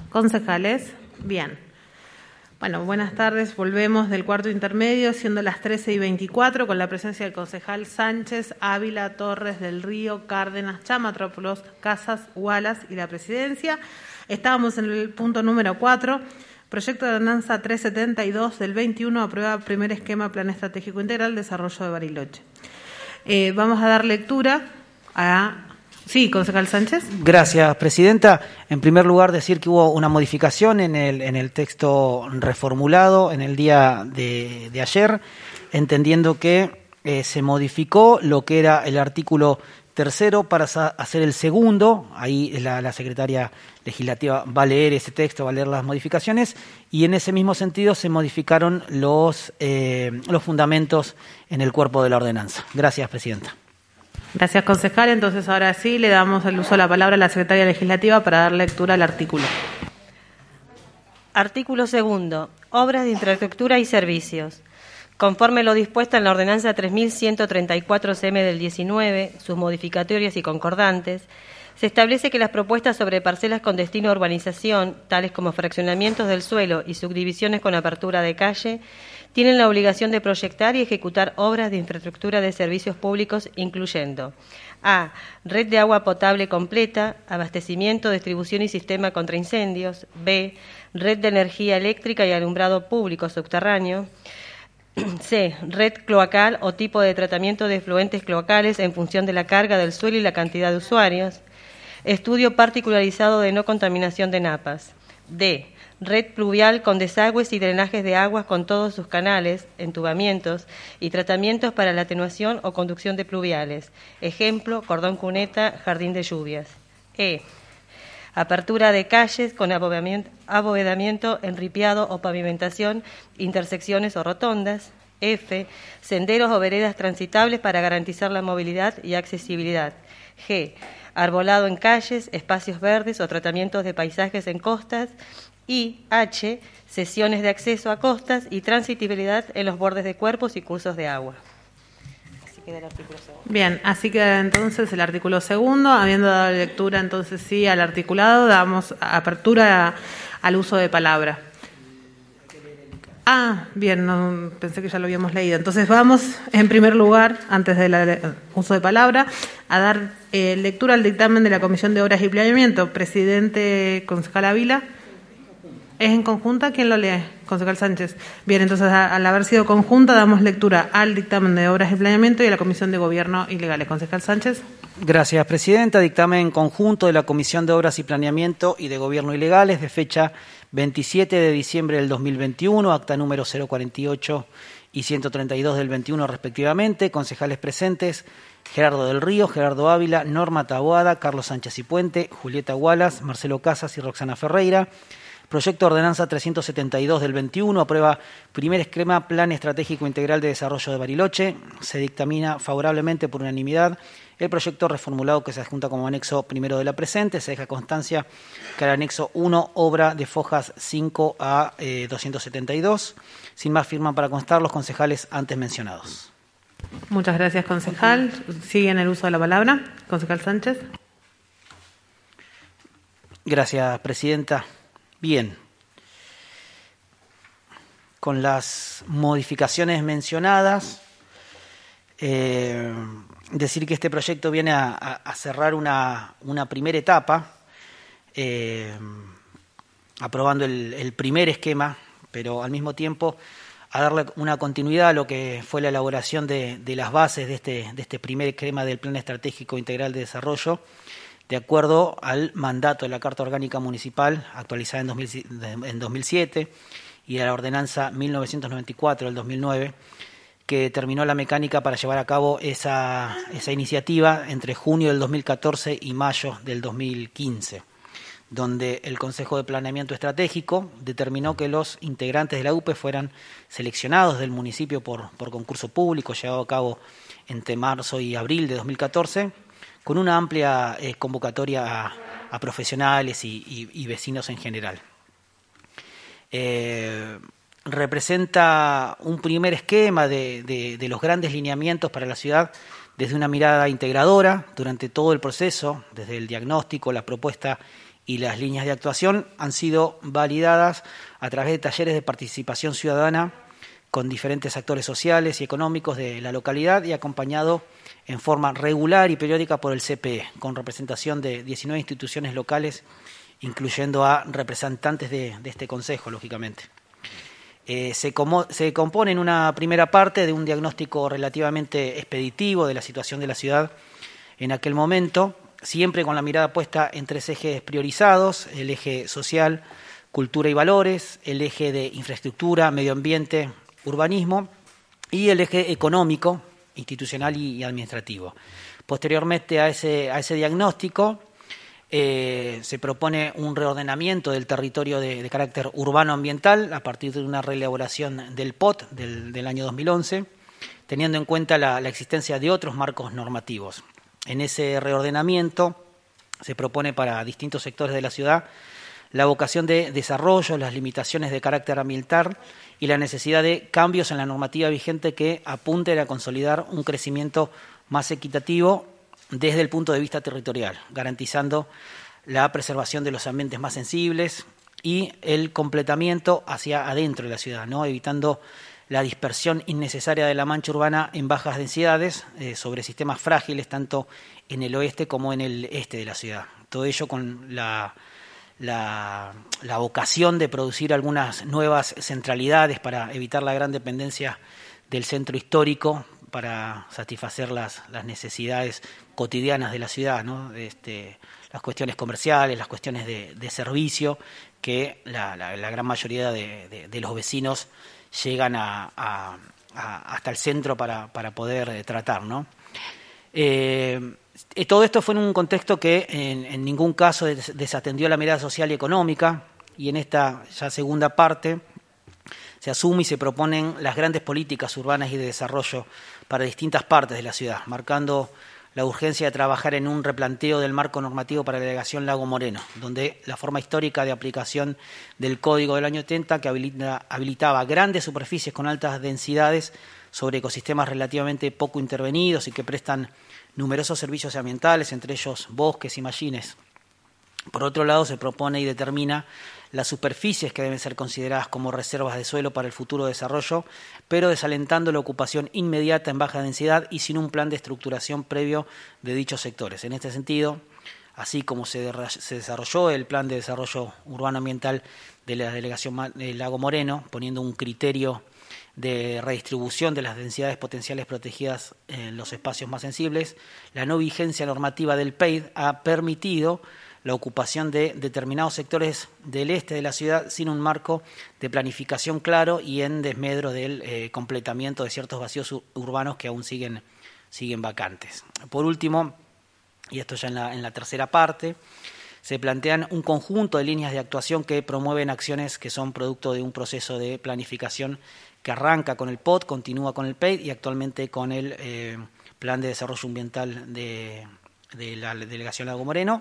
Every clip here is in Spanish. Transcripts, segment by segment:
Concejales, bien. Bueno, buenas tardes. Volvemos del cuarto intermedio, siendo las 13:24, con la presencia del concejal Sánchez, Ávila, Torres, del Río, Cárdenas, Chamatrópolos, Casas, Wallace y la presidencia. Estábamos en el punto número 4. Proyecto de ordenanza 372 del 21 aprueba primer esquema Plan Estratégico Integral Desarrollo de Bariloche. Vamos a dar lectura a... Sí, concejal Sánchez. Gracias, presidenta. En primer lugar, decir que hubo una modificación en el texto reformulado en el día de ayer, entendiendo que se modificó lo que era el artículo 3º para hacer el segundo. Ahí la secretaria legislativa va a leer ese texto, va a leer las modificaciones, y en ese mismo sentido se modificaron los fundamentos en el cuerpo de la ordenanza. Gracias, presidenta. Gracias, concejal. Entonces, ahora sí, le damos el uso de la palabra a la secretaria legislativa para dar lectura al artículo. Artículo 2. Obras de infraestructura y servicios. Conforme lo dispuesto en la ordenanza 3134-CM del 19, sus modificatorias y concordantes, se establece que las propuestas sobre parcelas con destino a urbanización, tales como fraccionamientos del suelo y subdivisiones con apertura de calle, tienen la obligación de proyectar y ejecutar obras de infraestructura de servicios públicos, incluyendo a. Red de agua potable completa, abastecimiento, distribución y sistema contra incendios. B. Red de energía eléctrica y alumbrado público subterráneo. C. Red cloacal o tipo de tratamiento de efluentes cloacales en función de la carga del suelo y la cantidad de usuarios. Estudio particularizado de no contaminación de napas. D. Red pluvial con desagües y drenajes de aguas con todos sus canales, entubamientos y tratamientos para la atenuación o conducción de pluviales. Ejemplo, cordón cuneta, jardín de lluvias. E. Apertura de calles con abovedamiento, enripiado o pavimentación, intersecciones o rotondas. F. Senderos o veredas transitables para garantizar la movilidad y accesibilidad. G. Arbolado en calles, espacios verdes o tratamientos de paisajes en costas. Y H. Sesiones de acceso a costas y transitabilidad en los bordes de cuerpos y cursos de agua. Así queda el artículo 2. Bien, así queda entonces el artículo 2. Habiendo dado lectura entonces sí al articulado, damos apertura al uso de palabra. Bien, no, pensé que ya lo habíamos leído. Entonces vamos, en primer lugar, antes del uso de palabra, a dar lectura al dictamen de la Comisión de Obras y Planeamiento. Presidente, concejal Ávila. ¿Es en conjunta? ¿Quién lo lee? Concejal Sánchez. Bien, entonces al haber sido conjunta damos lectura al dictamen de Obras y Planeamiento y a la Comisión de Gobierno y Legales. Concejal Sánchez. Gracias, presidenta. Dictamen conjunto de la Comisión de Obras y Planeamiento y de Gobierno y Legales de fecha 27 de diciembre del 2021, acta número 048 y 132 del 21 respectivamente. Concejales presentes: Gerardo del Río, Gerardo Ávila, Norma Taboada, Carlos Sánchez y Puente, Julieta Wallace, Marcelo Casas y Roxana Ferreira. Proyecto de ordenanza 372 del 21 aprueba primer esquema Plan Estratégico Integral de Desarrollo de Bariloche. Se dictamina favorablemente por unanimidad el proyecto reformulado que se adjunta como anexo primero de la presente. Se deja constancia que el anexo 1, obra de fojas 5 a 272. Sin más, firman para constar los concejales antes mencionados. Muchas gracias, concejal. Sigue en el uso de la palabra. Concejal Sánchez. Gracias, presidenta. Bien, con las modificaciones mencionadas, decir que este proyecto viene a cerrar una primera etapa, aprobando el primer esquema, pero al mismo tiempo a darle una continuidad a lo que fue la elaboración de las bases de este primer esquema del Plan Estratégico Integral de Desarrollo, de acuerdo al mandato de la Carta Orgánica Municipal, actualizada en 2007, y a la Ordenanza 1994 del 2009, que determinó la mecánica para llevar a cabo esa iniciativa entre junio del 2014 y mayo del 2015, donde el Consejo de Planeamiento Estratégico determinó que los integrantes de la UPE fueran seleccionados del municipio por concurso público llevado a cabo entre marzo y abril de 2014, con una amplia convocatoria a profesionales y vecinos en general. Representa un primer esquema de los grandes lineamientos para la ciudad desde una mirada integradora durante todo el proceso, desde el diagnóstico, la propuesta y las líneas de actuación han sido validadas a través de talleres de participación ciudadana con diferentes actores sociales y económicos de la localidad y acompañado en forma regular y periódica por el CPE, con representación de 19 instituciones locales, incluyendo a representantes de este Consejo, lógicamente. Se compone en una primera parte de un diagnóstico relativamente expeditivo de la situación de la ciudad en aquel momento, siempre con la mirada puesta en 3 ejes priorizados: el eje social, cultura y valores, el eje de infraestructura, medio ambiente, urbanismo y el eje económico, institucional y administrativo. Posteriormente a ese diagnóstico se propone un reordenamiento del territorio de carácter urbano-ambiental a partir de una reelaboración del POT del año 2011, teniendo en cuenta la existencia de otros marcos normativos. En ese reordenamiento se propone para distintos sectores de la ciudad la vocación de desarrollo, las limitaciones de carácter ambiental y la necesidad de cambios en la normativa vigente que apunten a consolidar un crecimiento más equitativo desde el punto de vista territorial, garantizando la preservación de los ambientes más sensibles y el completamiento hacia adentro de la ciudad, ¿no? Evitando la dispersión innecesaria de la mancha urbana en bajas densidades sobre sistemas frágiles tanto en el oeste como en el este de la ciudad. Todo ello con la vocación de producir algunas nuevas centralidades para evitar la gran dependencia del centro histórico para satisfacer las necesidades cotidianas de la ciudad, ¿no? Las cuestiones comerciales, las cuestiones de servicio, que la gran mayoría de los vecinos llegan hasta el centro para poder tratar, ¿no? Todo esto fue en un contexto que en ningún caso desatendió la mirada social y económica, y en esta ya segunda parte se asume y se proponen las grandes políticas urbanas y de desarrollo para distintas partes de la ciudad, marcando la urgencia de trabajar en un replanteo del marco normativo para la delegación Lago Moreno, donde la forma histórica de aplicación del Código del año 80, que habilitaba grandes superficies con altas densidades sobre ecosistemas relativamente poco intervenidos y que prestan numerosos servicios ambientales, entre ellos bosques y mallines. Por otro lado, se propone y determina las superficies que deben ser consideradas como reservas de suelo para el futuro desarrollo, pero desalentando la ocupación inmediata en baja densidad y sin un plan de estructuración previo de dichos sectores. En este sentido, así como se desarrolló el plan de desarrollo urbano ambiental de la delegación Lago Moreno, poniendo un criterio de redistribución de las densidades potenciales protegidas en los espacios más sensibles, la no vigencia normativa del PEID ha permitido la ocupación de determinados sectores del este de la ciudad sin un marco de planificación claro y en desmedro del completamiento de ciertos vacíos urbanos que aún siguen vacantes. Por último, y esto ya en la tercera parte, se plantean un conjunto de líneas de actuación que promueven acciones que son producto de un proceso de planificación que arranca con el POT, continúa con el PEID y actualmente con el Plan de Desarrollo Ambiental de la Delegación Lago Moreno,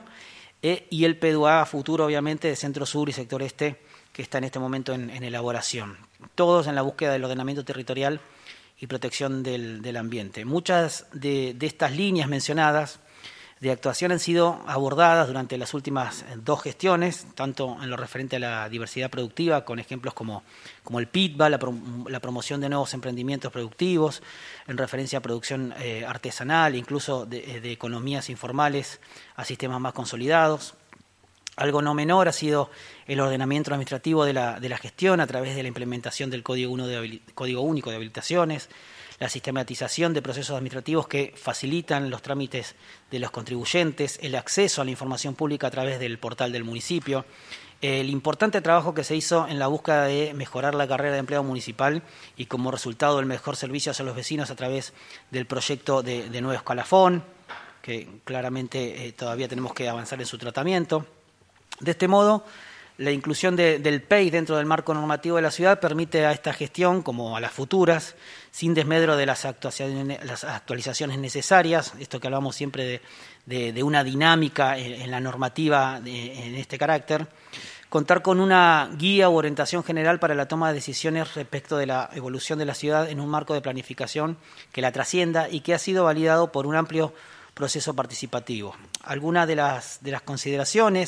y el PEDUA futuro, obviamente, de Centro Sur y Sector Este, que está en este momento en elaboración. Todos en la búsqueda del ordenamiento territorial y protección del ambiente. Muchas de estas líneas mencionadas de actuación han sido abordadas durante las últimas 2 gestiones, tanto en lo referente a la diversidad productiva, con ejemplos como el PITBA, la promoción de nuevos emprendimientos productivos, en referencia a producción artesanal, incluso de economías informales a sistemas más consolidados. Algo no menor ha sido el ordenamiento administrativo de la gestión a través de la implementación del Código Único de Habilitaciones, la sistematización de procesos administrativos que facilitan los trámites de los contribuyentes, el acceso a la información pública a través del portal del municipio, el importante trabajo que se hizo en la búsqueda de mejorar la carrera de empleo municipal y como resultado el mejor servicio hacia los vecinos a través del proyecto de Nuevo Escalafón, que claramente todavía tenemos que avanzar en su tratamiento. De este modo, la inclusión del PEI dentro del marco normativo de la ciudad permite a esta gestión, como a las futuras, sin desmedro de las actualizaciones necesarias, esto que hablamos siempre de una dinámica en la normativa en este carácter, contar con una guía u orientación general para la toma de decisiones respecto de la evolución de la ciudad en un marco de planificación que la trascienda y que ha sido validado por un amplio proceso participativo. Algunas de las consideraciones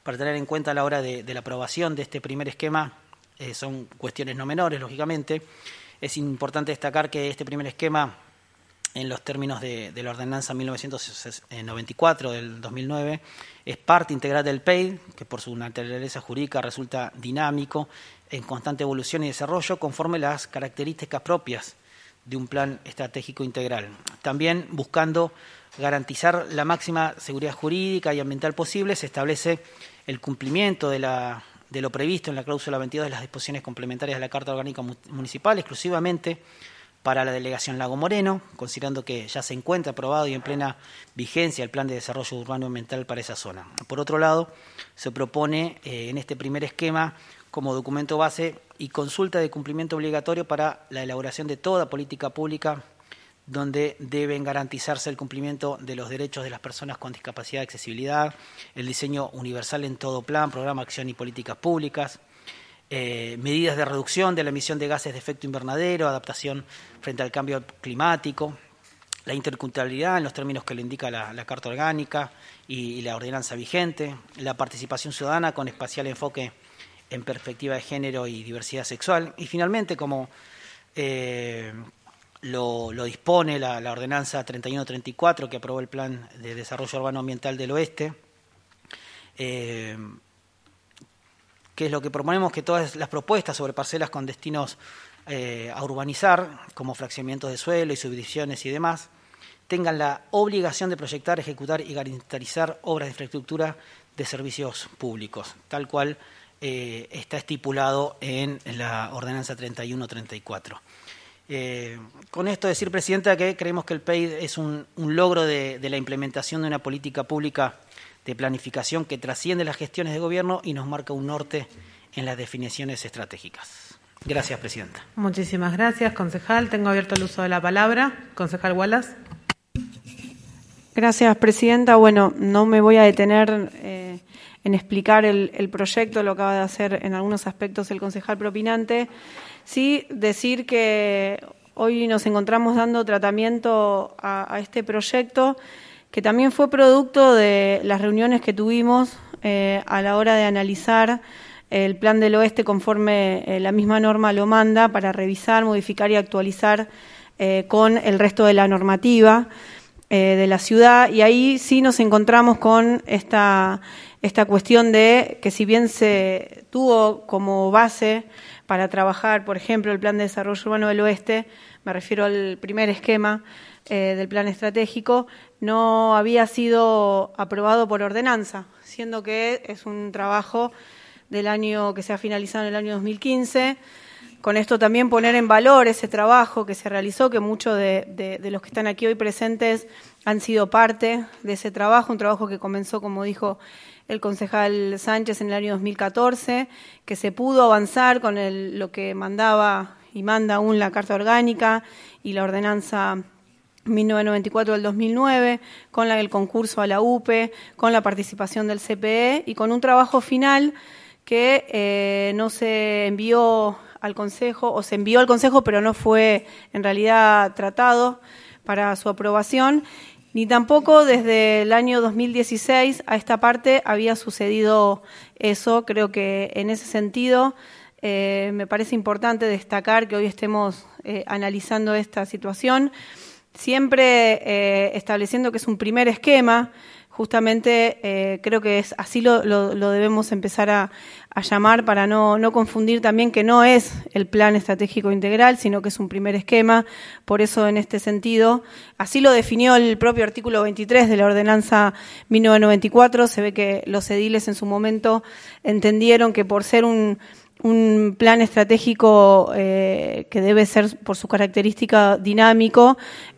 para tener en cuenta a la hora de la aprobación de este primer esquema. Son cuestiones no menores, lógicamente. Es importante destacar que este primer esquema, en los términos de la ordenanza 1994 del 2009, es parte integral del PEID, que por su naturaleza jurídica resulta dinámico, en constante evolución y desarrollo, conforme las características propias de un plan estratégico integral. También buscando garantizar la máxima seguridad jurídica y ambiental posible, se establece el cumplimiento de lo previsto en la cláusula 22 de las disposiciones complementarias de la Carta Orgánica Municipal, exclusivamente para la delegación Lago Moreno, considerando que ya se encuentra aprobado y en plena vigencia el Plan de Desarrollo Urbano Ambiental para esa zona. Por otro lado, se propone en este primer esquema como documento base y consulta de cumplimiento obligatorio para la elaboración de toda política pública donde deben garantizarse el cumplimiento de los derechos de las personas con discapacidad de accesibilidad, el diseño universal en todo plan, programa, acción y políticas públicas, medidas de reducción de la emisión de gases de efecto invernadero, adaptación frente al cambio climático, la interculturalidad en los términos que le indica la Carta Orgánica y la ordenanza vigente, la participación ciudadana con especial enfoque en perspectiva de género y diversidad sexual, y finalmente, como lo dispone la ordenanza 3134 que aprobó el Plan de Desarrollo Urbano Ambiental del Oeste, que es lo que proponemos, que todas las propuestas sobre parcelas con destinos a urbanizar, como fraccionamientos de suelo y subdivisiones y demás, tengan la obligación de proyectar, ejecutar y garantizar obras de infraestructura de servicios públicos, tal cual está estipulado en la ordenanza 3134. Con esto decir, Presidenta, que creemos que el PEID es un logro de la implementación de una política pública de planificación que trasciende las gestiones de gobierno y nos marca un norte en las definiciones estratégicas. Gracias, Presidenta. Muchísimas gracias, concejal. Tengo abierto el uso de la palabra. Concejal Wallace. Gracias, Presidenta. Bueno, no me voy a detener en explicar el proyecto, lo acaba de hacer en algunos aspectos el concejal propinante. Sí, decir que hoy nos encontramos dando tratamiento a este proyecto, que también fue producto de las reuniones que tuvimos a la hora de analizar el Plan del Oeste conforme la misma norma lo manda, para revisar, modificar y actualizar con el resto de la normativa de la ciudad. Y ahí sí nos encontramos con esta cuestión de que, si bien se tuvo como base para trabajar, por ejemplo, el Plan de Desarrollo Urbano del Oeste, me refiero al primer esquema del plan estratégico, no había sido aprobado por ordenanza, siendo que es un trabajo del año que se ha finalizado en el año 2015. Con esto también poner en valor ese trabajo que se realizó, que muchos de los que están aquí hoy presentes han sido parte de ese trabajo, un trabajo que comenzó, como dijo el concejal Sánchez, en el año 2014, que se pudo avanzar con lo que mandaba y manda aún la Carta Orgánica y la Ordenanza 1994 del 2009, con el concurso a la UPE, con la participación del CPE y con un trabajo final que no se envió al Consejo, o se envió al Consejo, pero no fue en realidad tratado para su aprobación, ni tampoco desde el año 2016 a esta parte había sucedido eso. Creo que en ese sentido me parece importante destacar que hoy estemos analizando esta situación, siempre estableciendo que es un primer esquema. Justamente creo que es así lo debemos empezar a llamar, para no confundir también que no es el plan estratégico integral, sino que es un primer esquema. Por eso, en este sentido, así lo definió el propio artículo 23 de la ordenanza 1994. Se ve que los ediles en su momento entendieron que, por ser un plan estratégico que debe ser, por su característica, dinámico,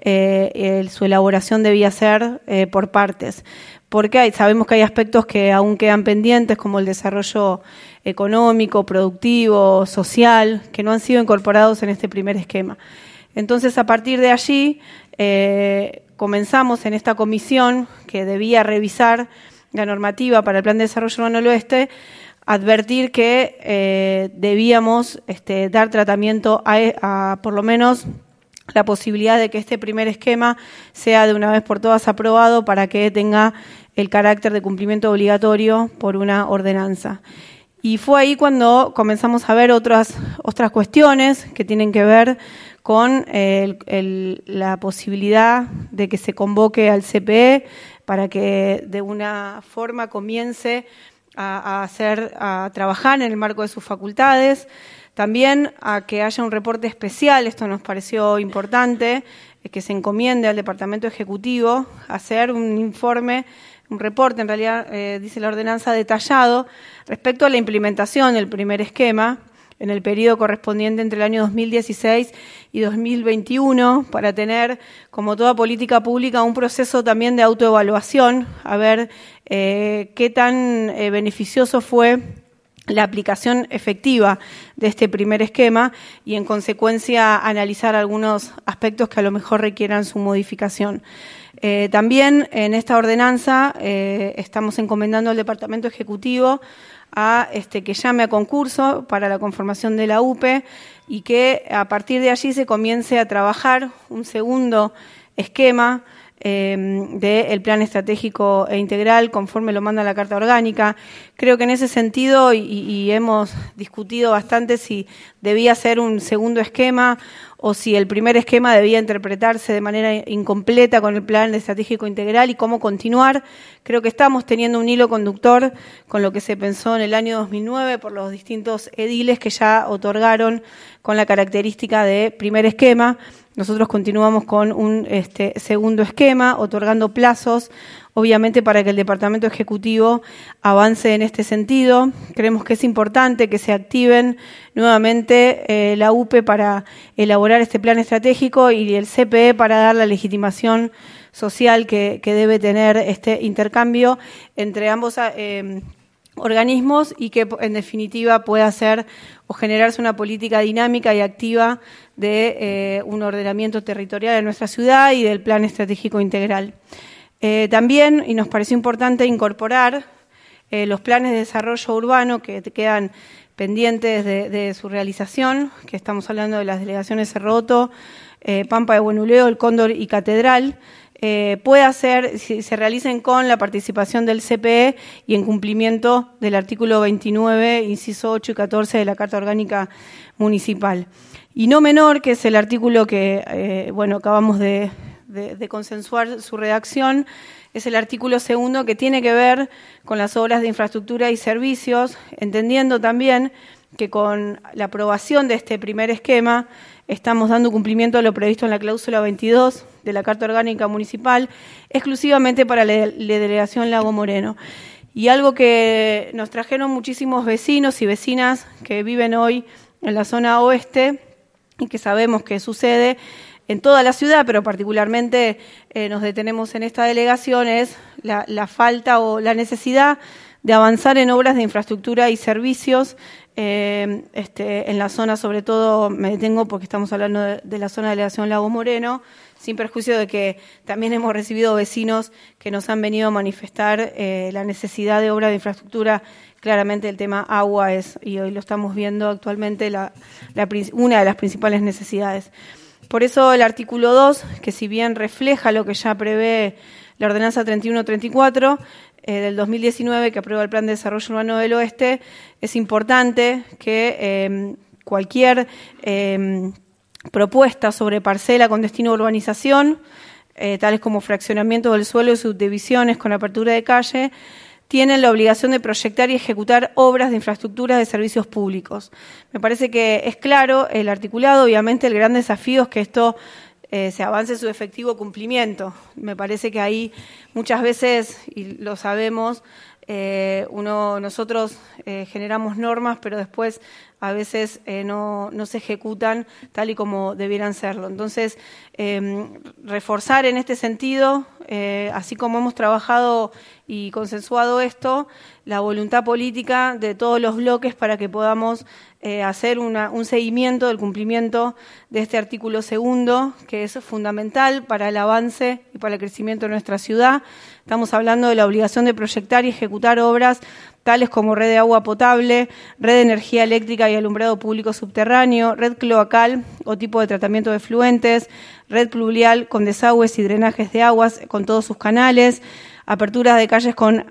su elaboración debía ser por partes. Porque sabemos que hay aspectos que aún quedan pendientes, como el desarrollo económico, productivo, social, que no han sido incorporados en este primer esquema. Entonces, a partir de allí, comenzamos en esta comisión que debía revisar la normativa para el Plan de Desarrollo Urbano del Oeste, advertir que debíamos dar tratamiento a por lo menos la posibilidad de que este primer esquema sea de una vez por todas aprobado para que tenga el carácter de cumplimiento obligatorio por una ordenanza. Y fue ahí cuando comenzamos a ver otras cuestiones que tienen que ver con la posibilidad de que se convoque al CPE para que de una forma comience a trabajar en el marco de sus facultades. También a que haya un reporte especial, esto nos pareció importante, que se encomiende al Departamento Ejecutivo hacer un informe, un reporte, en realidad dice la ordenanza, detallado respecto a la implementación del primer esquema en el periodo correspondiente entre el año 2016 y 2021, para tener, como toda política pública, un proceso también de autoevaluación, a ver qué tan beneficioso fue la aplicación efectiva de este primer esquema y, en consecuencia, analizar algunos aspectos que a lo mejor requieran su modificación. También en esta ordenanza estamos encomendando al Departamento Ejecutivo a que llame a concurso para la conformación de la UPE y que a partir de allí se comience a trabajar un segundo esquema del plan estratégico e integral conforme lo manda la Carta Orgánica. Creo que en ese sentido, y hemos discutido bastante si debía ser un segundo esquema o si el primer esquema debía interpretarse de manera incompleta con el plan estratégico integral y cómo continuar. Creo que estamos teniendo un hilo conductor con lo que se pensó en el año 2009 por los distintos ediles que ya otorgaron con la característica de primer esquema. Nosotros continuamos con un segundo esquema, otorgando plazos, obviamente, para que el Departamento Ejecutivo avance en este sentido. Creemos que es importante que se activen nuevamente la UPE para elaborar este plan estratégico y el CPE para dar la legitimación social que debe tener este intercambio entre ambos organismos y que, en definitiva, pueda ser o generarse una política dinámica y activa de un ordenamiento territorial en nuestra ciudad y del plan estratégico integral. También, y nos pareció importante incorporar los planes de desarrollo urbano que quedan pendientes de su realización, que estamos hablando de las delegaciones Cerroto, Pampa de Buenuleo, El Cóndor y Catedral, pueda ser, si se realicen con la participación del CPE y en cumplimiento del artículo 29, inciso 8 y 14 de la Carta Orgánica Municipal. Y no menor, que es el artículo que acabamos de consensuar su redacción, es el artículo segundo, que tiene que ver con las obras de infraestructura y servicios, entendiendo también que con la aprobación de este primer esquema estamos dando cumplimiento a lo previsto en la cláusula 22 de la Carta Orgánica Municipal, exclusivamente para la delegación Lago Moreno. Y algo que nos trajeron muchísimos vecinos y vecinas que viven hoy en la zona oeste y que sabemos que sucede en toda la ciudad, pero particularmente nos detenemos en esta delegación, es la falta o la necesidad de avanzar en obras de infraestructura y servicios en la zona, sobre todo me detengo porque estamos hablando de la zona de delegación Lago Moreno, sin perjuicio de que también hemos recibido vecinos que nos han venido a manifestar la necesidad de obra de infraestructura. Claramente el tema agua es, y hoy lo estamos viendo actualmente, una de las principales necesidades. Por eso el artículo 2, que si bien refleja lo que ya prevé la ordenanza 3134 del 2019, que aprueba el Plan de Desarrollo Urbano del Oeste, es importante que cualquier propuesta sobre parcela con destino a urbanización, tales como fraccionamiento del suelo y subdivisiones con apertura de calle, tienen la obligación de proyectar y ejecutar obras de infraestructura de servicios públicos. Me parece que es claro el articulado. Obviamente el gran desafío es que esto se avance en su efectivo cumplimiento. Me parece que ahí muchas veces, y lo sabemos, nosotros generamos normas, pero después a veces no se ejecutan tal y como debieran serlo. Entonces, reforzar en este sentido, así como hemos trabajado y consensuado esto, la voluntad política de todos los bloques para que podamos hacer un seguimiento del cumplimiento de este artículo segundo, que es fundamental para el avance y para el crecimiento de nuestra ciudad. Estamos hablando de la obligación de proyectar y ejecutar obras tales como red de agua potable, red de energía eléctrica y alumbrado público subterráneo, red cloacal o tipo de tratamiento de efluentes, red pluvial con desagües y drenajes de aguas con todos sus canales, aperturas de calles con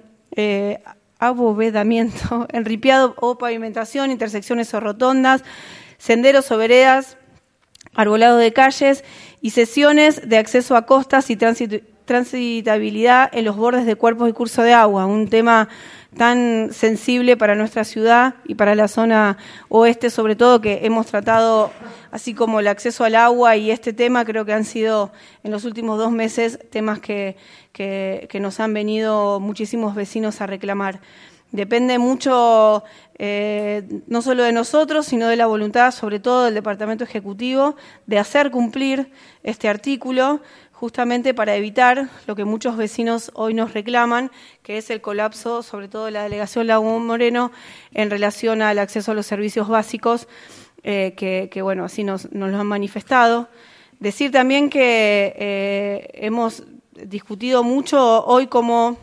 abovedamiento, enripiado o pavimentación, intersecciones o rotondas, senderos o veredas, arbolado de calles y sesiones de acceso a costas y transitabilidad en los bordes de cuerpos y curso de agua, un tema tan sensible para nuestra ciudad y para la zona oeste, sobre todo, que hemos tratado, así como el acceso al agua y este tema, creo que han sido en los últimos 2 meses temas que nos han venido muchísimos vecinos a reclamar. Depende mucho no solo de nosotros, sino de la voluntad, sobre todo del Departamento Ejecutivo, de hacer cumplir este artículo, justamente para evitar lo que muchos vecinos hoy nos reclaman, que es el colapso, sobre todo de la delegación Lago Moreno, en relación al acceso a los servicios básicos, que bueno, así nos lo han manifestado. Decir también que hemos discutido mucho hoy cómo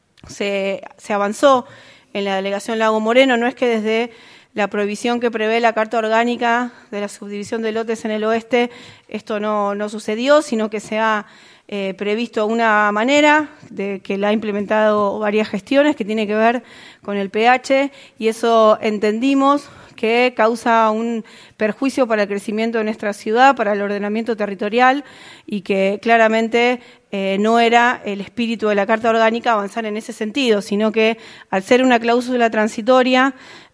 se avanzó en la delegación Lago Moreno. No es que desde la prohibición que prevé la Carta Orgánica de la subdivisión de lotes en el oeste esto no sucedió, sino que se ha previsto una manera de que la ha implementado varias gestiones que tiene que ver con el pH, y eso entendimos que causa un perjuicio para el crecimiento de nuestra ciudad, para el ordenamiento territorial, y que claramente no era el espíritu de la Carta Orgánica avanzar en ese sentido, sino que al ser una cláusula transitoria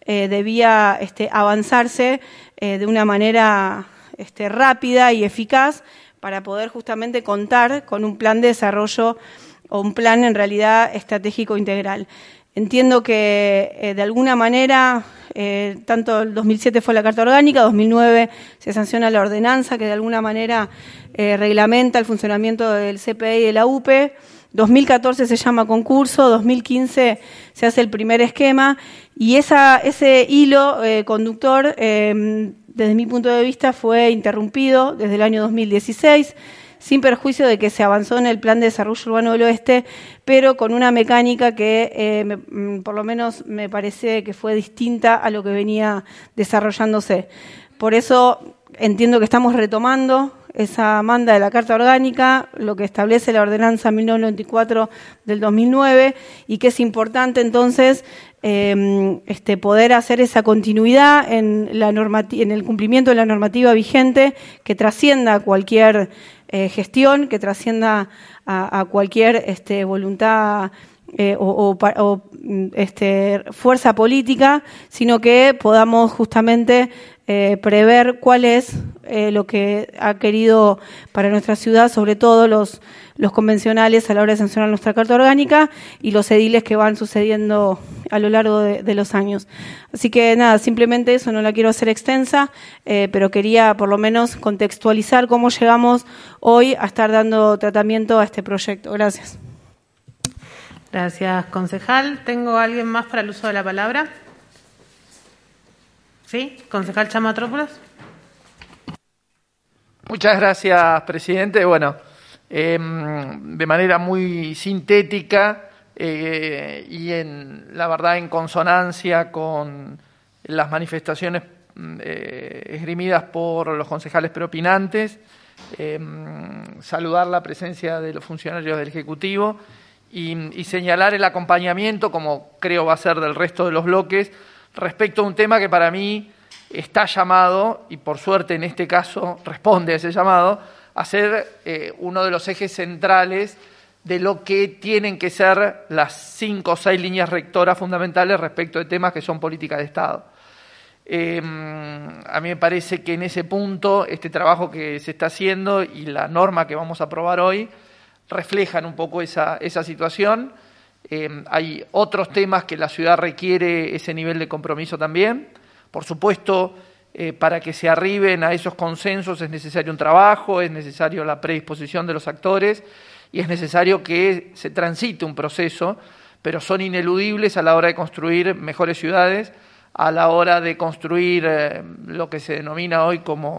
debía avanzarse de una manera rápida y eficaz para poder justamente contar con un plan de desarrollo o un plan en realidad estratégico integral. Entiendo que de alguna manera, tanto el 2007 fue la Carta Orgánica, 2009 se sanciona la ordenanza que de alguna manera reglamenta el funcionamiento del CPE y de la UPE, 2014 se llama concurso, 2015 se hace el primer esquema, y ese hilo conductor, desde mi punto de vista, fue interrumpido desde el año 2016, sin perjuicio de que se avanzó en el Plan de Desarrollo Urbano del Oeste, pero con una mecánica que por lo menos me parece que fue distinta a lo que venía desarrollándose. Por eso entiendo que estamos retomando esa manda de la Carta Orgánica, lo que establece la Ordenanza 1994 del 2009, y que es importante entonces poder hacer esa continuidad en el cumplimiento de la normativa vigente, que trascienda cualquier gestión, que trascienda a cualquier voluntad o fuerza política, sino que podamos justamente prever cuál es lo que ha querido para nuestra ciudad, sobre todo los convencionales a la hora de sancionar nuestra Carta Orgánica, y los ediles que van sucediendo a lo largo de los años. Así que nada, simplemente eso, no la quiero hacer extensa, pero quería por lo menos contextualizar cómo llegamos hoy a estar dando tratamiento a este proyecto. Gracias. Gracias, concejal. ¿Tengo alguien más para el uso de la palabra? ¿Sí? Concejal Chamatrópolos. Muchas gracias, presidente. Bueno, de manera muy sintética y la verdad en consonancia con las manifestaciones esgrimidas por los concejales preopinantes, saludar la presencia de los funcionarios del Ejecutivo y señalar el acompañamiento, como creo va a ser del resto de los bloques, respecto a un tema que para mí está llamado, y por suerte en este caso responde a ese llamado, a ser uno de los ejes centrales de lo que tienen que ser las 5 o 6 líneas rectoras fundamentales respecto de temas que son políticas de Estado. A mí me parece que en ese punto este trabajo que se está haciendo y la norma que vamos a aprobar hoy reflejan un poco esa situación. Hay otros temas que la ciudad requiere ese nivel de compromiso también. Por supuesto, para que se arriben a esos consensos es necesario un trabajo, es necesario la predisposición de los actores y es necesario que se transite un proceso, pero son ineludibles a la hora de construir mejores ciudades, a la hora de construir lo que se denomina hoy como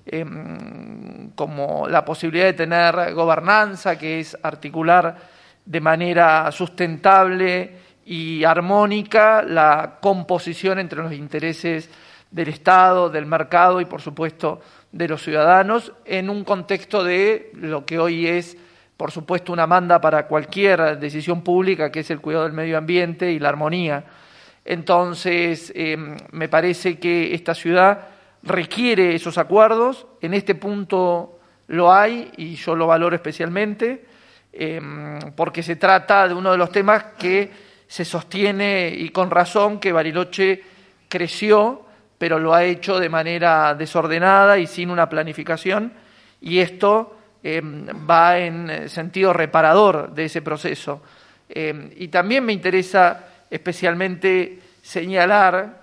la posibilidad de tener gobernanza, que es articular de manera sustentable y armónica la composición entre los intereses del Estado, del mercado y, por supuesto, de los ciudadanos, en un contexto de lo que hoy es, por supuesto, una manda para cualquier decisión pública, que es el cuidado del medio ambiente y la armonía. Entonces, me parece que esta ciudad requiere esos acuerdos. En este punto lo hay y yo lo valoro especialmente, porque se trata de uno de los temas que se sostiene, y con razón, que Bariloche creció, pero lo ha hecho de manera desordenada y sin una planificación, y esto va en sentido reparador de ese proceso. Y también me interesa especialmente señalar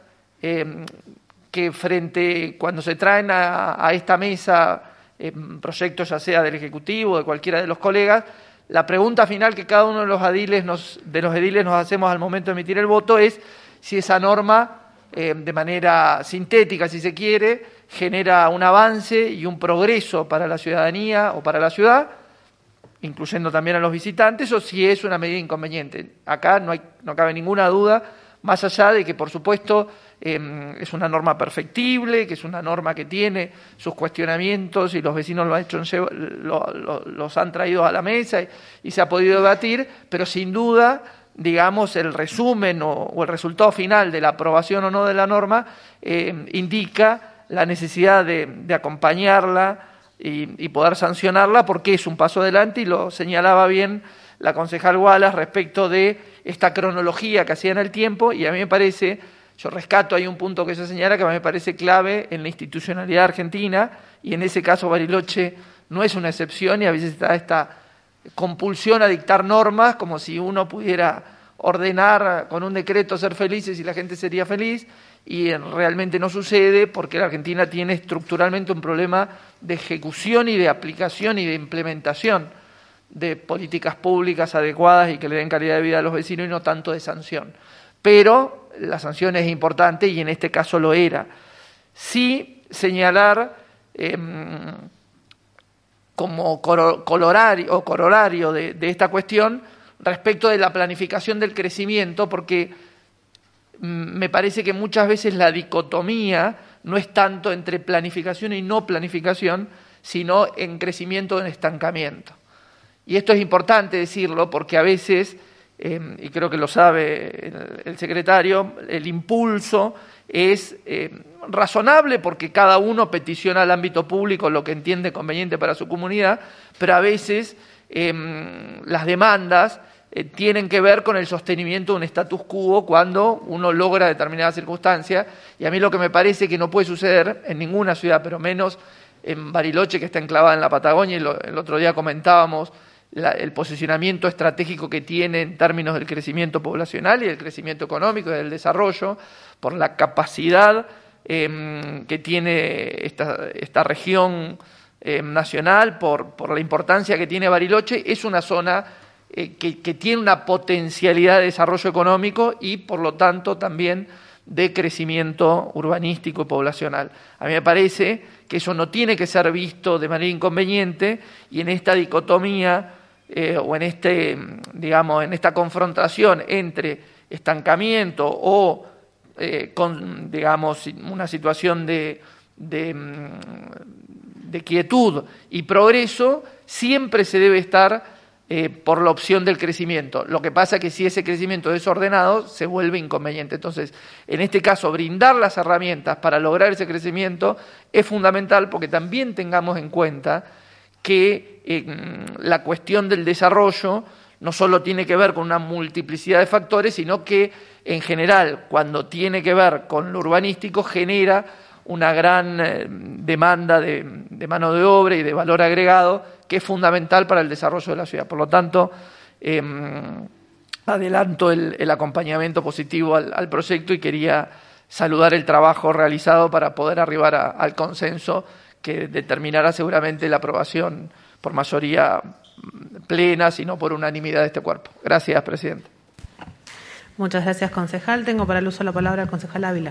que cuando se traen a esta mesa proyectos, ya sea del Ejecutivo o de cualquiera de los colegas, la pregunta final que cada uno de los ediles nos hacemos al momento de emitir el voto es si esa norma, de manera sintética, si se quiere, genera un avance y un progreso para la ciudadanía o para la ciudad, incluyendo también a los visitantes, o si es una medida inconveniente. Acá no cabe ninguna duda, más allá de que, por supuesto, es una norma perfectible, que es una norma que tiene sus cuestionamientos y los vecinos los han traído a la mesa y se ha podido debatir, pero sin duda, digamos, el resumen o el resultado final de la aprobación o no de la norma indica la necesidad de acompañarla y poder sancionarla, porque es un paso adelante, y lo señalaba bien la concejal Wallace respecto de esta cronología que hacía en el tiempo, y a mí me parece, yo rescato ahí un punto que se señala que a mí me parece clave en la institucionalidad argentina, y en ese caso Bariloche no es una excepción, y a veces está esta compulsión a dictar normas como si uno pudiera ordenar con un decreto ser felices y la gente sería feliz, y realmente no sucede, porque la Argentina tiene estructuralmente un problema de ejecución y de aplicación y de implementación de políticas públicas adecuadas y que le den calidad de vida a los vecinos, y no tanto de sanción. Pero la sanción es importante y en este caso lo era. Sí señalar como corolario de esta cuestión respecto de la planificación del crecimiento, porque me parece que muchas veces la dicotomía no es tanto entre planificación y no planificación, sino en crecimiento o en estancamiento. Y esto es importante decirlo porque a veces, y creo que lo sabe el secretario, el impulso es razonable porque cada uno peticiona al ámbito público lo que entiende conveniente para su comunidad, pero a veces las demandas tienen que ver con el sostenimiento de un status quo cuando uno logra determinadas circunstancias, y a mí lo que me parece que no puede suceder en ninguna ciudad, pero menos en Bariloche, que está enclavada en la Patagonia, y el otro día comentábamos el posicionamiento estratégico que tiene en términos del crecimiento poblacional y del crecimiento económico y del desarrollo, por la capacidad que tiene esta región nacional, por la importancia que tiene Bariloche. Es una zona que tiene una potencialidad de desarrollo económico y, por lo tanto, también de crecimiento urbanístico y poblacional. A mí me parece que eso no tiene que ser visto de manera inconveniente, y en esta dicotomía o en en esta confrontación entre estancamiento o con una situación de quietud y progreso, siempre se debe estar por la opción del crecimiento. Lo que pasa es que si ese crecimiento es desordenado, se vuelve inconveniente. Entonces, en este caso, brindar las herramientas para lograr ese crecimiento es fundamental, porque también tengamos en cuenta que la cuestión del desarrollo no solo tiene que ver con una multiplicidad de factores, sino que, en general, cuando tiene que ver con lo urbanístico, genera una gran demanda de mano de obra y de valor agregado, que es fundamental para el desarrollo de la ciudad. Por lo tanto, adelanto el acompañamiento positivo al proyecto, y quería saludar el trabajo realizado para poder arribar al consenso que determinará seguramente la aprobación por mayoría plena, sino por unanimidad de este cuerpo. Gracias, presidente. Muchas gracias, concejal. Tengo para el uso la palabra al concejal Ávila.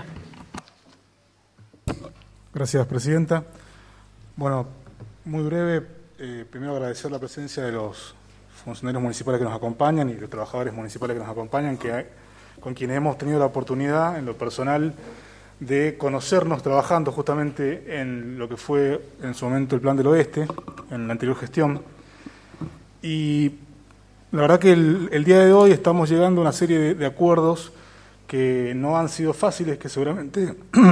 Gracias, presidenta. Bueno, muy breve. Primero agradecer la presencia de los funcionarios municipales que nos acompañan y los trabajadores municipales que nos acompañan, que con quienes hemos tenido la oportunidad, en lo personal, de conocernos trabajando justamente en lo que fue en su momento el Plan del Oeste, en la anterior gestión. Y la verdad que el día de hoy estamos llegando a una serie de acuerdos que no han sido fáciles, que seguramente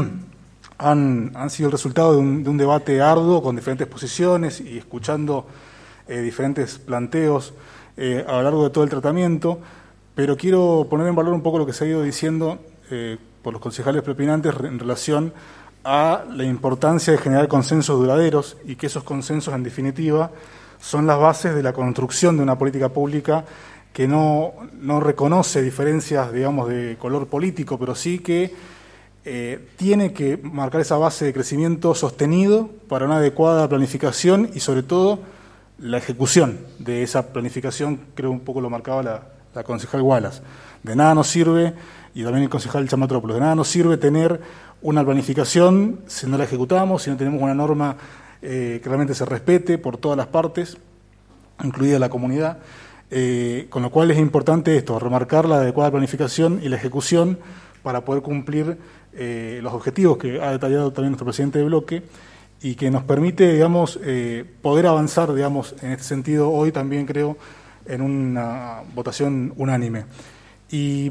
han sido el resultado de un debate arduo con diferentes posiciones y escuchando diferentes planteos a lo largo de todo el tratamiento, pero quiero poner en valor un poco lo que se ha ido diciendo por los concejales preopinantes en relación a la importancia de generar consensos duraderos y que esos consensos, en definitiva, son las bases de la construcción de una política pública que no reconoce diferencias, digamos, de color político, pero sí que tiene que marcar esa base de crecimiento sostenido para una adecuada planificación y, sobre todo, la ejecución de esa planificación. Creo un poco lo marcaba la concejal Wallace. De nada nos sirve, y también el concejal Chamatrópolis, de nada nos sirve tener una planificación si no la ejecutamos, si no tenemos una norma que realmente se respete por todas las partes, incluida la comunidad. Con lo cual es importante esto, remarcar la adecuada planificación y la ejecución para poder cumplir los objetivos que ha detallado también nuestro presidente de bloque y que nos permite, digamos, poder avanzar, digamos, en este sentido hoy también creo en una votación unánime. Y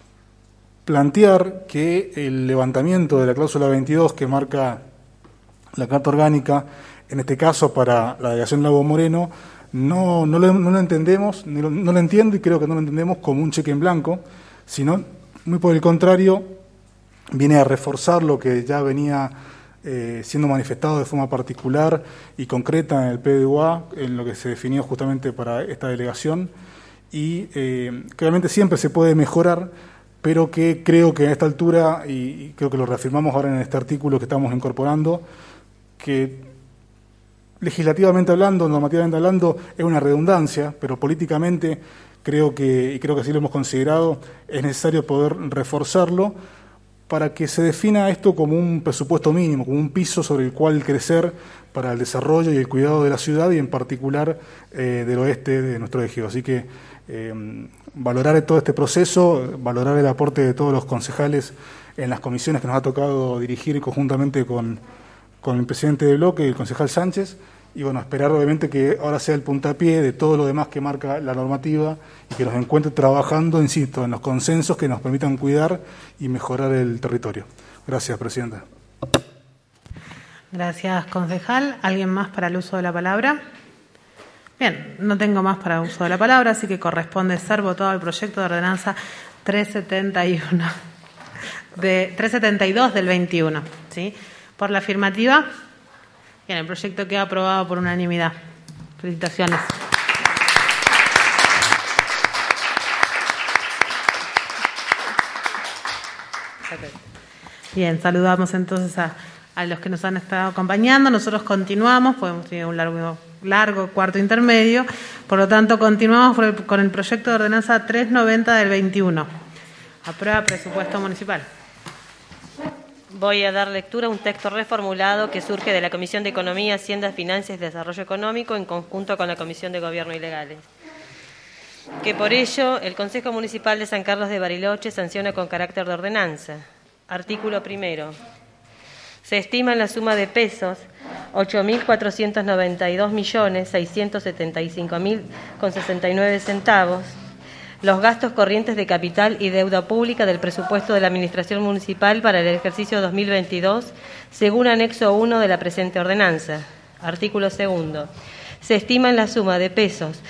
plantear que el levantamiento de la cláusula 22 que marca la Carta Orgánica, en este caso para la delegación Lago Moreno, no lo entendemos, no lo entiendo y creo que no lo entendemos como un cheque en blanco, sino muy por el contrario, viene a reforzar lo que ya venía siendo manifestado de forma particular y concreta en el PDUA, en lo que se definió justamente para esta delegación, y claramente siempre se puede mejorar, pero que creo que a esta altura, y creo que lo reafirmamos ahora en este artículo que estamos incorporando, que legislativamente hablando, normativamente hablando, es una redundancia, pero políticamente creo que así lo hemos considerado, es necesario poder reforzarlo para que se defina esto como un presupuesto mínimo, como un piso sobre el cual crecer para el desarrollo y el cuidado de la ciudad y en particular del oeste de nuestro ejido. Así que valorar todo este proceso, valorar el aporte de todos los concejales en las comisiones que nos ha tocado dirigir conjuntamente con el presidente de bloque y el concejal Sánchez, y bueno, esperar obviamente que ahora sea el puntapié de todo lo demás que marca la normativa y que nos encuentre trabajando, insisto, en los consensos que nos permitan cuidar y mejorar el territorio. Gracias, presidenta. Gracias, concejal. ¿Alguien más para el uso de la palabra? Bien, no tengo más para el uso de la palabra, así que corresponde ser votado el proyecto de ordenanza 372 del 21. ¿Sí? Por la afirmativa, bien, el proyecto queda aprobado por unanimidad. Felicitaciones. Bien, saludamos entonces a los que nos han estado acompañando. Nosotros continuamos, pues hemos tenido un largo cuarto intermedio, por lo tanto continuamos con el proyecto de ordenanza 390 del 21. Aprueba presupuesto municipal. Voy a dar lectura a un texto reformulado que surge de la Comisión de Economía, Hacienda, Finanzas y Desarrollo Económico en conjunto con la Comisión de Gobierno y Legales. Que por ello el Consejo Municipal de San Carlos de Bariloche sanciona con carácter de ordenanza. Artículo primero. Se estima en la suma de pesos 8.492.675.000,69 centavos los gastos corrientes de capital y deuda pública del presupuesto de la Administración Municipal para el ejercicio 2022, según anexo 1 de la presente ordenanza. Artículo segundo. Se estima en la suma de pesos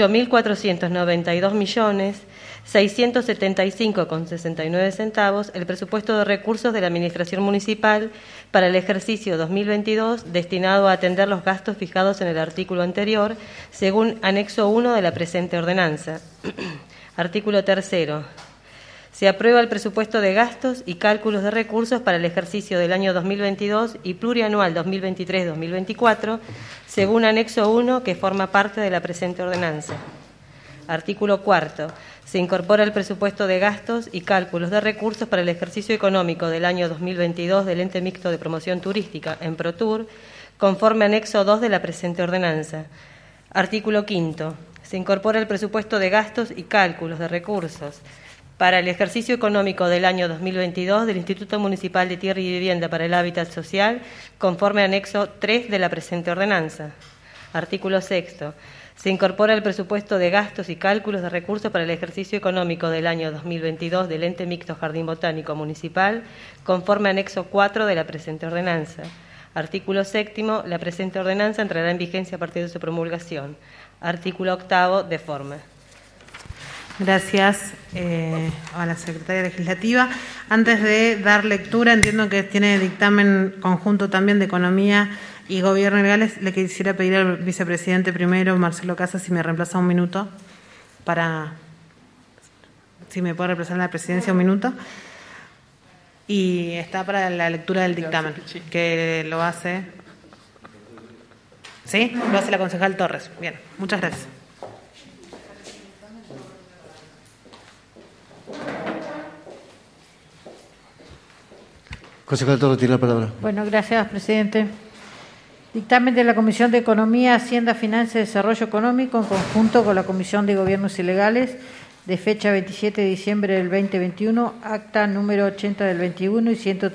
8.492.675,69 centavos el presupuesto de recursos de la Administración Municipal para el ejercicio 2022 destinado a atender los gastos fijados en el artículo anterior, según anexo 1 de la presente ordenanza. Artículo tercero. Se aprueba el presupuesto de gastos y cálculos de recursos para el ejercicio del año 2022 y plurianual 2023-2024, según anexo 1 que forma parte de la presente ordenanza. Artículo cuarto. Se incorpora el presupuesto de gastos y cálculos de recursos para el ejercicio económico del año 2022 del Ente Mixto de Promoción Turística, en ProTur, conforme anexo 2 de la presente ordenanza. Artículo quinto. Se incorpora el presupuesto de gastos y cálculos de recursos para el ejercicio económico del año 2022 del Instituto Municipal de Tierra y Vivienda para el Hábitat Social, conforme anexo 3 de la presente ordenanza. Artículo 6. Se incorpora el presupuesto de gastos y cálculos de recursos para el ejercicio económico del año 2022 del Ente Mixto Jardín Botánico Municipal, conforme anexo 4 de la presente ordenanza. Artículo 7. La presente ordenanza entrará en vigencia a partir de su promulgación. Artículo 8. De forma. Gracias a la secretaria legislativa. Antes de dar lectura, entiendo que tiene dictamen conjunto también de Economía y Gobierno Legales. Le quisiera pedir al vicepresidente primero, Marcelo Casas, si me reemplaza un minuto, si me puede reemplazar en la presidencia un minuto. Y está para la lectura del dictamen, que lo hace... ¿Sí? Lo hace la concejal Torres. Bien, muchas gracias. Concejal Torres, tiene la palabra. Bueno, gracias, presidente. Dictamen de la Comisión de Economía, Hacienda, Finanzas y Desarrollo Económico en conjunto con la Comisión de Gobiernos y Legales de fecha 27 de diciembre del 2021, acta número 80 del 21 y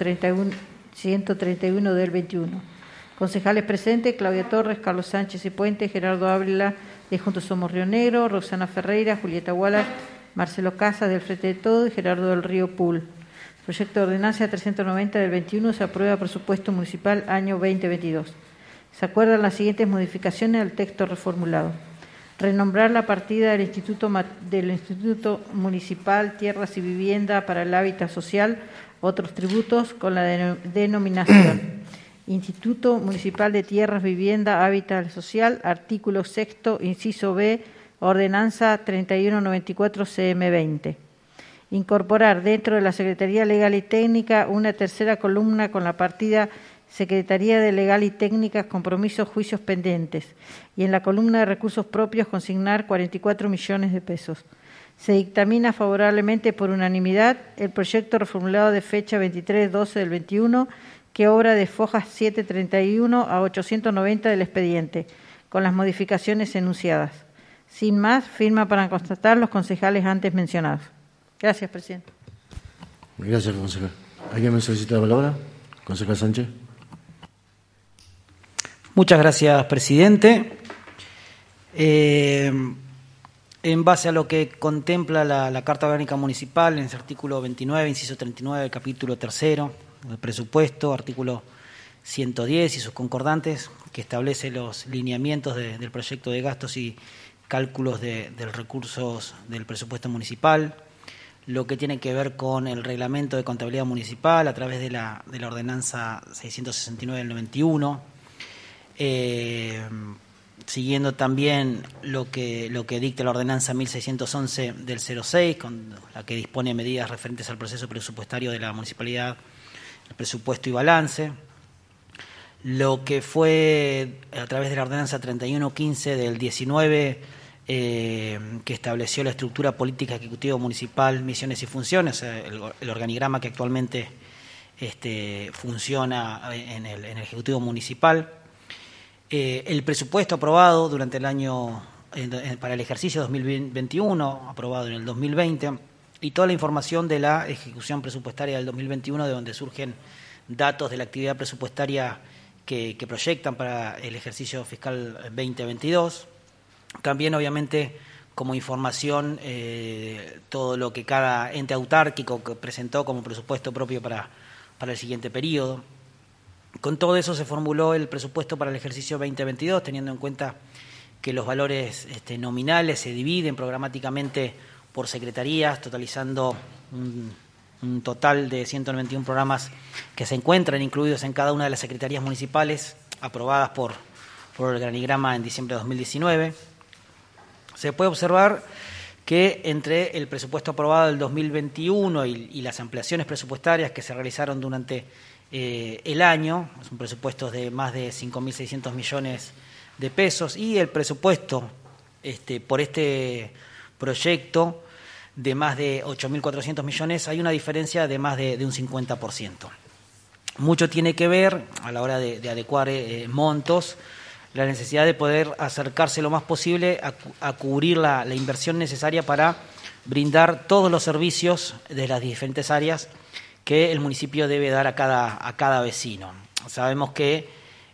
131 del 21. Concejales presentes: Claudia Torres, Carlos Sánchez y Puente, Gerardo Ávila de Juntos Somos Río Negro, Roxana Ferreira, Julieta Wallace, Marcelo Casas del Frente de Todo y Gerardo del Río Pool. Proyecto de ordenanza 390 del 21 se aprueba presupuesto municipal año 2022. Se acuerdan las siguientes modificaciones al texto reformulado. Renombrar la partida del Instituto Municipal Tierras y Vivienda para el Hábitat Social, otros tributos, con la denominación Instituto Municipal de Tierras, Vivienda, Hábitat Social, artículo 6, inciso B, ordenanza 3194 CM20. Incorporar dentro de la Secretaría Legal y Técnica una tercera columna con la partida Secretaría de Legal y Técnica, compromisos, juicios pendientes, y en la columna de recursos propios consignar 44 millones de pesos. Se dictamina favorablemente por unanimidad el proyecto reformulado de fecha 23/12 del 21, que obra de fojas 731 a 890 del expediente, con las modificaciones enunciadas. Sin más, firma para constatar los concejales antes mencionados. Gracias, presidente. Gracias, concejal. ¿Alguien me solicita la palabra? Concejal Sánchez. Muchas gracias, presidente. En base a lo que contempla la Carta Orgánica Municipal, en ese artículo 29, inciso 39 del capítulo 3 del presupuesto, artículo 110 y sus concordantes, que establece los lineamientos del proyecto de gastos y cálculos de recursos del presupuesto municipal, lo que tiene que ver con el reglamento de contabilidad municipal a través de la ordenanza 669 del 91, siguiendo también lo que dicta la ordenanza 1611 del 06, con la que dispone medidas referentes al proceso presupuestario de la municipalidad, el presupuesto y balance, lo que fue a través de la ordenanza 3115 del 19, que estableció la estructura política ejecutiva municipal, misiones y funciones, el organigrama que actualmente funciona en el Ejecutivo Municipal. El presupuesto aprobado durante el año, para el ejercicio 2021, aprobado en el 2020, y toda la información de la ejecución presupuestaria del 2021, de donde surgen datos de la actividad presupuestaria que proyectan para el ejercicio fiscal 2022. También, obviamente, como información, todo lo que cada ente autárquico presentó como presupuesto propio para el siguiente periodo. Con todo eso se formuló el presupuesto para el ejercicio 2022, teniendo en cuenta que los valores nominales se dividen programáticamente por secretarías, totalizando un total de 191 programas que se encuentran incluidos en cada una de las secretarías municipales aprobadas por el organigrama en diciembre de 2019. Se puede observar que entre el presupuesto aprobado del 2021 y las ampliaciones presupuestarias que se realizaron durante el año, son presupuestos de más de 5.600 millones de pesos, y el presupuesto por este proyecto de más de 8.400 millones, hay una diferencia de más de un 50%. Mucho tiene que ver, a la hora de adecuar montos, la necesidad de poder acercarse lo más posible a cubrir la inversión necesaria para brindar todos los servicios de las diferentes áreas que el municipio debe dar a cada vecino. Sabemos que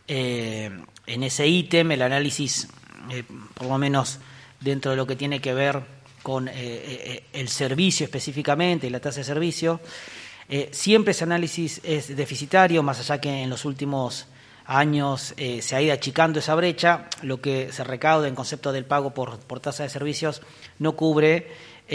en ese ítem el análisis, por lo menos dentro de lo que tiene que ver con el servicio específicamente y la tasa de servicio, siempre ese análisis es deficitario, más allá que en los últimos años se ha ido achicando esa brecha. Lo que se recauda en concepto del pago por tasa de servicios no cubre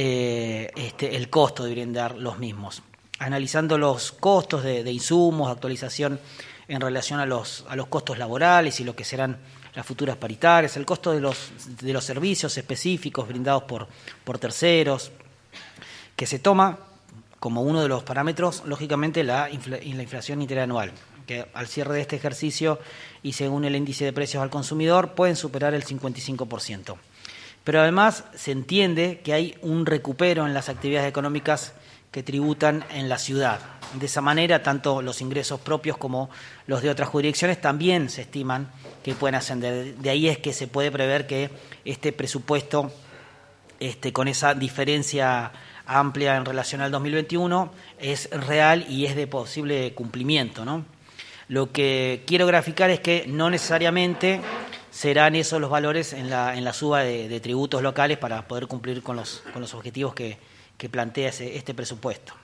el costo de brindar los mismos. Analizando los costos de insumos, actualización en relación a los costos laborales y lo que serán las futuras paritarias, el costo de los servicios específicos brindados por terceros, que se toma como uno de los parámetros, lógicamente, la inflación interanual, que al cierre de este ejercicio y según el índice de precios al consumidor pueden superar el 55%. Pero además se entiende que hay un recupero en las actividades económicas que tributan en la ciudad. De esa manera, tanto los ingresos propios como los de otras jurisdicciones también se estiman que pueden ascender. De ahí es que se puede prever que este presupuesto, con esa diferencia amplia en relación al 2021, es real y es de posible cumplimiento, ¿no? Lo que quiero graficar es que no necesariamente serán esos los valores en la suba de tributos locales para poder cumplir con los objetivos que plantea este presupuesto.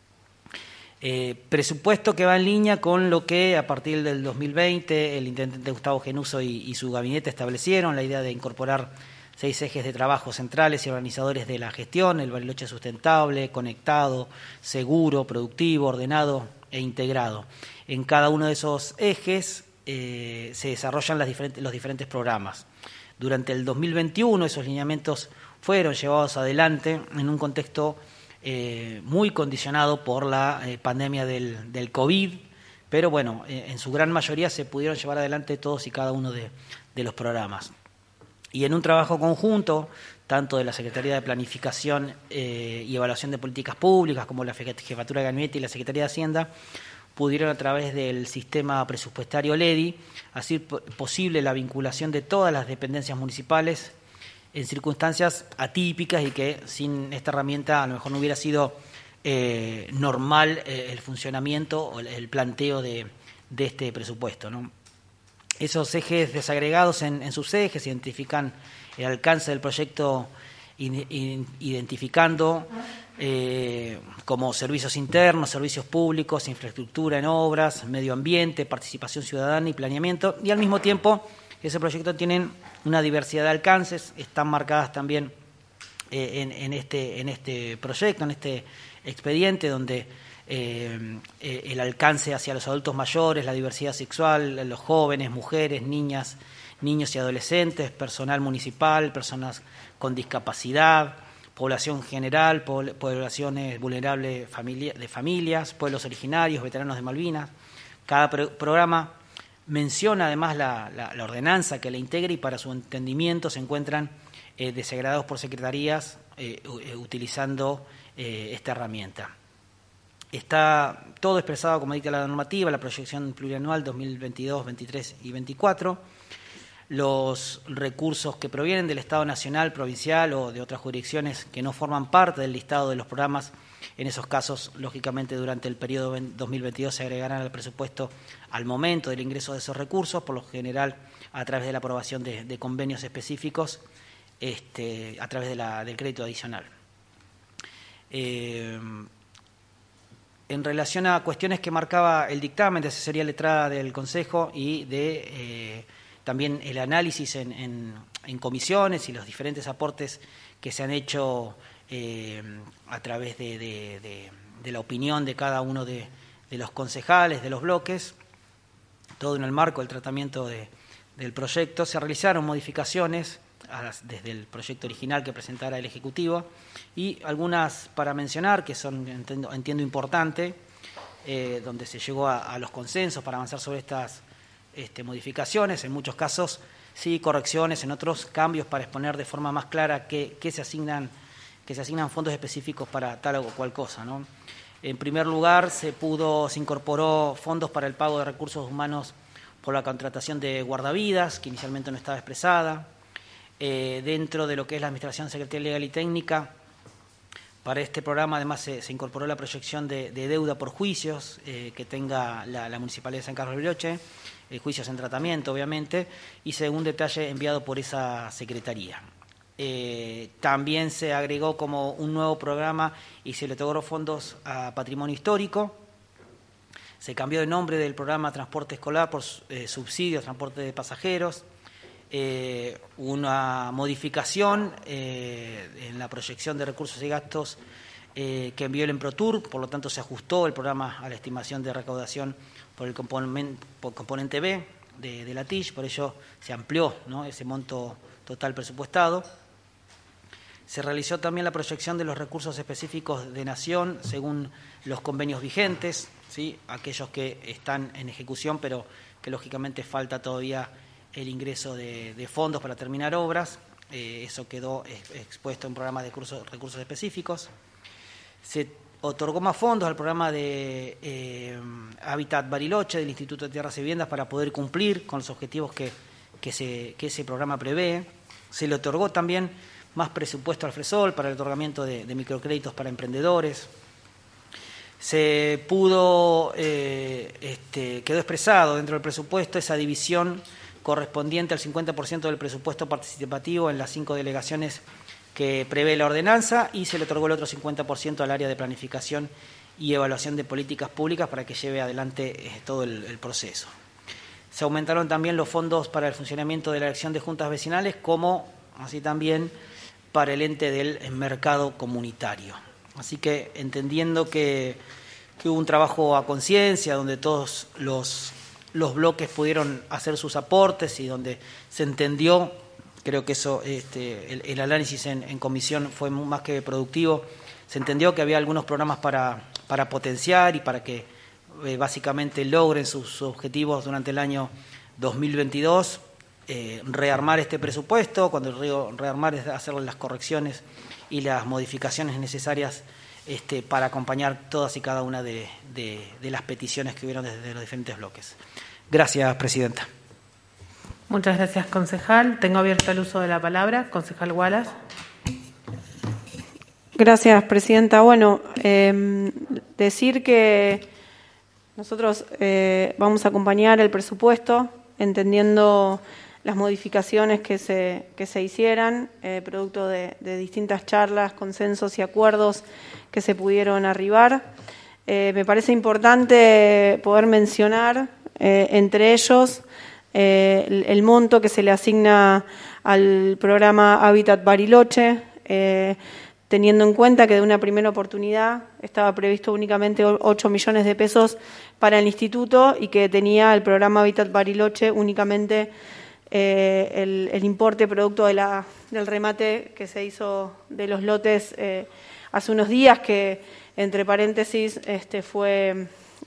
Presupuesto que va en línea con lo que a partir del 2020 el intendente Gustavo Genuso y su gabinete establecieron, la idea de incorporar 6 ejes de trabajo centrales y organizadores de la gestión: el Bariloche sustentable, conectado, seguro, productivo, ordenado e integrado. En cada uno de esos ejes se desarrollan los diferentes programas. Durante el 2021 esos lineamientos fueron llevados adelante en un contexto muy condicionado por la pandemia del COVID, pero bueno, en su gran mayoría se pudieron llevar adelante todos y cada uno de los programas. Y en un trabajo conjunto, tanto de la Secretaría de Planificación y Evaluación de Políticas Públicas como la Jefatura de Gabinete y la Secretaría de Hacienda, pudieron a través del sistema presupuestario LEDI hacer posible la vinculación de todas las dependencias municipales en circunstancias atípicas y que sin esta herramienta a lo mejor no hubiera sido normal el funcionamiento o el planteo de este presupuesto, ¿no? Esos ejes desagregados en sus ejes identifican el alcance del proyecto, identificando como servicios internos, servicios públicos, infraestructura en obras, medio ambiente, participación ciudadana y planeamiento, y al mismo tiempo ese proyecto tienen una diversidad de alcances, están marcadas también en este proyecto, en este expediente, donde el alcance hacia los adultos mayores, la diversidad sexual, los jóvenes, mujeres, niñas, niños y adolescentes, personal municipal, personas con discapacidad, población general, poblaciones vulnerables de familias, pueblos originarios, veteranos de Malvinas. Cada programa menciona además la ordenanza que la integra y para su entendimiento se encuentran desagradados por secretarías utilizando esta herramienta. Está todo expresado como dicta la normativa, la proyección plurianual 2022, 23 y 24, los recursos que provienen del Estado nacional, provincial o de otras jurisdicciones que no forman parte del listado de los programas. En esos casos, lógicamente, durante el periodo 2022 se agregarán al presupuesto al momento del ingreso de esos recursos, por lo general a través de la aprobación de convenios específicos, a través del crédito adicional. En relación a cuestiones que marcaba el dictamen de asesoría letrada del Consejo y de también el análisis en comisiones y los diferentes aportes que se han hecho a través de la opinión de cada uno de los concejales, de los bloques, todo en el marco del tratamiento del proyecto, se realizaron modificaciones desde el proyecto original que presentara el Ejecutivo y algunas para mencionar que son, entiendo importante, donde se llegó a los consensos para avanzar sobre estas modificaciones, en muchos casos sí correcciones, en otros cambios para exponer de forma más clara que se asignan fondos específicos para tal o cual cosa, ¿no? En primer lugar, se incorporó fondos para el pago de recursos humanos por la contratación de guardavidas, que inicialmente no estaba expresada. Dentro de lo que es la Administración Secretaría Legal y Técnica, para este programa además se incorporó la proyección de deuda por juicios que tenga la Municipalidad de San Carlos de Bariloche, juicios en tratamiento obviamente, y según detalle enviado por esa Secretaría. También se agregó como un nuevo programa y se le otorgó fondos a Patrimonio Histórico. Se cambió de nombre del programa Transporte Escolar por Subsidios Transporte de Pasajeros. Una modificación en la proyección de recursos y gastos que envió el Emprotur, por lo tanto se ajustó el programa a la estimación de recaudación por el componente B de la TIC, por ello se amplió, ¿no?, ese monto total presupuestado. Se realizó también la proyección de los recursos específicos de Nación según los convenios vigentes, ¿sí?, aquellos que están en ejecución, pero que lógicamente falta todavía el ingreso de fondos para terminar obras. Eso quedó expuesto en programas de recursos específicos. Se otorgó más fondos al programa de Hábitat Bariloche del Instituto de Tierras y Viviendas para poder cumplir con los objetivos que ese programa prevé. Se le otorgó también más presupuesto al Fresol para el otorgamiento de microcréditos para emprendedores. Se pudo, quedó expresado dentro del presupuesto esa división correspondiente al 50% del presupuesto participativo en las 5 delegaciones que prevé la ordenanza, y se le otorgó el otro 50% al área de planificación y evaluación de políticas públicas para que lleve adelante todo el proceso. Se aumentaron también los fondos para el funcionamiento de la elección de juntas vecinales, como así también para el ente del mercado comunitario. Así que entendiendo que hubo un trabajo a conciencia, donde todos los bloques pudieron hacer sus aportes y donde se entendió, creo que eso, el análisis en comisión fue más que productivo, se entendió que había algunos programas para potenciar y para que básicamente logren sus objetivos durante el año 2022, rearmar este presupuesto. Cuando digo rearmar es hacerle las correcciones y las modificaciones necesarias para acompañar todas y cada una de las peticiones que hubieron desde los diferentes bloques. Gracias, Presidenta. Muchas gracias, concejal. Tengo abierto el uso de la palabra. Concejal Wallace. Gracias, Presidenta. Bueno, decir que nosotros vamos a acompañar el presupuesto, entendiendo las modificaciones que se hicieran, producto de distintas charlas, consensos y acuerdos que se pudieron arribar. Me parece importante poder mencionar, entre ellos, el monto que se le asigna al programa Hábitat Bariloche, teniendo en cuenta que de una primera oportunidad estaba previsto únicamente 8 millones de pesos para el instituto y que tenía el programa Hábitat Bariloche únicamente el importe producto del remate que se hizo de los lotes hace unos días, que entre paréntesis fue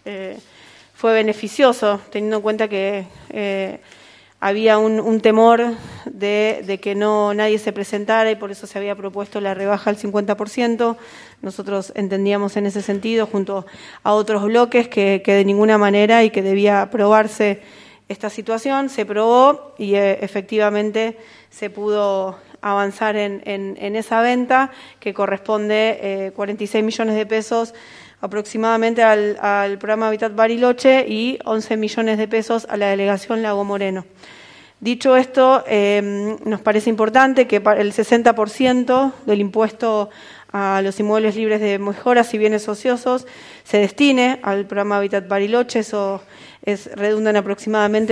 beneficioso, teniendo en cuenta que había un temor de que nadie se presentara, y por eso se había propuesto la rebaja al 50%. Nosotros entendíamos en ese sentido, junto a otros bloques, que de ninguna manera y que debía aprobarse esta situación. Se probó y efectivamente se pudo avanzar en esa venta, que corresponde 46 millones de pesos aproximadamente al programa Hábitat Bariloche y 11 millones de pesos a la delegación Lago Moreno. Dicho esto, nos parece importante que el 60% del impuesto a los inmuebles libres de mejoras y bienes ociosos se destine al programa Hábitat Bariloche. Eso redunda en aproximadamente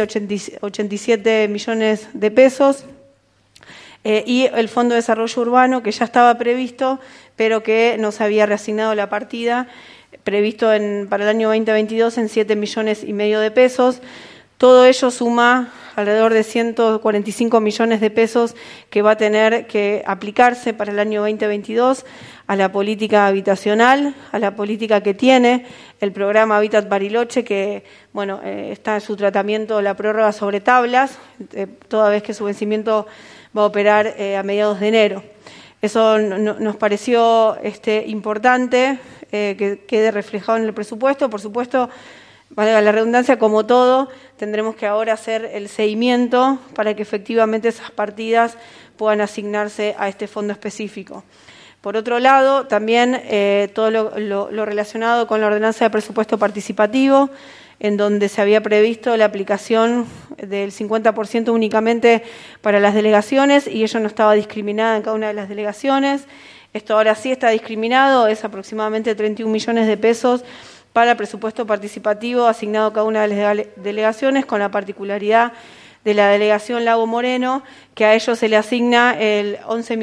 87 millones de pesos. Y el Fondo de Desarrollo Urbano, que ya estaba previsto, pero que nos había reasignado la partida, previsto para el año 2022 en 7 millones y medio de pesos. Todo ello suma alrededor de 145 millones de pesos que va a tener que aplicarse para el año 2022 a la política habitacional, a la política que tiene el programa Hábitat Bariloche, que está en su tratamiento la prórroga sobre tablas, toda vez que su vencimiento va a operar a mediados de enero. Eso nos pareció importante que quede reflejado en el presupuesto. Por supuesto, valga la redundancia, como todo, tendremos que ahora hacer el seguimiento para que efectivamente esas partidas puedan asignarse a este fondo específico. Por otro lado, también todo lo relacionado con la ordenanza de presupuesto participativo, en donde se había previsto la aplicación del 50% únicamente para las delegaciones y ello no estaba discriminado en cada una de las delegaciones. Esto ahora sí está discriminado, es aproximadamente 31 millones de pesos para presupuesto participativo asignado a cada una de las delegaciones, con la particularidad de la delegación Lago Moreno, que a ellos se le asigna el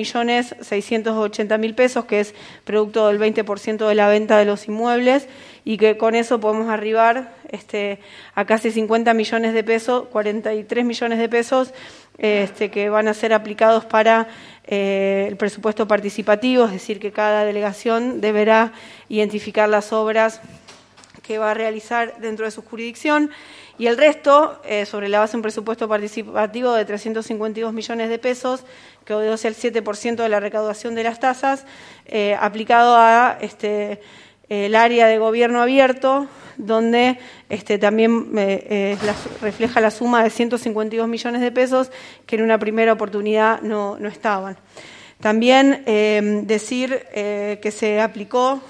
11.680.000 pesos, que es producto del 20% de la venta de los inmuebles, y que con eso podemos arribar a casi 50 millones de pesos, 43 millones de pesos, que van a ser aplicados para el presupuesto participativo, es decir, que cada delegación deberá identificar las obras que va a realizar dentro de su jurisdicción, y el resto, sobre la base de un presupuesto participativo de 352 millones de pesos, que obedece al 7% de la recaudación de las tasas, aplicado a el área de gobierno abierto, donde también refleja la suma de 152 millones de pesos, que en una primera oportunidad no estaban. También decir que se aplicó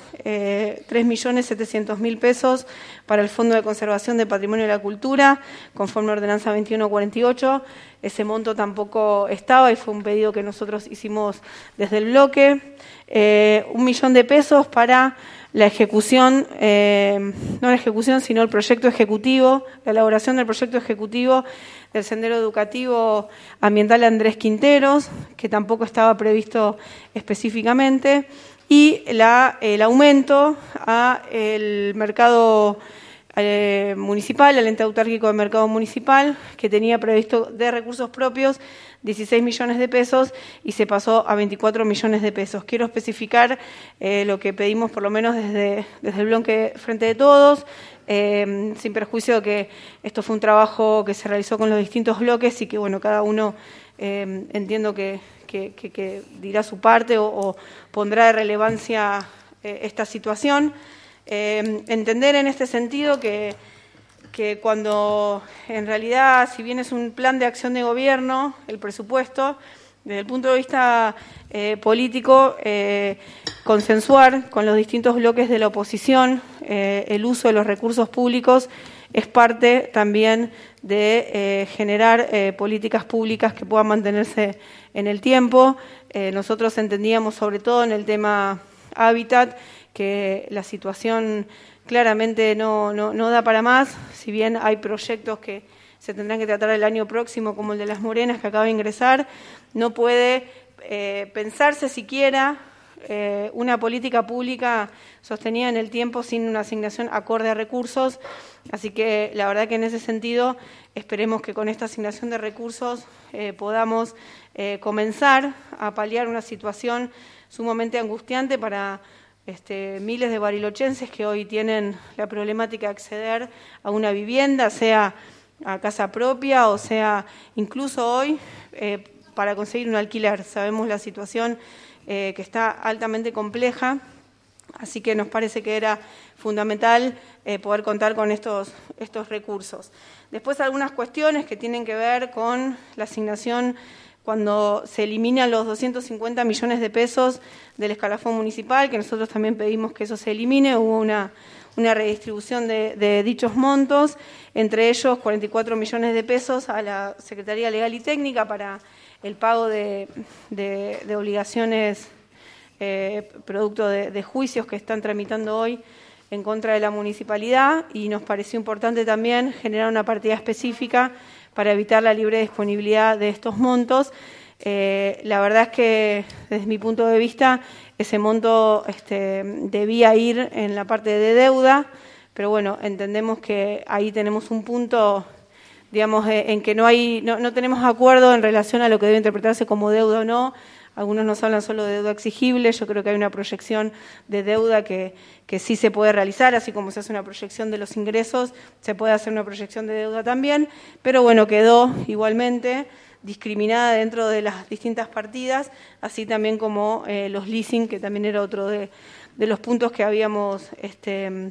3.700.000 pesos para el Fondo de Conservación de Patrimonio de la Cultura, conforme a Ordenanza 2148. Ese monto tampoco estaba y fue un pedido que nosotros hicimos desde el bloque. 1 millón de pesos para la ejecución, no la ejecución, sino el proyecto ejecutivo, la elaboración del proyecto ejecutivo del Sendero Educativo Ambiental Andrés Quinteros, que tampoco estaba previsto específicamente, y el aumento al mercado municipal, al ente autárquico del mercado municipal, que tenía previsto de recursos propios 16 millones de pesos y se pasó a 24 millones de pesos. Quiero especificar lo que pedimos, por lo menos desde el bloque Frente de Todos, sin perjuicio de que esto fue un trabajo que se realizó con los distintos bloques y que, bueno, cada uno entiendo que dirá su parte o pondrá de relevancia esta situación. Entender en este sentido que cuando en realidad, si bien es un plan de acción de gobierno, el presupuesto, desde el punto de vista político, consensuar con los distintos bloques de la oposición el uso de los recursos públicos es parte también de generar políticas públicas que puedan mantenerse en el tiempo. Nosotros entendíamos, sobre todo en el tema hábitat, que la situación claramente no da para más, si bien hay proyectos que se tendrán que tratar el año próximo, como el de Las Morenas, que acaba de ingresar, no puede pensarse siquiera una política pública sostenida en el tiempo sin una asignación acorde a recursos. Así que la verdad que en ese sentido esperemos que con esta asignación de recursos podamos comenzar a paliar una situación sumamente angustiante para miles de barilochenses que hoy tienen la problemática de acceder a una vivienda, sea a casa propia o sea incluso hoy para conseguir un alquiler. Sabemos la situación que está altamente compleja, así que nos parece que era fundamental poder contar con estos recursos. Después algunas cuestiones que tienen que ver con la asignación cuando se eliminan los 250 millones de pesos del escalafón municipal, que nosotros también pedimos que eso se elimine. Hubo una redistribución de dichos montos, entre ellos 44 millones de pesos a la Secretaría Legal y Técnica para el pago de obligaciones producto de juicios que están tramitando hoy en contra de la municipalidad, y nos pareció importante también generar una partida específica para evitar la libre disponibilidad de estos montos. La verdad es que, desde mi punto de vista, ese monto debía ir en la parte de deuda, pero bueno, entendemos que ahí tenemos un punto, digamos, en que no tenemos acuerdo en relación a lo que debe interpretarse como deuda o no. Algunos nos hablan solo de deuda exigible. Yo creo que hay una proyección de deuda que sí se puede realizar, así como se hace una proyección de los ingresos, se puede hacer una proyección de deuda también, pero bueno, quedó igualmente discriminada dentro de las distintas partidas, así también como los leasing, que también era otro de los puntos que habíamos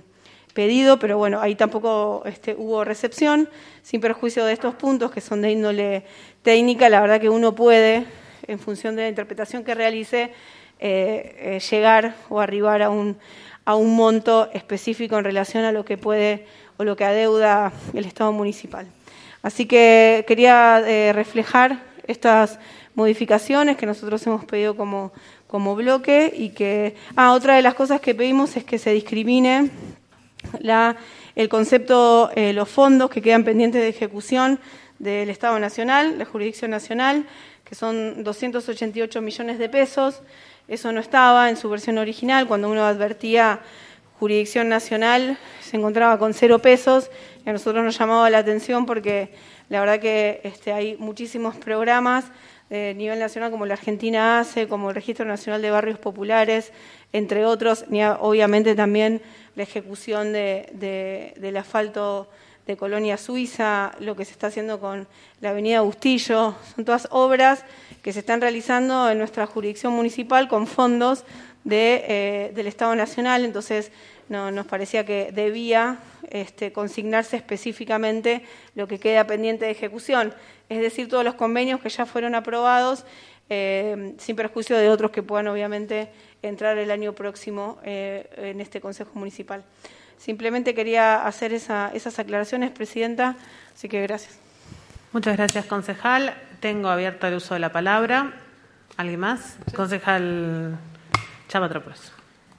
pedido, pero bueno, ahí tampoco hubo recepción. Sin perjuicio de estos puntos que son de índole técnica, la verdad que uno puede, en función de la interpretación que realice, llegar o arribar a un monto específico en relación a lo que puede o lo que adeuda el Estado municipal. Así que quería reflejar estas modificaciones que nosotros hemos pedido como bloque y que... otra de las cosas que pedimos es que se discrimine el concepto, los fondos que quedan pendientes de ejecución del Estado Nacional, la jurisdicción nacional, que son 288 millones de pesos. Eso no estaba en su versión original. Cuando uno advertía jurisdicción nacional, se encontraba con 0 pesos. Y a nosotros nos llamaba la atención porque la verdad que hay muchísimos programas de nivel nacional, como la Argentina hace, como el Registro Nacional de Barrios Populares, entre otros, y obviamente también la ejecución del asfalto de Colonia Suiza, lo que se está haciendo con la avenida Bustillo. Son todas obras que se están realizando en nuestra jurisdicción municipal con fondos del Estado Nacional. Entonces nos parecía que debía consignarse específicamente lo que queda pendiente de ejecución, es decir, todos los convenios que ya fueron aprobados, sin perjuicio de otros que puedan obviamente entrar el año próximo en este Consejo Municipal. Simplemente quería hacer esas aclaraciones, Presidenta, así que gracias. Muchas gracias, concejal. Tengo abierto el uso de la palabra. ¿Alguien más? Sí. Concejal Chama Trópolis.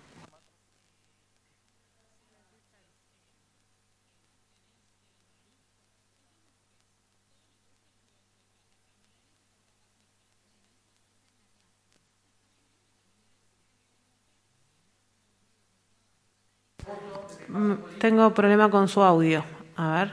Tengo problema con su audio. A ver.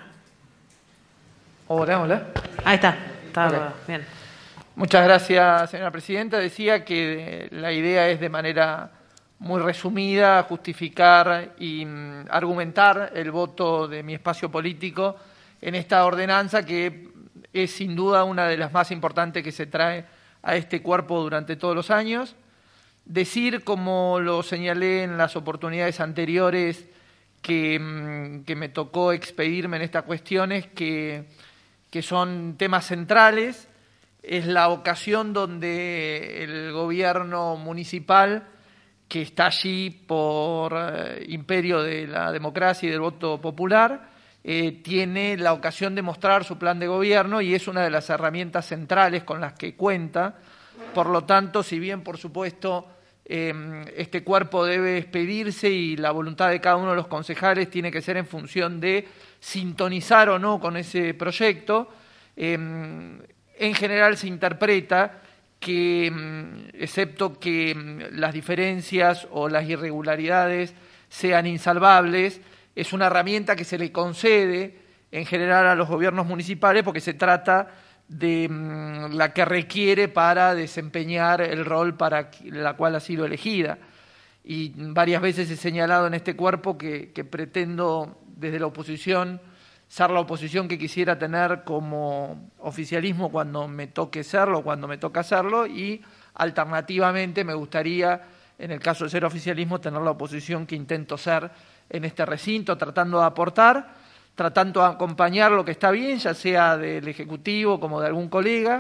Hola. Ahí está. Está okay. Bien. Muchas gracias, señora presidenta. Decía que la idea es de manera muy resumida justificar y argumentar el voto de mi espacio político en esta ordenanza que es sin duda una de las más importantes que se trae a este cuerpo durante todos los años. Decir, como lo señalé en las oportunidades anteriores, que me tocó expedirme en estas cuestiones, que son temas centrales. Es la ocasión donde el gobierno municipal, que está allí por imperio de la democracia y del voto popular, tiene la ocasión de mostrar su plan de gobierno y es una de las herramientas centrales con las que cuenta. Por lo tanto, si bien, por supuesto, este cuerpo debe expedirse y la voluntad de cada uno de los concejales tiene que ser en función de sintonizar o no con ese proyecto, en general se interpreta que, excepto que las diferencias o las irregularidades sean insalvables, es una herramienta que se le concede en general a los gobiernos municipales porque se trata de la que requiere para desempeñar el rol para la cual ha sido elegida. Y varias veces he señalado en este cuerpo que pretendo desde la oposición ser la oposición que quisiera tener como oficialismo cuando me toque serlo, cuando me toca hacerlo, y alternativamente me gustaría, en el caso de ser oficialismo, tener la oposición que intento ser en este recinto, tratando de aportar, tratando de acompañar lo que está bien, ya sea del Ejecutivo como de algún colega,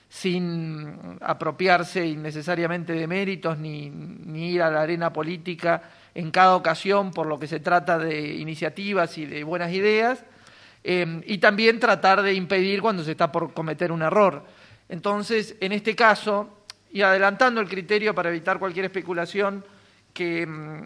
sin apropiarse innecesariamente de méritos ni ir a la arena política en cada ocasión por lo que se trata de iniciativas y de buenas ideas, y también tratar de impedir cuando se está por cometer un error. Entonces, en este caso, y adelantando el criterio para evitar cualquier especulación que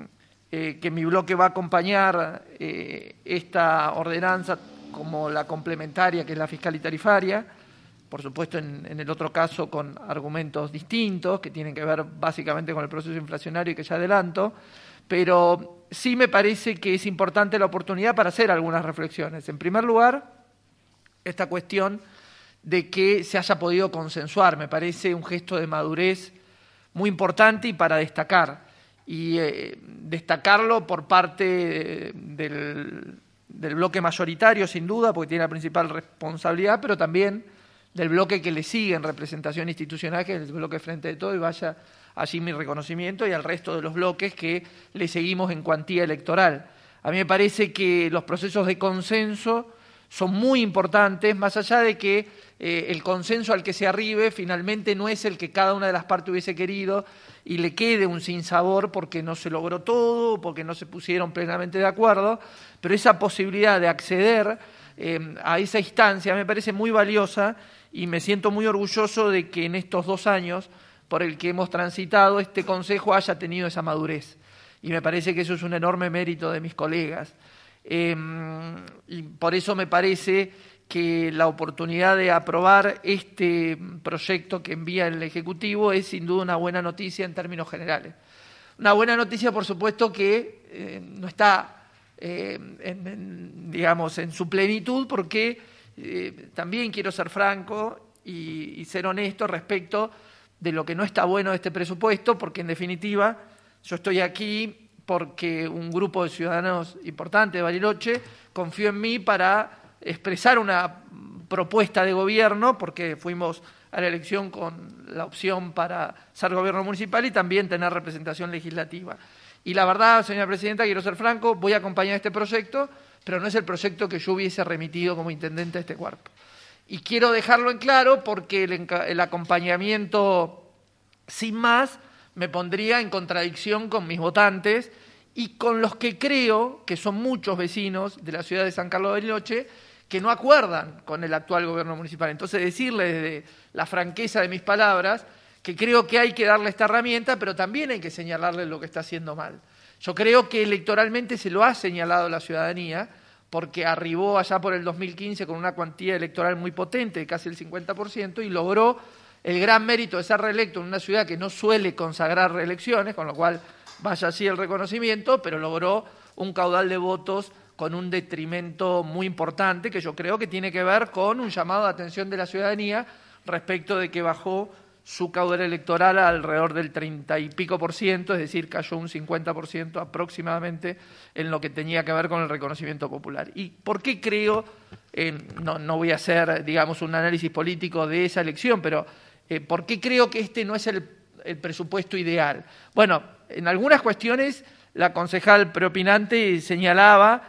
mi bloque va a acompañar esta ordenanza como la complementaria, que es la fiscal y tarifaria, por supuesto en el otro caso con argumentos distintos que tienen que ver básicamente con el proceso inflacionario y que ya adelanto, pero sí me parece que es importante la oportunidad para hacer algunas reflexiones. En primer lugar, esta cuestión de que se haya podido consensuar, me parece un gesto de madurez muy importante y para destacar. Y destacarlo por parte del bloque mayoritario, sin duda, porque tiene la principal responsabilidad, pero también del bloque que le sigue en representación institucional, que es el bloque Frente de Todo, y vaya allí mi reconocimiento, y al resto de los bloques que le seguimos en cuantía electoral A mí me parece que los procesos de consenso son muy importantes, más allá de que el consenso al que se arribe finalmente no es el que cada una de las partes hubiese querido y le quede un sinsabor porque no se logró todo, porque no se pusieron plenamente de acuerdo, pero esa posibilidad de acceder a esa instancia me parece muy valiosa y me siento muy orgulloso de que en estos 2 años por el que hemos transitado este Consejo haya tenido esa madurez. Y me parece que eso es un enorme mérito de mis colegas. Y por eso me parece que la oportunidad de aprobar este proyecto que envía el Ejecutivo es sin duda una buena noticia en términos generales. Una buena noticia, por supuesto, que no está, digamos, en su plenitud, porque también quiero ser franco y ser honesto respecto de lo que no está bueno de este presupuesto, porque en definitiva yo estoy aquí porque un grupo de ciudadanos importante de Bariloche confió en mí para expresar una propuesta de gobierno, porque fuimos a la elección con la opción para ser gobierno municipal y también tener representación legislativa. Y la verdad, señora presidenta, quiero ser franco, voy a acompañar este proyecto, pero no es el proyecto que yo hubiese remitido como intendente de este cuerpo. Y quiero dejarlo en claro porque el acompañamiento sin más me pondría en contradicción con mis votantes y con los que creo que son muchos vecinos de la ciudad de San Carlos de Bariloche que no acuerdan con el actual gobierno municipal. Entonces, decirles desde la franqueza de mis palabras que creo que hay que darle esta herramienta, pero también hay que señalarle lo que está haciendo mal. Yo creo que electoralmente se lo ha señalado la ciudadanía, porque arribó allá por el 2015 con una cuantía electoral muy potente, de casi el 50%, y logró el gran mérito de ser reelecto en una ciudad que no suele consagrar reelecciones, con lo cual vaya así el reconocimiento, pero logró un caudal de votos con un detrimento muy importante que yo creo que tiene que ver con un llamado de atención de la ciudadanía respecto de que bajó su caudal electoral alrededor del 30 y pico %, es decir, cayó un 50% aproximadamente en lo que tenía que ver con el reconocimiento popular. ¿Y por qué creo, no voy a hacer, digamos, un análisis político de esa elección, pero por qué creo que este no es el presupuesto ideal? Bueno, en algunas cuestiones la concejal preopinante señalaba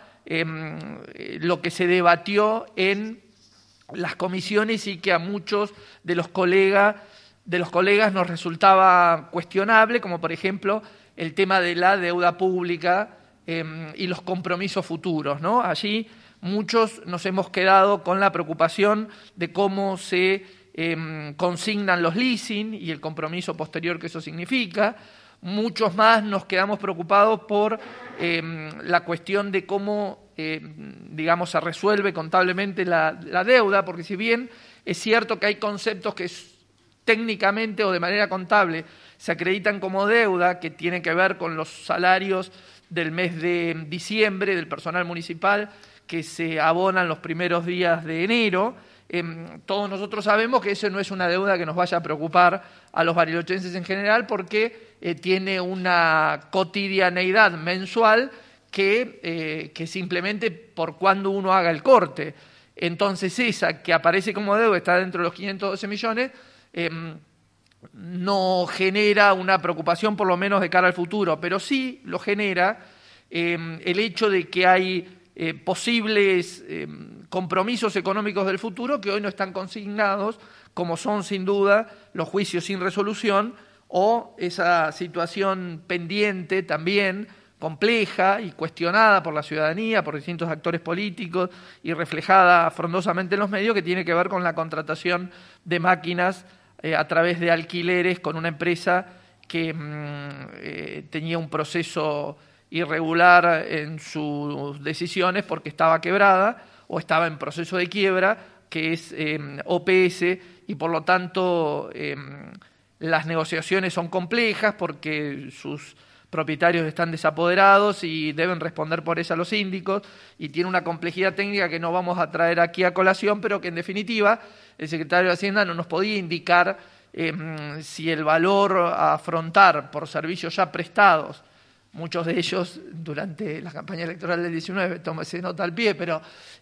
lo que se debatió en las comisiones y que a muchos de los colegas nos resultaba cuestionable, como por ejemplo el tema de la deuda pública y los compromisos futuros, ¿no? Allí muchos nos hemos quedado con la preocupación de cómo se consignan los leasing y el compromiso posterior que eso significa. Muchos más nos quedamos preocupados por la cuestión de cómo, digamos, se resuelve contablemente la deuda, porque si bien es cierto que hay conceptos que técnicamente o de manera contable se acreditan como deuda, que tiene que ver con los salarios del mes de diciembre del personal municipal que se abonan los primeros días de enero, todos nosotros sabemos que eso no es una deuda que nos vaya a preocupar a los barilochenses en general, porque tiene una cotidianeidad mensual que simplemente por cuando uno haga el corte. Entonces esa que aparece como deuda, está dentro de los 512 millones, no genera una preocupación por lo menos de cara al futuro, pero sí lo genera el hecho de que hay posibles compromisos económicos del futuro que hoy no están consignados, como son sin duda los juicios sin resolución o esa situación pendiente también compleja y cuestionada por la ciudadanía, por distintos actores políticos y reflejada frondosamente en los medios, que tiene que ver con la contratación de máquinas a través de alquileres con una empresa que tenía un proceso irregular en sus decisiones porque estaba quebrada o estaba en proceso de quiebra, que es OPS, y por lo tanto las negociaciones son complejas porque sus propietarios están desapoderados y deben responder por eso a los síndicos, y tiene una complejidad técnica que no vamos a traer aquí a colación, pero que en definitiva el secretario de Hacienda no nos podía indicar si el valor a afrontar por servicios ya prestados muchos de ellos durante la campaña electoral del 19, se nota al pie, pero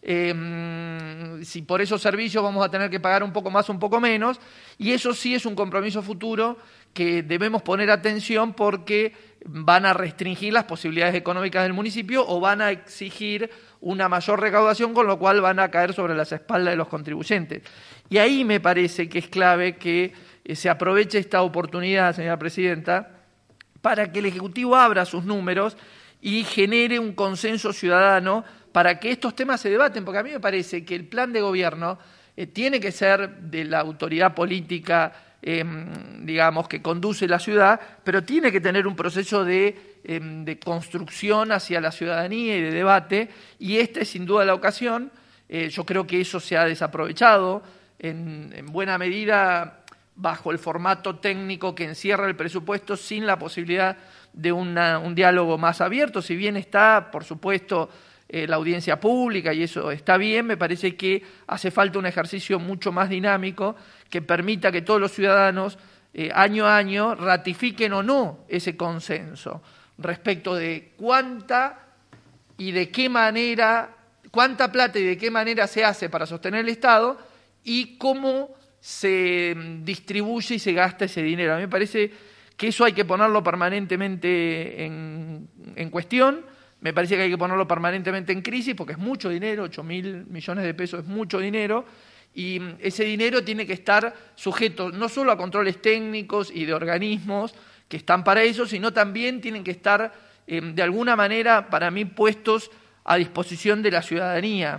si por esos servicios vamos a tener que pagar un poco más, un poco menos, y eso sí es un compromiso futuro que debemos poner atención porque van a restringir las posibilidades económicas del municipio o van a exigir una mayor recaudación, con lo cual van a caer sobre las espaldas de los contribuyentes. Y ahí me parece que es clave que se aproveche esta oportunidad, señora presidenta, para que el Ejecutivo abra sus números y genere un consenso ciudadano para que estos temas se debaten, porque a mí me parece que el plan de gobierno tiene que ser de la autoridad política, digamos, que conduce la ciudad, pero tiene que tener un proceso de construcción hacia la ciudadanía y de debate, y esta es sin duda la ocasión. Yo creo que eso se ha desaprovechado en buena medida bajo el formato técnico que encierra el presupuesto, sin la posibilidad de un diálogo más abierto. Si bien está, por supuesto, la audiencia pública, y eso está bien, me parece que hace falta un ejercicio mucho más dinámico que permita que todos los ciudadanos, año a año, ratifiquen o no ese consenso respecto de cuánta y de qué manera, cuánta plata y de qué manera se hace para sostener el Estado y cómo se distribuye y se gasta ese dinero. A mí me parece que eso hay que ponerlo permanentemente en cuestión. Me parece que hay que ponerlo permanentemente en crisis porque es mucho dinero, 8.000 millones de pesos es mucho dinero, y ese dinero tiene que estar sujeto no solo a controles técnicos y de organismos que están para eso, sino también tienen que estar de alguna manera, para mí, puestos a disposición de la ciudadanía.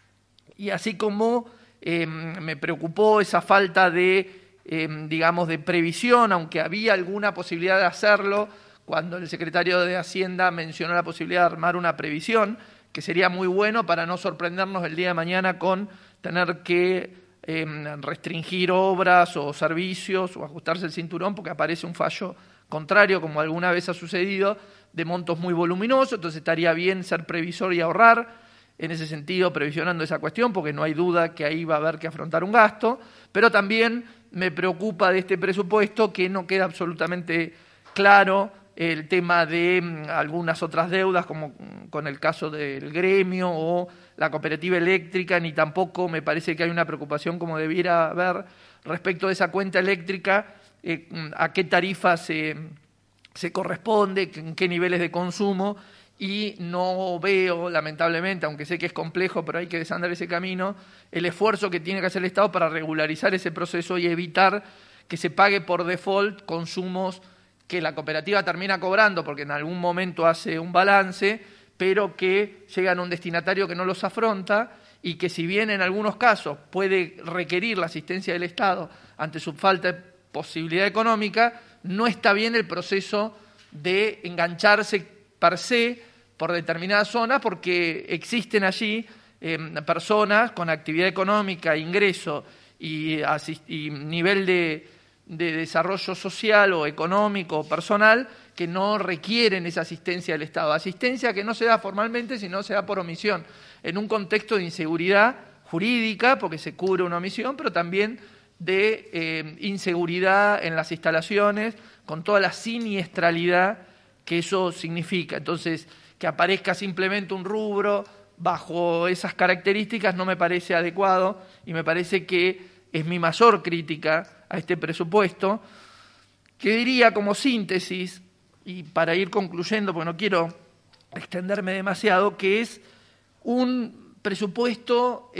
Y así como me preocupó esa falta de, digamos, de previsión, aunque había alguna posibilidad de hacerlo, cuando el secretario de Hacienda mencionó la posibilidad de armar una previsión, que sería muy bueno para no sorprendernos el día de mañana con tener que restringir obras o servicios o ajustarse el cinturón porque aparece un fallo contrario, como alguna vez ha sucedido, de montos muy voluminosos. Entonces estaría bien ser previsor y ahorrar, en ese sentido, previsionando esa cuestión, porque no hay duda que ahí va a haber que afrontar un gasto, pero también me preocupa de este presupuesto que no queda absolutamente claro el tema de algunas otras deudas, como con el caso del gremio o la cooperativa eléctrica, ni tampoco me parece que hay una preocupación como debiera haber respecto de esa cuenta eléctrica, a qué tarifa se corresponde, en qué niveles de consumo, y no veo, lamentablemente, aunque sé que es complejo, pero hay que desandar ese camino, el esfuerzo que tiene que hacer el Estado para regularizar ese proceso y evitar que se pague por default consumos que la cooperativa termina cobrando porque en algún momento hace un balance, pero que llegan a un destinatario que no los afronta y que, si bien en algunos casos puede requerir la asistencia del Estado ante su falta de posibilidad económica, no está bien el proceso de engancharse per se por determinadas zonas, porque existen allí personas con actividad económica, ingreso y nivel de desarrollo social o económico o personal que no requieren esa asistencia del Estado. Asistencia que no se da formalmente, sino se da por omisión, en un contexto de inseguridad jurídica, porque se cubre una omisión, pero también de inseguridad en las instalaciones, con toda la siniestralidad que eso significa. Entonces, que aparezca simplemente un rubro bajo esas características no me parece adecuado, y me parece que es mi mayor crítica a este presupuesto, que diría como síntesis, y para ir concluyendo, porque no quiero extenderme demasiado, que es un presupuesto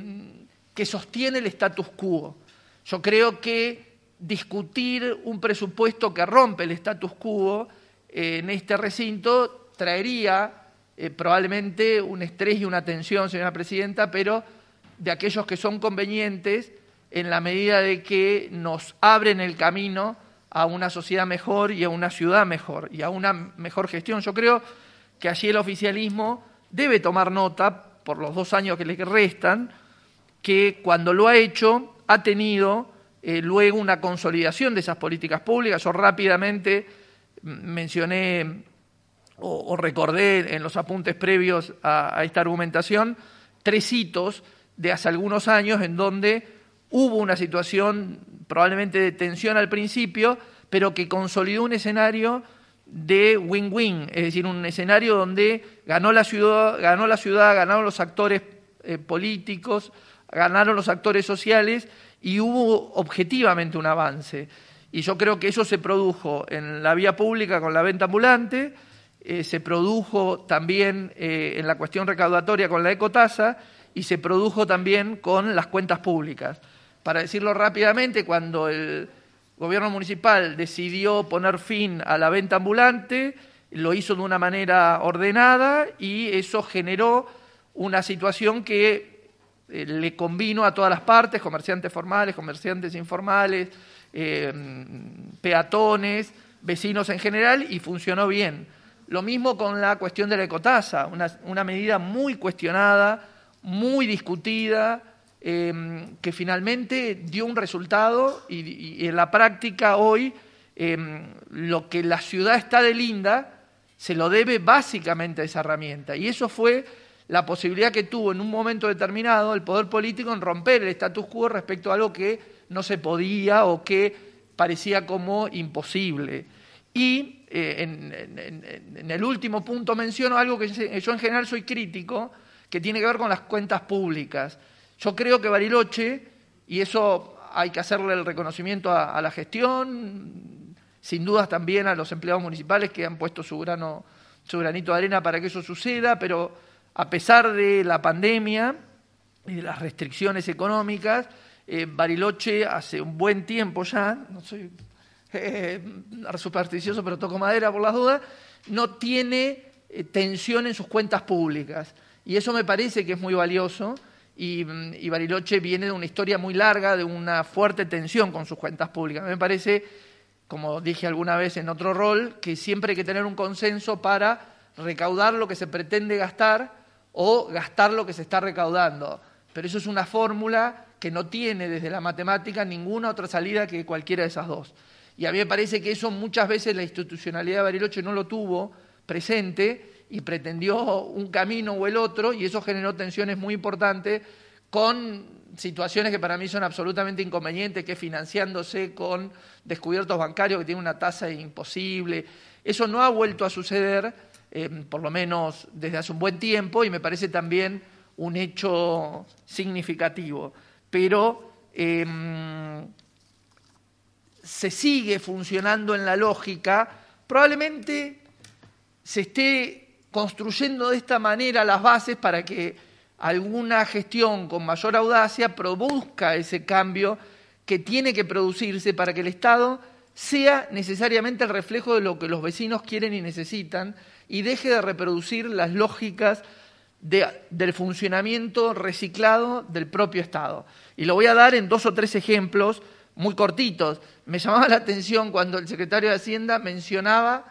que sostiene el status quo. Yo creo que discutir un presupuesto que rompe el status quo en este recinto traería probablemente un estrés y una tensión, señora presidenta, pero de aquellos que son convenientes en la medida de que nos abren el camino a una sociedad mejor y a una ciudad mejor y a una mejor gestión. Yo creo que allí el oficialismo debe tomar nota, por los 2 años que le restan, que cuando lo ha hecho ha tenido luego una consolidación de esas políticas públicas. Yo rápidamente mencioné o recordé en los apuntes previos a esta argumentación 3 hitos de hace algunos años en donde hubo una situación probablemente de tensión al principio, pero que consolidó un escenario de win-win, es decir, un escenario donde ganó la ciudad, ganaron los actores políticos, ganaron los actores sociales y hubo objetivamente un avance. Y yo creo que eso se produjo en la vía pública con la venta ambulante, se produjo también en la cuestión recaudatoria con la ecotasa y se produjo también con las cuentas públicas. Para decirlo rápidamente, cuando el gobierno municipal decidió poner fin a la venta ambulante, lo hizo de una manera ordenada y eso generó una situación que le convino a todas las partes, comerciantes formales, comerciantes informales, peatones, vecinos en general, y funcionó bien. Lo mismo con la cuestión de la ecotasa, una medida muy cuestionada, muy discutida, que finalmente dio un resultado y en la práctica hoy lo que la ciudad está de linda se lo debe básicamente a esa herramienta. Y eso fue la posibilidad que tuvo en un momento determinado el poder político en romper el status quo respecto a algo que no se podía o que parecía como imposible. Y en el último punto menciono algo que yo en general soy crítico, que tiene que ver con las cuentas públicas. Yo creo que Bariloche, y eso hay que hacerle el reconocimiento a la gestión, sin dudas también a los empleados municipales que han puesto su granito de arena para que eso suceda, pero a pesar de la pandemia y de las restricciones económicas, Bariloche hace un buen tiempo ya, no soy supersticioso pero toco madera por las dudas, no tiene tensión en sus cuentas públicas. Y eso me parece que es muy valioso y Bariloche viene de una historia muy larga, de una fuerte tensión con sus cuentas públicas. Me parece, como dije alguna vez en otro rol, que siempre hay que tener un consenso para recaudar lo que se pretende gastar o gastar lo que se está recaudando. Pero eso es una fórmula que no tiene desde la matemática ninguna otra salida que cualquiera de esas dos. Y a mí me parece que eso muchas veces la institucionalidad de Bariloche no lo tuvo presente y pretendió un camino o el otro, y eso generó tensiones muy importantes con situaciones que para mí son absolutamente inconvenientes, que es financiándose con descubiertos bancarios que tienen una tasa imposible. Eso no ha vuelto a suceder, por lo menos desde hace un buen tiempo, y me parece también un hecho significativo. Pero se sigue funcionando en la lógica, probablemente se esté construyendo de esta manera las bases para que alguna gestión con mayor audacia produzca ese cambio que tiene que producirse para que el Estado sea necesariamente el reflejo de lo que los vecinos quieren y necesitan y deje de reproducir las lógicas del funcionamiento reciclado del propio Estado. Y lo voy a dar en 2 o 3 ejemplos muy cortitos. Me llamaba la atención cuando el secretario de Hacienda mencionaba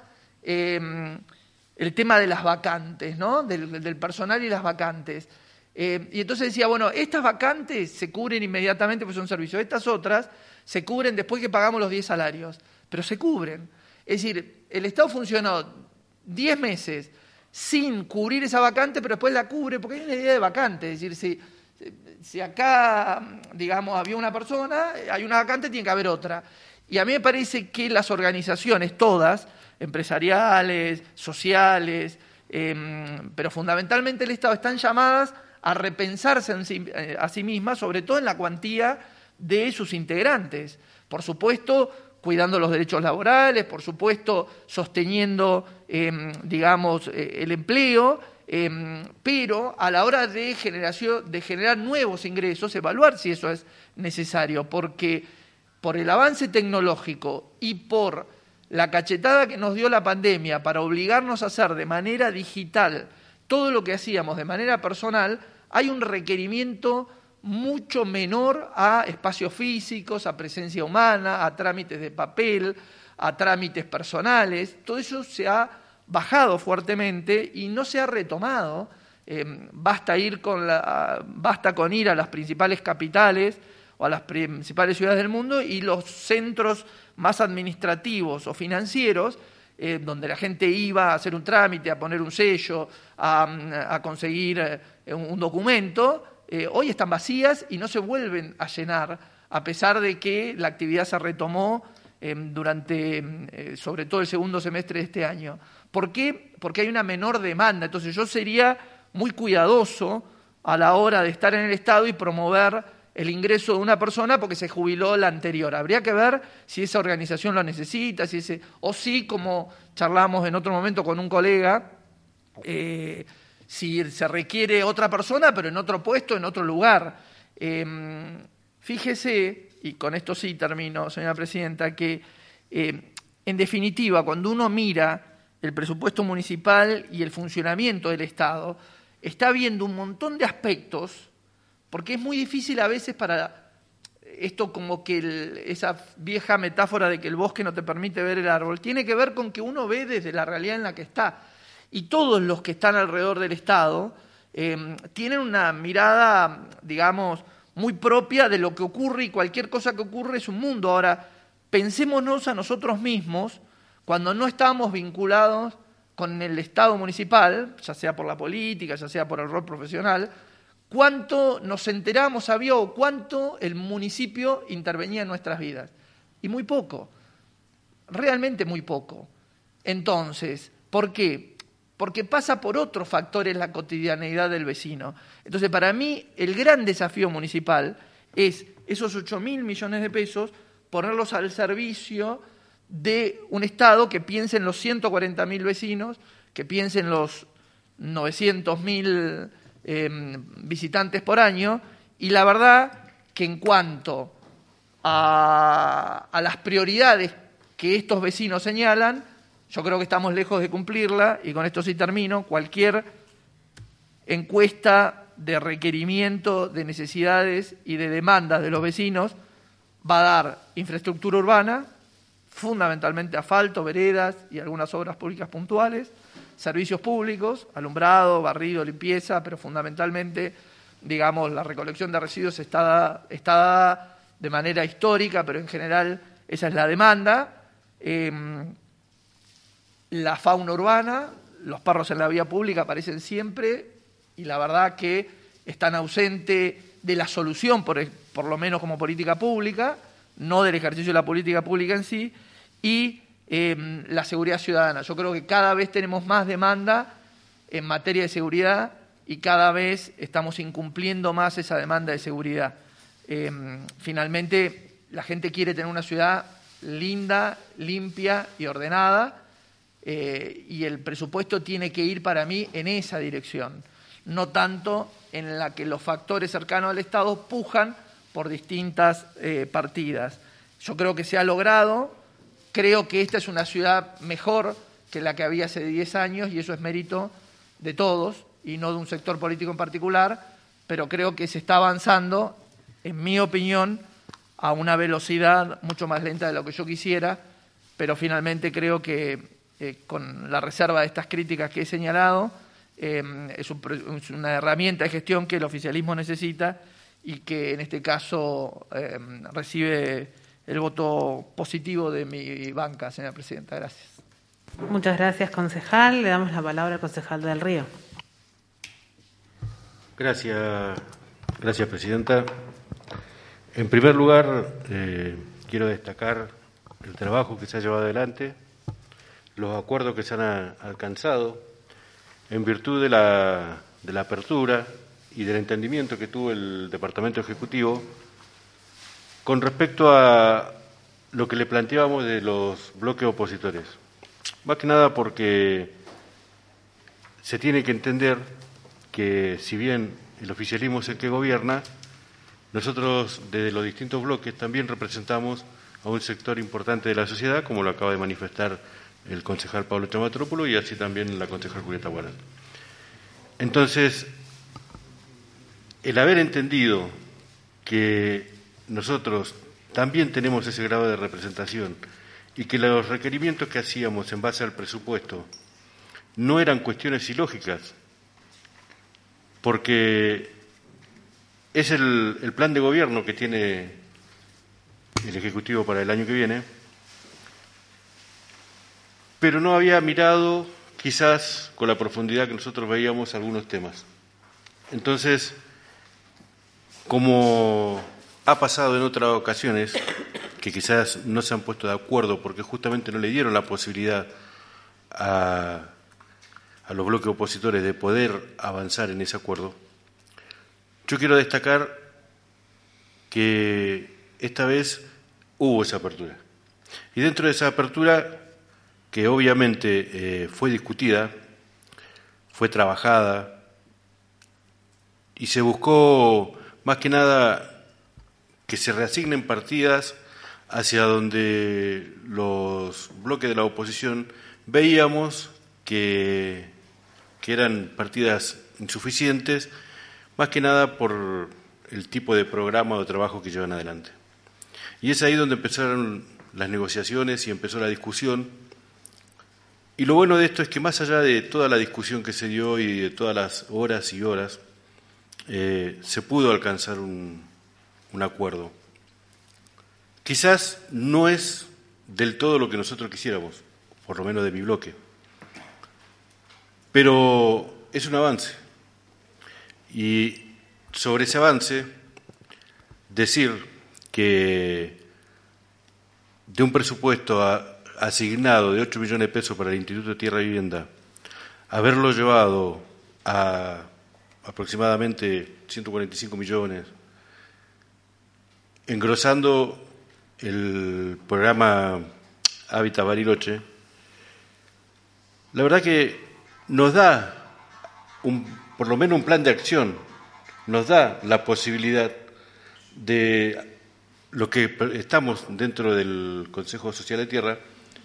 el tema de las vacantes, ¿no? Del personal y las vacantes. Y entonces decía, bueno, estas vacantes se cubren inmediatamente porque son servicios, estas otras se cubren después que pagamos los 10 salarios, pero se cubren. Es decir, el Estado funcionó 10 meses sin cubrir esa vacante, pero después la cubre, porque hay una idea de vacante, es decir, si acá, digamos, había una persona, hay una vacante, tiene que haber otra. Y a mí me parece que las organizaciones todas, empresariales, sociales, pero fundamentalmente el Estado, están llamadas a repensarse a sí mismas, sobre todo en la cuantía de sus integrantes. Por supuesto, cuidando los derechos laborales, por supuesto, sosteniendo, digamos, el empleo, pero a la hora de generar nuevos ingresos, evaluar si eso es necesario, porque por el avance tecnológico y por la cachetada que nos dio la pandemia para obligarnos a hacer de manera digital todo lo que hacíamos de manera personal, hay un requerimiento mucho menor a espacios físicos, a presencia humana, a trámites de papel, a trámites personales. Todo eso se ha bajado fuertemente y no se ha retomado. Basta con ir a las principales capitales o a las principales ciudades del mundo y los centros más administrativos o financieros, donde la gente iba a hacer un trámite, a poner un sello, a conseguir un documento, hoy están vacías y no se vuelven a llenar, a pesar de que la actividad se retomó durante, sobre todo el segundo semestre de este año. ¿Por qué? Porque hay una menor demanda. Entonces yo sería muy cuidadoso a la hora de estar en el Estado y promover el ingreso de una persona porque se jubiló la anterior. Habría que ver si esa organización lo necesita, o si, como charlamos en otro momento con un colega, si se requiere otra persona, pero en otro puesto, en otro lugar. Fíjese, y con esto sí termino, señora presidenta, que en definitiva, cuando uno mira el presupuesto municipal y el funcionamiento del Estado, está viendo un montón de aspectos, porque es muy difícil a veces para esto, como que esa vieja metáfora de que el bosque no te permite ver el árbol, tiene que ver con que uno ve desde la realidad en la que está. Y todos los que están alrededor del Estado tienen una mirada, digamos, muy propia de lo que ocurre, y cualquier cosa que ocurre es un mundo. Ahora, pensémonos a nosotros mismos cuando no estábamos vinculados con el Estado municipal, ya sea por la política, ya sea por el rol profesional, cuánto nos enteramos, había, o cuánto el municipio intervenía en nuestras vidas. Y muy poco, realmente muy poco. Entonces, ¿por qué? Porque pasa por otros factores la cotidianeidad del vecino. Entonces, para mí, el gran desafío municipal es esos 8.000 millones de pesos, ponerlos al servicio de un Estado que piense en los 140.000 vecinos, que piense en los 900.000 visitantes por año, y la verdad que en cuanto a las prioridades que estos vecinos señalan, yo creo que estamos lejos de cumplirla, y con esto sí termino. Cualquier encuesta de requerimiento, de necesidades y de demandas de los vecinos va a dar infraestructura urbana, fundamentalmente asfalto, veredas y algunas obras públicas puntuales, servicios públicos, alumbrado, barrido, limpieza, pero fundamentalmente, digamos, la recolección de residuos está dada de manera histórica, pero en general esa es la demanda. La fauna urbana, los perros en la vía pública aparecen siempre, y la verdad que están ausentes de la solución, por lo menos como política pública, no del ejercicio de la política pública en sí, y la seguridad ciudadana. Yo creo que cada vez tenemos más demanda en materia de seguridad, y cada vez estamos incumpliendo más esa demanda de seguridad. Finalmente, la gente quiere tener una ciudad linda, limpia y ordenada, y el presupuesto tiene que ir, para mí, en esa dirección, no tanto en la que los factores cercanos al Estado pujan por distintas partidas. Yo creo que se ha logrado, creo que esta es una ciudad mejor que la que había hace 10 años, y eso es mérito de todos y no de un sector político en particular, pero creo que se está avanzando, en mi opinión, a una velocidad mucho más lenta de lo que yo quisiera, pero finalmente creo que con la reserva de estas críticas que he señalado, es una herramienta de gestión que el oficialismo necesita, y que en este caso recibe el voto positivo de mi banca, señora presidenta. Gracias. Muchas gracias, concejal. Le damos la palabra al concejal del Río. Gracias, presidenta. En primer lugar, quiero destacar el trabajo que se ha llevado adelante, los acuerdos que se han alcanzado en virtud de la apertura y del entendimiento que tuvo el Departamento Ejecutivo con respecto a lo que le planteábamos de los bloques opositores. Más que nada porque se tiene que entender que, si bien el oficialismo es el que gobierna, nosotros desde los distintos bloques también representamos a un sector importante de la sociedad, como lo acaba de manifestar el concejal Pablo Chamatrópulo y así también la concejal Julieta Guarán. Entonces, el haber entendido que nosotros también tenemos ese grado de representación y que los requerimientos que hacíamos en base al presupuesto no eran cuestiones ilógicas, porque es el plan de gobierno que tiene el Ejecutivo para el año que viene, pero no había mirado quizás con la profundidad que nosotros veíamos algunos temas. Entonces, como ha pasado en otras ocasiones, que quizás no se han puesto de acuerdo porque justamente no le dieron la posibilidad a los bloques opositores de poder avanzar en ese acuerdo, yo quiero destacar que esta vez hubo esa apertura. Y dentro de esa apertura, que obviamente fue discutida, fue trabajada, y se buscó más que nada que se reasignen partidas hacia donde los bloques de la oposición veíamos que eran partidas insuficientes, más que nada por el tipo de programa o de trabajo que llevan adelante. Y es ahí donde empezaron las negociaciones y empezó la discusión. Y lo bueno de esto es que más allá de toda la discusión que se dio y de todas las horas y horas, se pudo alcanzar un acuerdo. Quizás no es del todo lo que nosotros quisiéramos, por lo menos de mi bloque, pero es un avance. Y sobre ese avance, decir que de un presupuesto asignado de 8 millones de pesos para el Instituto de Tierra y Vivienda, haberlo llevado a aproximadamente 145 millones, engrosando el programa Hábitat Bariloche, la verdad que nos da por lo menos un plan de acción, nos da la posibilidad de lo que estamos dentro del Consejo Social de Tierra,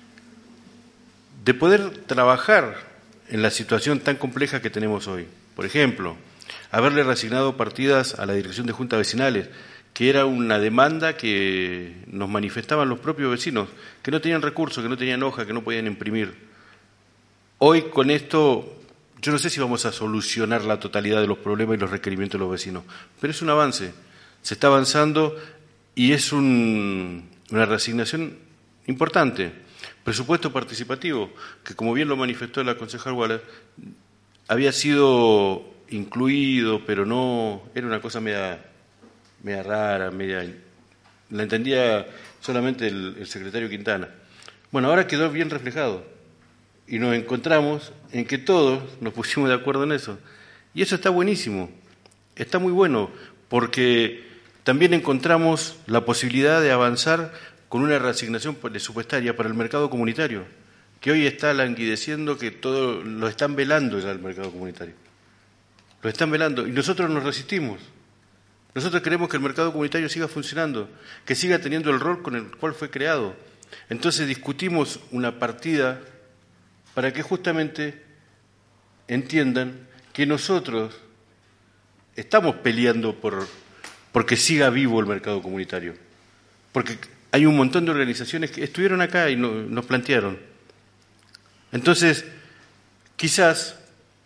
de poder trabajar en la situación tan compleja que tenemos hoy. Por ejemplo, haberle reasignado partidas a la Dirección de Juntas Vecinales, que era una demanda que nos manifestaban los propios vecinos, que no tenían recursos, que no tenían hoja, que no podían imprimir. Hoy con esto, yo no sé si vamos a solucionar la totalidad de los problemas y los requerimientos de los vecinos, pero es un avance, se está avanzando y es una reasignación importante. Presupuesto participativo, que como bien lo manifestó la concejal Wallace, había sido incluido, pero no, era una cosa media rara, la entendía solamente el secretario Quintana. Bueno, ahora quedó bien reflejado y nos encontramos en que todos nos pusimos de acuerdo en eso. Y eso está buenísimo, está muy bueno, porque también encontramos la posibilidad de avanzar con una reasignación presupuestaria para el mercado comunitario, que hoy está languideciendo, que todo lo están velando ya el mercado comunitario. Lo están velando y nosotros nos resistimos. Nosotros queremos que el mercado comunitario siga funcionando, que siga teniendo el rol con el cual fue creado. Entonces discutimos una partida para que justamente entiendan que nosotros estamos peleando porque siga vivo el mercado comunitario. Porque hay un montón de organizaciones que estuvieron acá y nos plantearon. Entonces, quizás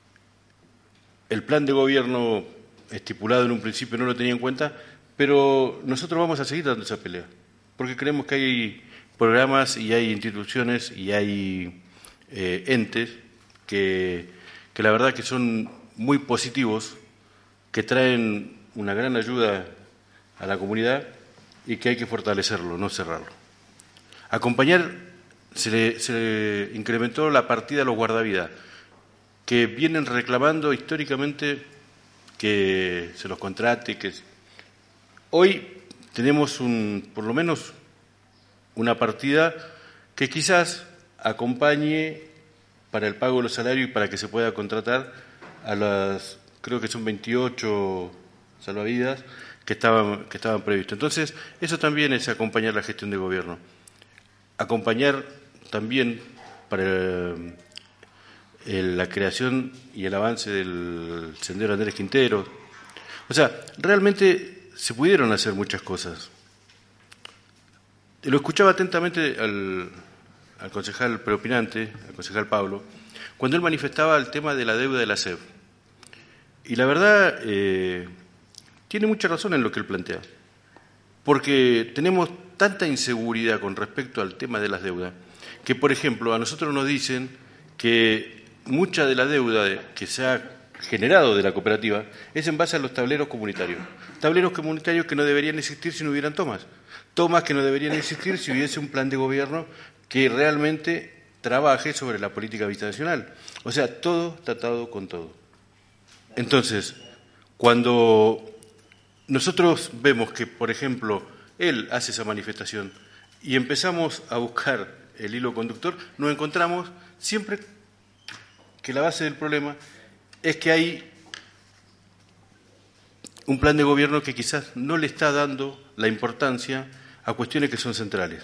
el plan de gobierno estipulado en un principio no lo tenía en cuenta, pero nosotros vamos a seguir dando esa pelea, porque creemos que hay programas y hay instituciones y hay entes que la verdad que son muy positivos, que traen una gran ayuda a la comunidad y que hay que fortalecerlo, no cerrarlo. Acompañar, se le incrementó la partida a los guardavidas, que vienen reclamando históricamente que se los contrate, que hoy tenemos por lo menos una partida que quizás acompañe para el pago de los salarios y para que se pueda contratar a creo que son 28 salvavidas que estaban previstos. Entonces, eso también es acompañar la gestión de gobierno. Acompañar también para la creación y el avance del sendero Andrés Quintero. O sea, realmente se pudieron hacer muchas cosas. Lo escuchaba atentamente al concejal preopinante, al concejal Pablo, cuando él manifestaba el tema de la deuda de la SEB. Y la verdad, tiene mucha razón en lo que él plantea, porque tenemos tanta inseguridad con respecto al tema de las deudas, que, por ejemplo, a nosotros nos dicen que mucha de la deuda que se ha generado de la cooperativa es en base a los tableros comunitarios. Tableros comunitarios que no deberían existir si no hubieran tomas. Tomas que no deberían existir si hubiese un plan de gobierno que realmente trabaje sobre la política habitacional. O sea, todo tratado con todo. Entonces, cuando nosotros vemos que, por ejemplo, él hace esa manifestación y empezamos a buscar el hilo conductor, nos encontramos siempre que la base del problema es que hay un plan de gobierno que quizás no le está dando la importancia a cuestiones que son centrales.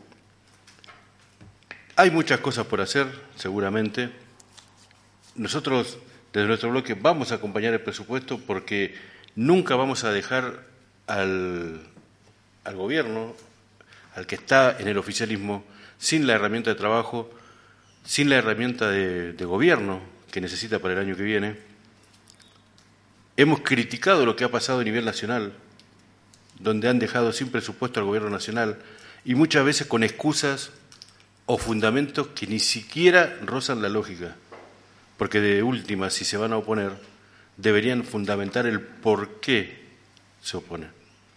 Hay muchas cosas por hacer, seguramente. Nosotros, desde nuestro bloque, vamos a acompañar el presupuesto porque nunca vamos a dejar al gobierno, al que está en el oficialismo, sin la herramienta de trabajo, sin la herramienta de gobierno que necesita para el año que viene. Hemos criticado lo que ha pasado a nivel nacional, donde han dejado sin presupuesto al gobierno nacional y muchas veces con excusas o fundamentos que ni siquiera rozan la lógica, porque de última, si se van a oponer, deberían fundamentar el por qué se oponen.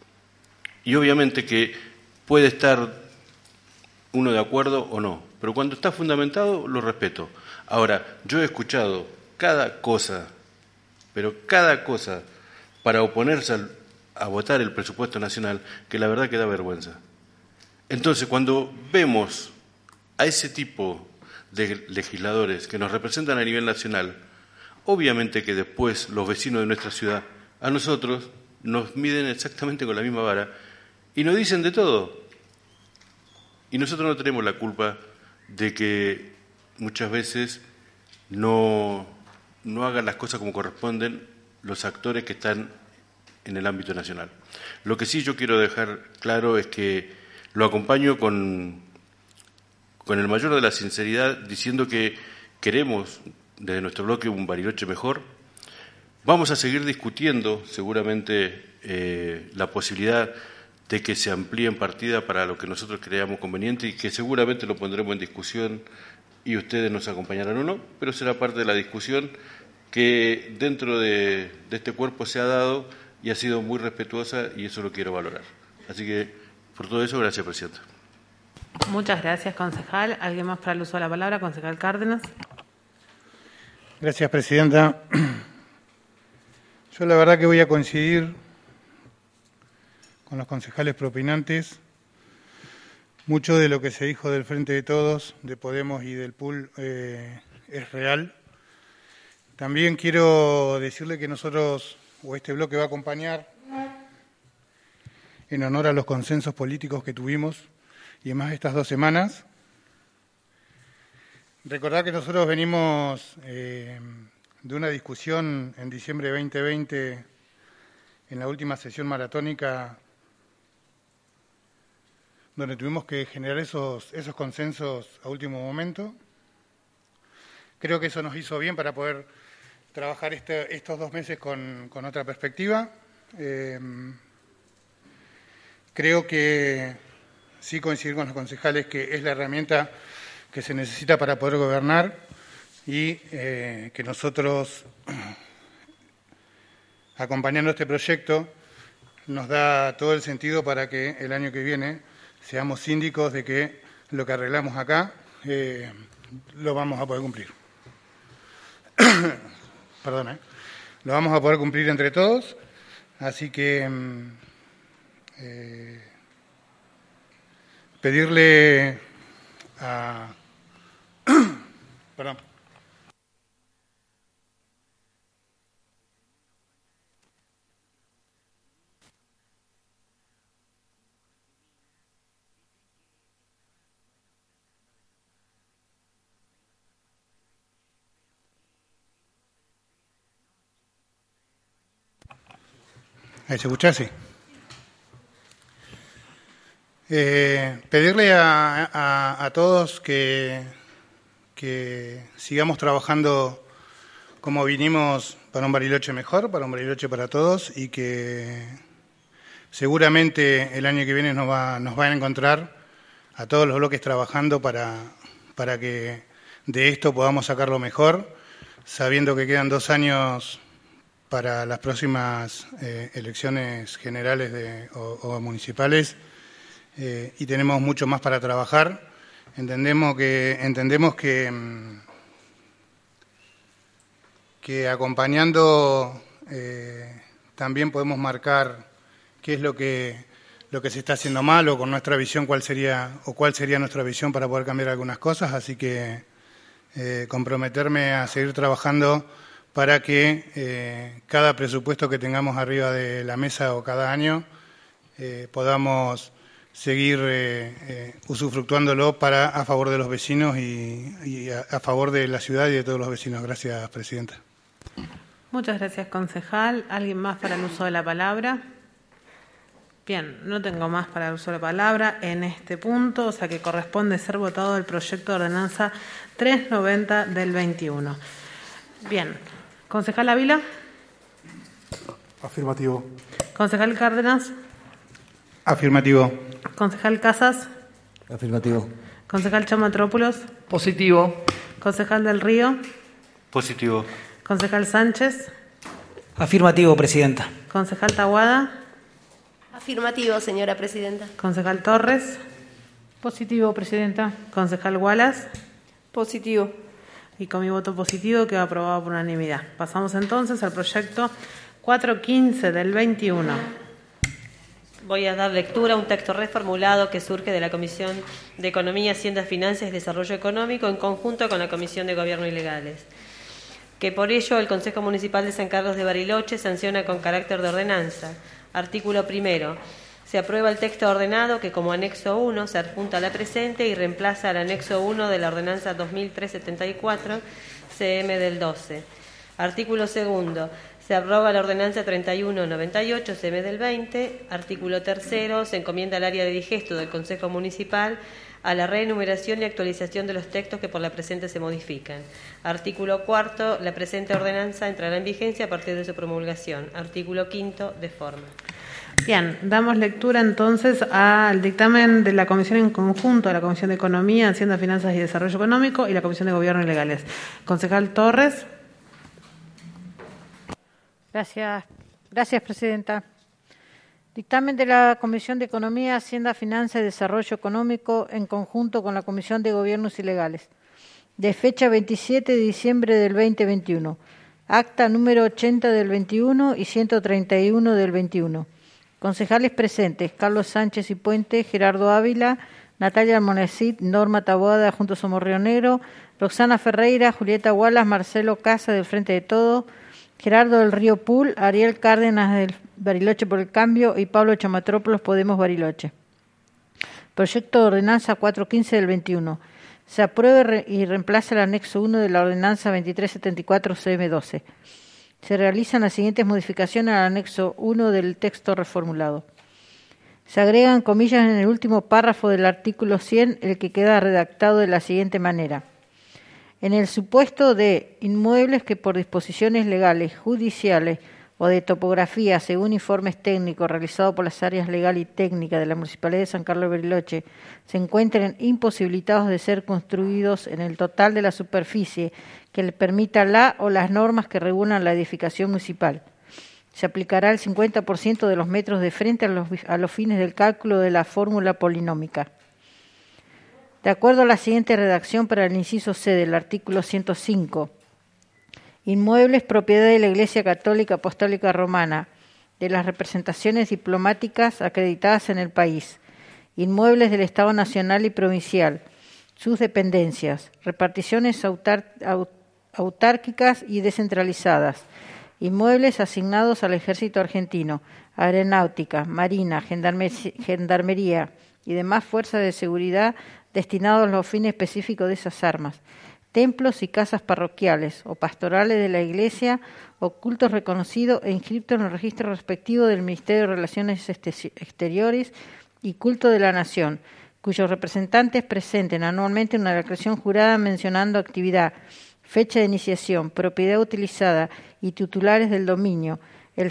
Y obviamente que puede estar uno de acuerdo o no, pero cuando está fundamentado lo respeto. Ahora, yo he escuchado cada cosa, pero cada cosa para oponerse a votar el presupuesto nacional, que la verdad que da vergüenza. Entonces, cuando vemos a ese tipo de legisladores que nos representan a nivel nacional, obviamente que después los vecinos de nuestra ciudad, a nosotros nos miden exactamente con la misma vara y nos dicen de todo. Y nosotros no tenemos la culpa de que muchas veces no hagan las cosas como corresponden los actores que están en el ámbito nacional. Lo que sí yo quiero dejar claro es que lo acompaño con el mayor de la sinceridad, diciendo que queremos, desde nuestro bloque, un Bariloche mejor. Vamos a seguir discutiendo, seguramente, la posibilidad de que se amplíen partidas para lo que nosotros creamos conveniente y que seguramente lo pondremos en discusión y ustedes nos acompañarán o no, pero será parte de la discusión que dentro de este cuerpo se ha dado y ha sido muy respetuosa y eso lo quiero valorar. Así que, por todo eso, gracias, Presidenta. Muchas gracias, concejal. ¿Alguien más para el uso de la palabra? Concejal Cárdenas. Gracias, Presidenta. Yo la verdad que voy a coincidir con los concejales propinantes. Mucho de lo que se dijo del Frente de Todos, de Podemos y del PUL es real. También quiero decirle que nosotros, o este bloque va a acompañar, en honor a los consensos políticos que tuvimos, y más estas 2 semanas. Recordar que nosotros venimos de una discusión en diciembre de 2020, en la última sesión maratónica, donde tuvimos que generar esos consensos a último momento. Creo que eso nos hizo bien para poder trabajar estos 2 meses con otra perspectiva. Creo que sí coincidir con los concejales que es la herramienta que se necesita para poder gobernar y que nosotros, acompañando este proyecto, nos da todo el sentido para que el año que viene seamos síndicos de que lo que arreglamos acá lo vamos a poder cumplir. Perdón, lo vamos a poder cumplir entre todos, así que pedirle a... Perdón. ¿Ahí se escucha? Sí. Pedirle a todos que sigamos trabajando como vinimos para un Bariloche mejor, para un Bariloche para todos, y que seguramente el año que viene nos van a encontrar a todos los bloques trabajando para que de esto podamos sacar lo mejor, sabiendo que quedan 2 años para las próximas elecciones generales o municipales, y tenemos mucho más para trabajar. Entendemos que acompañando también podemos marcar qué es lo que se está haciendo mal, o con nuestra visión cuál sería nuestra visión para poder cambiar algunas cosas. Así que comprometerme a seguir trabajando para que cada presupuesto que tengamos arriba de la mesa o cada año podamos seguir usufructuándolo a favor de los vecinos y a favor de la ciudad y de todos los vecinos. Gracias, presidenta. Muchas gracias, concejal. ¿Alguien más para el uso de la palabra? Bien, no tengo más para el uso de la palabra en este punto, o sea que corresponde ser votado el proyecto de ordenanza 390 del 21. Bien, concejal Ávila. Afirmativo. Concejal Cárdenas. Afirmativo. Concejal Casas. Afirmativo. Concejal Chamatrópolos. Positivo. Concejal del Río. Positivo. Concejal Sánchez. Afirmativo, presidenta. Concejal Tahuada. Afirmativo, señora presidenta. Concejal Torres. Positivo, presidenta. Concejal Wallace. Positivo. Y con mi voto positivo quedó aprobado por unanimidad. Pasamos entonces al proyecto 415 del 21. Voy a dar lectura a un texto reformulado que surge de la Comisión de Economía, Hacienda, Finanzas y Desarrollo Económico en conjunto con la Comisión de Gobierno y Legales. Que por ello el Consejo Municipal de San Carlos de Bariloche sanciona con carácter de ordenanza. Artículo primero. Se aprueba el texto ordenado que como anexo 1 se adjunta a la presente y reemplaza al anexo 1 de la ordenanza 2374 CM del 12. Artículo segundo. Se abroga la ordenanza 3198 CM del 20. Artículo tercero. Se encomienda al área de digesto del Consejo Municipal a la reenumeración y actualización de los textos que por la presente se modifican. Artículo cuarto. La presente ordenanza entrará en vigencia a partir de su promulgación. Artículo quinto. De forma. Bien, damos lectura entonces al dictamen de la Comisión en conjunto, de la Comisión de Economía, Hacienda, Finanzas y Desarrollo Económico y la Comisión de Gobierno y Legales. Concejal Torres. Gracias, presidenta. Dictamen de la Comisión de Economía, Hacienda, Finanzas y Desarrollo Económico en conjunto con la Comisión de Gobiernos y Legales. De fecha 27 de diciembre del 2021. Acta número 80 del 21 y 131 del 21. Concejales presentes: Carlos Sánchez y Puente, Gerardo Ávila, Natalia Almonacid, Norma Taboada, Juntos Somos Río Negro, Roxana Ferreira, Julieta Wallace, Marcelo Casa del Frente de Todos, Gerardo del Río Pool, Ariel Cárdenas del Bariloche por el Cambio y Pablo Chamatrópolos Podemos Bariloche. Proyecto de ordenanza 415 del 21. Se aprueba y reemplaza el anexo 1 de la ordenanza 2374 CM12. Se realizan las siguientes modificaciones al anexo 1 del texto reformulado. Se agregan comillas en el último párrafo del artículo 100, el que queda redactado de la siguiente manera. En el supuesto de inmuebles que por disposiciones legales, judiciales o de topografía, según informes técnicos realizados por las áreas legal y técnica de la Municipalidad de San Carlos de Bariloche, se encuentren imposibilitados de ser construidos en el total de la superficie que le permita la o las normas que regulan la edificación municipal. Se aplicará el 50% de los metros de frente a los fines del cálculo de la fórmula polinómica. De acuerdo a la siguiente redacción para el inciso C del artículo 105, inmuebles propiedad de la Iglesia Católica Apostólica Romana, de las representaciones diplomáticas acreditadas en el país, inmuebles del Estado Nacional y Provincial, sus dependencias, reparticiones autárquicas y descentralizadas, inmuebles asignados al Ejército Argentino, Aeronáutica, Marina, Gendarmería y demás fuerzas de seguridad destinados a los fines específicos de esas armas, templos y casas parroquiales o pastorales de la Iglesia o cultos reconocidos e inscritos en el registro respectivo del Ministerio de Relaciones Exteriores y Culto de la Nación, cuyos representantes presenten anualmente una declaración jurada mencionando actividad, fecha de iniciación, propiedad utilizada y titulares del dominio, el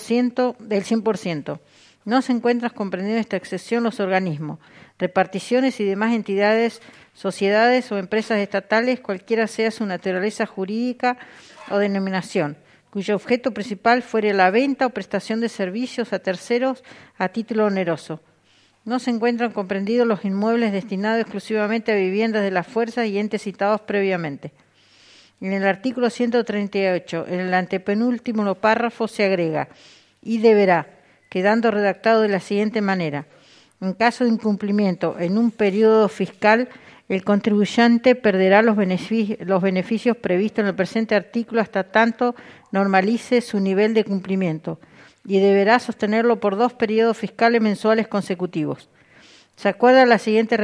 100%. No se encuentran comprendidos en esta excepción los organismos, reparticiones y demás entidades sociedades o empresas estatales, cualquiera sea su naturaleza jurídica o denominación, cuyo objeto principal fuere la venta o prestación de servicios a terceros a título oneroso. No se encuentran comprendidos los inmuebles destinados exclusivamente a viviendas de las fuerzas y entes citados previamente. En el artículo 138, en el antepenúltimo párrafo se agrega y deberá, quedando redactado de la siguiente manera: en caso de incumplimiento en un periodo fiscal, el contribuyente perderá los beneficios previstos en el presente artículo hasta tanto normalice su nivel de cumplimiento y deberá sostenerlo por 2 periodos fiscales mensuales consecutivos. Se acuerda la siguiente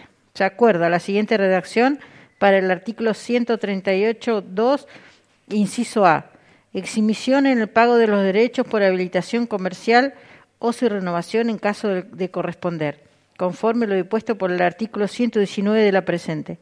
redacción para el artículo 138.2, inciso A: exhibición en el pago de los derechos por habilitación comercial o su renovación en caso de corresponder, conforme lo dispuesto por el artículo 119 de la presente.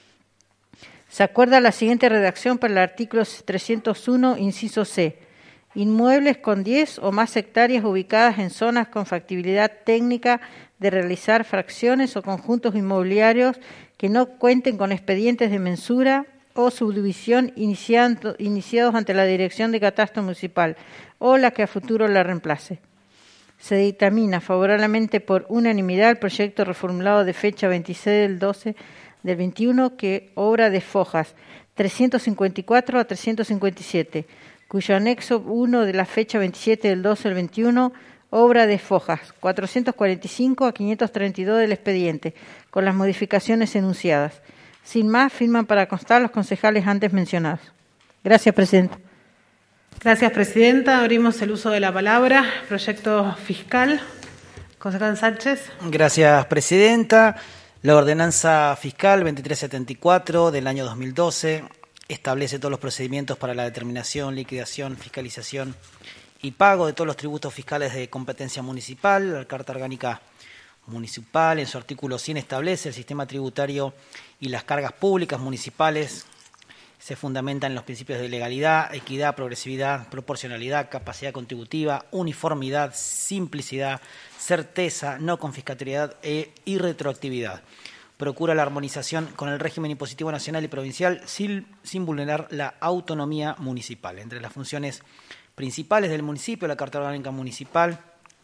Se acuerda la siguiente redacción para el artículo 301, inciso C: inmuebles con 10 o más hectáreas ubicadas en zonas con factibilidad técnica de realizar fracciones o conjuntos inmobiliarios que no cuenten con expedientes de mensura o subdivisión iniciados ante la Dirección de Catastro Municipal o la que a futuro la reemplace. Se dictamina favorablemente por unanimidad el proyecto reformulado de fecha 26 del 12 del 21, que obra de Fojas 354 a 357, cuyo anexo 1 de la fecha 27 del 12 del 21, obra de Fojas 445 a 532 del expediente, con las modificaciones enunciadas. Sin más, firman para constar los concejales antes mencionados. Gracias, Presidenta. Gracias, Presidenta. Abrimos el uso de la palabra. Proyecto fiscal. Concejal Sánchez. Gracias, Presidenta. La ordenanza fiscal 2374 del año 2012 establece todos los procedimientos para la determinación, liquidación, fiscalización y pago de todos los tributos fiscales de competencia municipal. La Carta Orgánica Municipal, en su artículo 100, establece el sistema tributario y las cargas públicas municipales. Se fundamentan en los principios de legalidad, equidad, progresividad, proporcionalidad, capacidad contributiva, uniformidad, simplicidad, certeza, no confiscatoriedad y retroactividad. Procura la armonización con el régimen impositivo nacional y provincial sin vulnerar la autonomía municipal. Entre las funciones principales del municipio, la Carta Orgánica Municipal,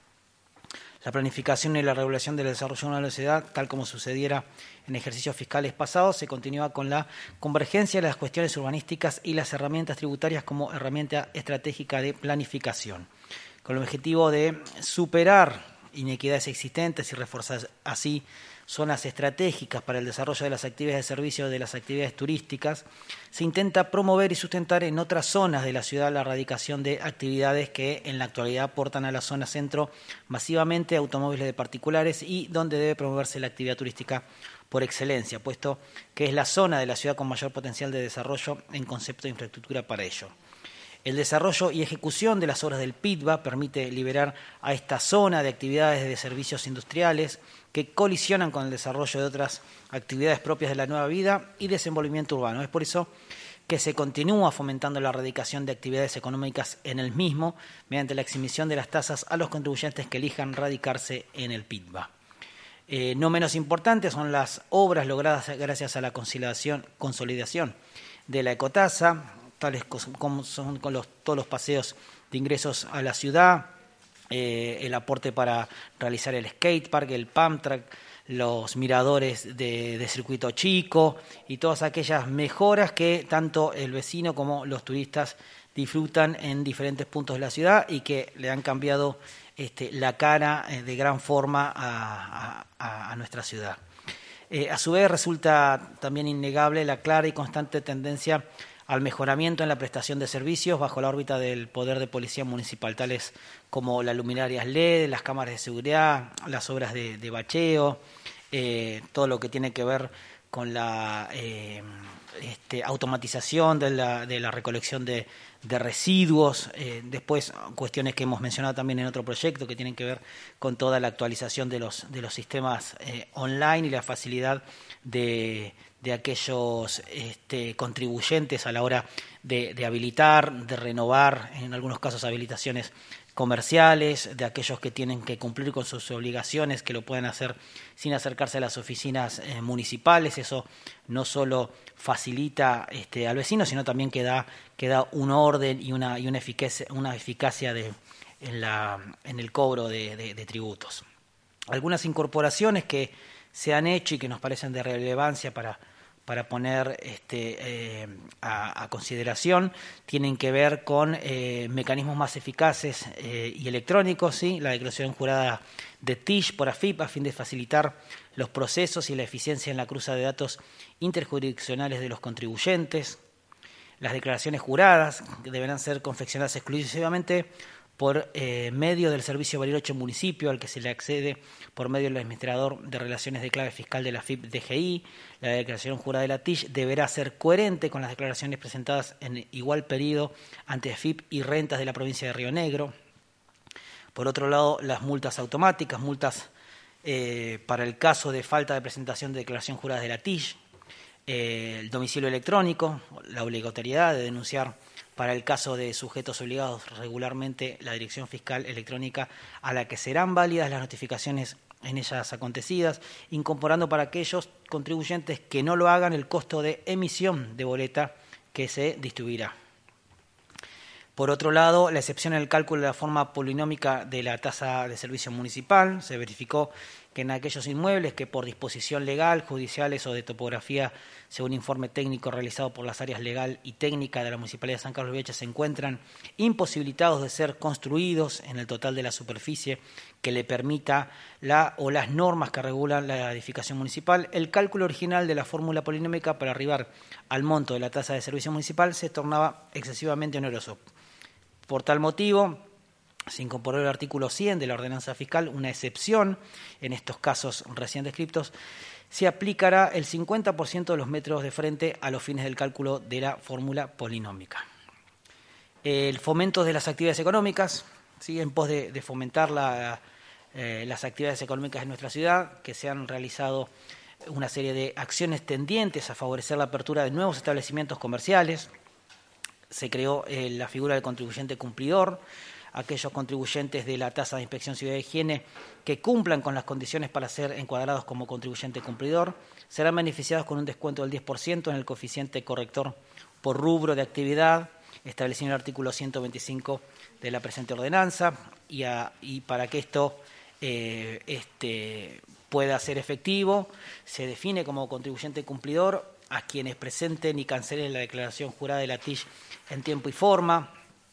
la planificación y la regulación del desarrollo de una ciudad, tal como sucediera en ejercicios fiscales pasados, se continúa con la convergencia de las cuestiones urbanísticas y las herramientas tributarias como herramienta estratégica de planificación, con el objetivo de superar inequidades existentes y reforzar así zonas estratégicas para el desarrollo de las actividades de servicio de las actividades turísticas. Se intenta promover y sustentar en otras zonas de la ciudad la erradicación de actividades que en la actualidad aportan a la zona centro masivamente automóviles de particulares y donde debe promoverse la actividad turística por excelencia, puesto que es la zona de la ciudad con mayor potencial de desarrollo en concepto de infraestructura para ello. El desarrollo y ejecución de las obras del PITBA permite liberar a esta zona de actividades de servicios industriales que colisionan con el desarrollo de otras actividades propias de la nueva vida y desenvolvimiento urbano. Es por eso que se continúa fomentando la erradicación de actividades económicas en el mismo mediante la exhibición de las tasas a los contribuyentes que elijan radicarse en el PITBA. No menos importantes son las obras logradas gracias a la consolidación de la ecotasa, tales como son con todos los paseos de ingresos a la ciudad, el aporte para realizar el skatepark, el pump track, los miradores de circuito chico y todas aquellas mejoras que tanto el vecino como los turistas disfrutan en diferentes puntos de la ciudad y que le han cambiado la cara de gran forma a nuestra ciudad. A su vez resulta también innegable la clara y constante tendencia al mejoramiento en la prestación de servicios bajo la órbita del poder de policía municipal, tales como las luminarias LED, las cámaras de seguridad, las obras de bacheo, todo lo que tiene que ver con la automatización de la recolección de residuos, después cuestiones que hemos mencionado también en otro proyecto que tienen que ver con toda la actualización de los sistemas online y la facilidad de aquellos contribuyentes a la hora de habilitar, de renovar, en algunos casos habilitaciones comerciales, de aquellos que tienen que cumplir con sus obligaciones, que lo pueden hacer sin acercarse a las oficinas municipales. Eso no solo facilita al vecino, sino también que da un orden y una eficacia en el cobro de tributos. Algunas incorporaciones que se han hecho y que nos parecen de relevancia para poner a consideración tienen que ver con mecanismos más eficaces y electrónicos, ¿sí? La declaración jurada de TIJ por AFIP a fin de facilitar los procesos y la eficiencia en la cruza de datos interjurisdiccionales de los contribuyentes. Las declaraciones juradas que deberán ser confeccionadas exclusivamente por medio del Servicio Bariloche Municipio, al que se le accede por medio del administrador de relaciones de clave fiscal de la FIP-DGI. La declaración jurada de la TIJ deberá ser coherente con las declaraciones presentadas en igual periodo ante FIP y rentas de la provincia de Río Negro. Por otro lado, las multas automáticas, multas para el caso de falta de presentación de declaración jurada de la TIJ, el domicilio electrónico, la obligatoriedad de denunciar para el caso de sujetos obligados regularmente la dirección fiscal electrónica a la que serán válidas las notificaciones en ellas acontecidas, incorporando para aquellos contribuyentes que no lo hagan el costo de emisión de boleta que se distribuirá. Por otro lado, la excepción en el cálculo de la forma polinómica de la tasa de servicio municipal. Se verificó que en aquellos inmuebles que por disposición legal, judiciales o de topografía, según informe técnico realizado por las áreas legal y técnica de la Municipalidad de San Carlos de Bariloche, se encuentran imposibilitados de ser construidos en el total de la superficie que le permita las normas que regulan la edificación municipal, el cálculo original de la fórmula polinómica para arribar al monto de la tasa de servicio municipal se tornaba excesivamente oneroso. Por tal motivo, se incorporó el artículo 100 de la ordenanza fiscal, una excepción en estos casos recién descritos. Se aplicará el 50% de los metros de frente a los fines del cálculo de la fórmula polinómica. El fomento de las actividades económicas, ¿sí? En pos de fomentar las actividades económicas en nuestra ciudad, que se han realizado una serie de acciones tendientes a favorecer la apertura de nuevos establecimientos comerciales. Se creó la figura del contribuyente cumplidor. Aquellos contribuyentes de la tasa de inspección seguridad y higiene que cumplan con las condiciones para ser encuadrados como contribuyente cumplidor serán beneficiados con un descuento del 10% en el coeficiente corrector por rubro de actividad establecido en el artículo 125 de la presente ordenanza y para que esto pueda ser efectivo se define como contribuyente cumplidor a quienes presenten y cancelen la declaración jurada de la TIJ en tiempo y forma.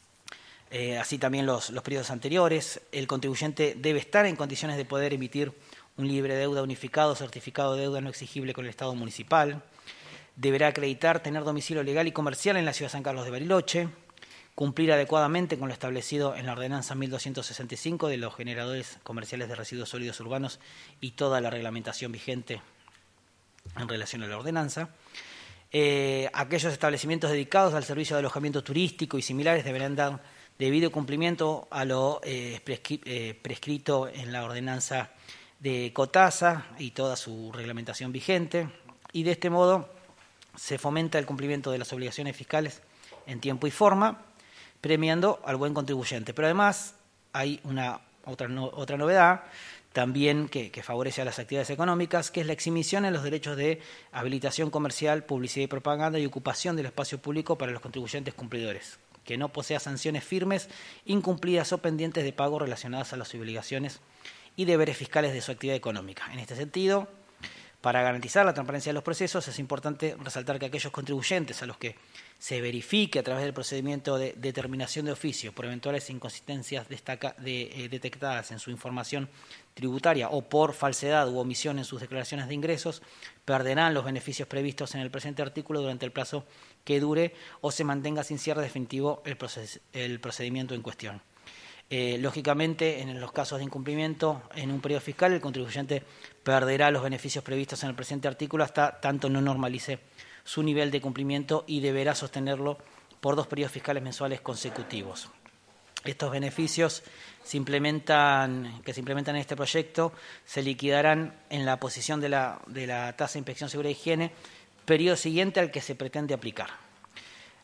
Así también los periodos anteriores. El contribuyente debe estar en condiciones de poder emitir un libre deuda unificado o certificado de deuda no exigible con el Estado municipal. Deberá acreditar tener domicilio legal y comercial en la ciudad de San Carlos de Bariloche, cumplir adecuadamente con lo establecido en la ordenanza 1265 de los generadores comerciales de residuos sólidos urbanos y toda la reglamentación vigente en relación a la ordenanza. Aquellos establecimientos dedicados al servicio de alojamiento turístico y similares deberán dar debido cumplimiento a lo prescrito en la ordenanza de Cotasa y toda su reglamentación vigente, y de este modo se fomenta el cumplimiento de las obligaciones fiscales en tiempo y forma, premiando al buen contribuyente. Pero además hay otra novedad también que favorece a las actividades económicas, que es la exhibición en los derechos de habilitación comercial, publicidad y propaganda y ocupación del espacio público para los contribuyentes cumplidores, que no posea sanciones firmes, incumplidas o pendientes de pago relacionadas a las obligaciones y deberes fiscales de su actividad económica. En este sentido, para garantizar la transparencia de los procesos, es importante resaltar que aquellos contribuyentes a los que se verifique a través del procedimiento de determinación de oficio por eventuales inconsistencias detectadas en su información tributaria o por falsedad u omisión en sus declaraciones de ingresos, perderán los beneficios previstos en el presente artículo durante el plazo que dure o se mantenga sin cierre definitivo el procedimiento en cuestión. Lógicamente, en los casos de incumplimiento en un periodo fiscal, el contribuyente perderá los beneficios previstos en el presente artículo hasta tanto no normalice su nivel de cumplimiento y deberá sostenerlo por 2 periodos fiscales mensuales consecutivos. Estos beneficios que se implementan en este proyecto se liquidarán en la posición de la tasa de inspección seguridad y higiene periodo siguiente al que se pretende aplicar.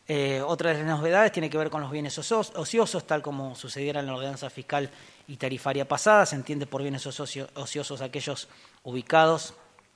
Otra de las novedades tiene que ver con los bienes ociosos, tal como sucediera en la ordenanza fiscal y tarifaria pasada. Se entiende por bienes ociosos aquellos ubicados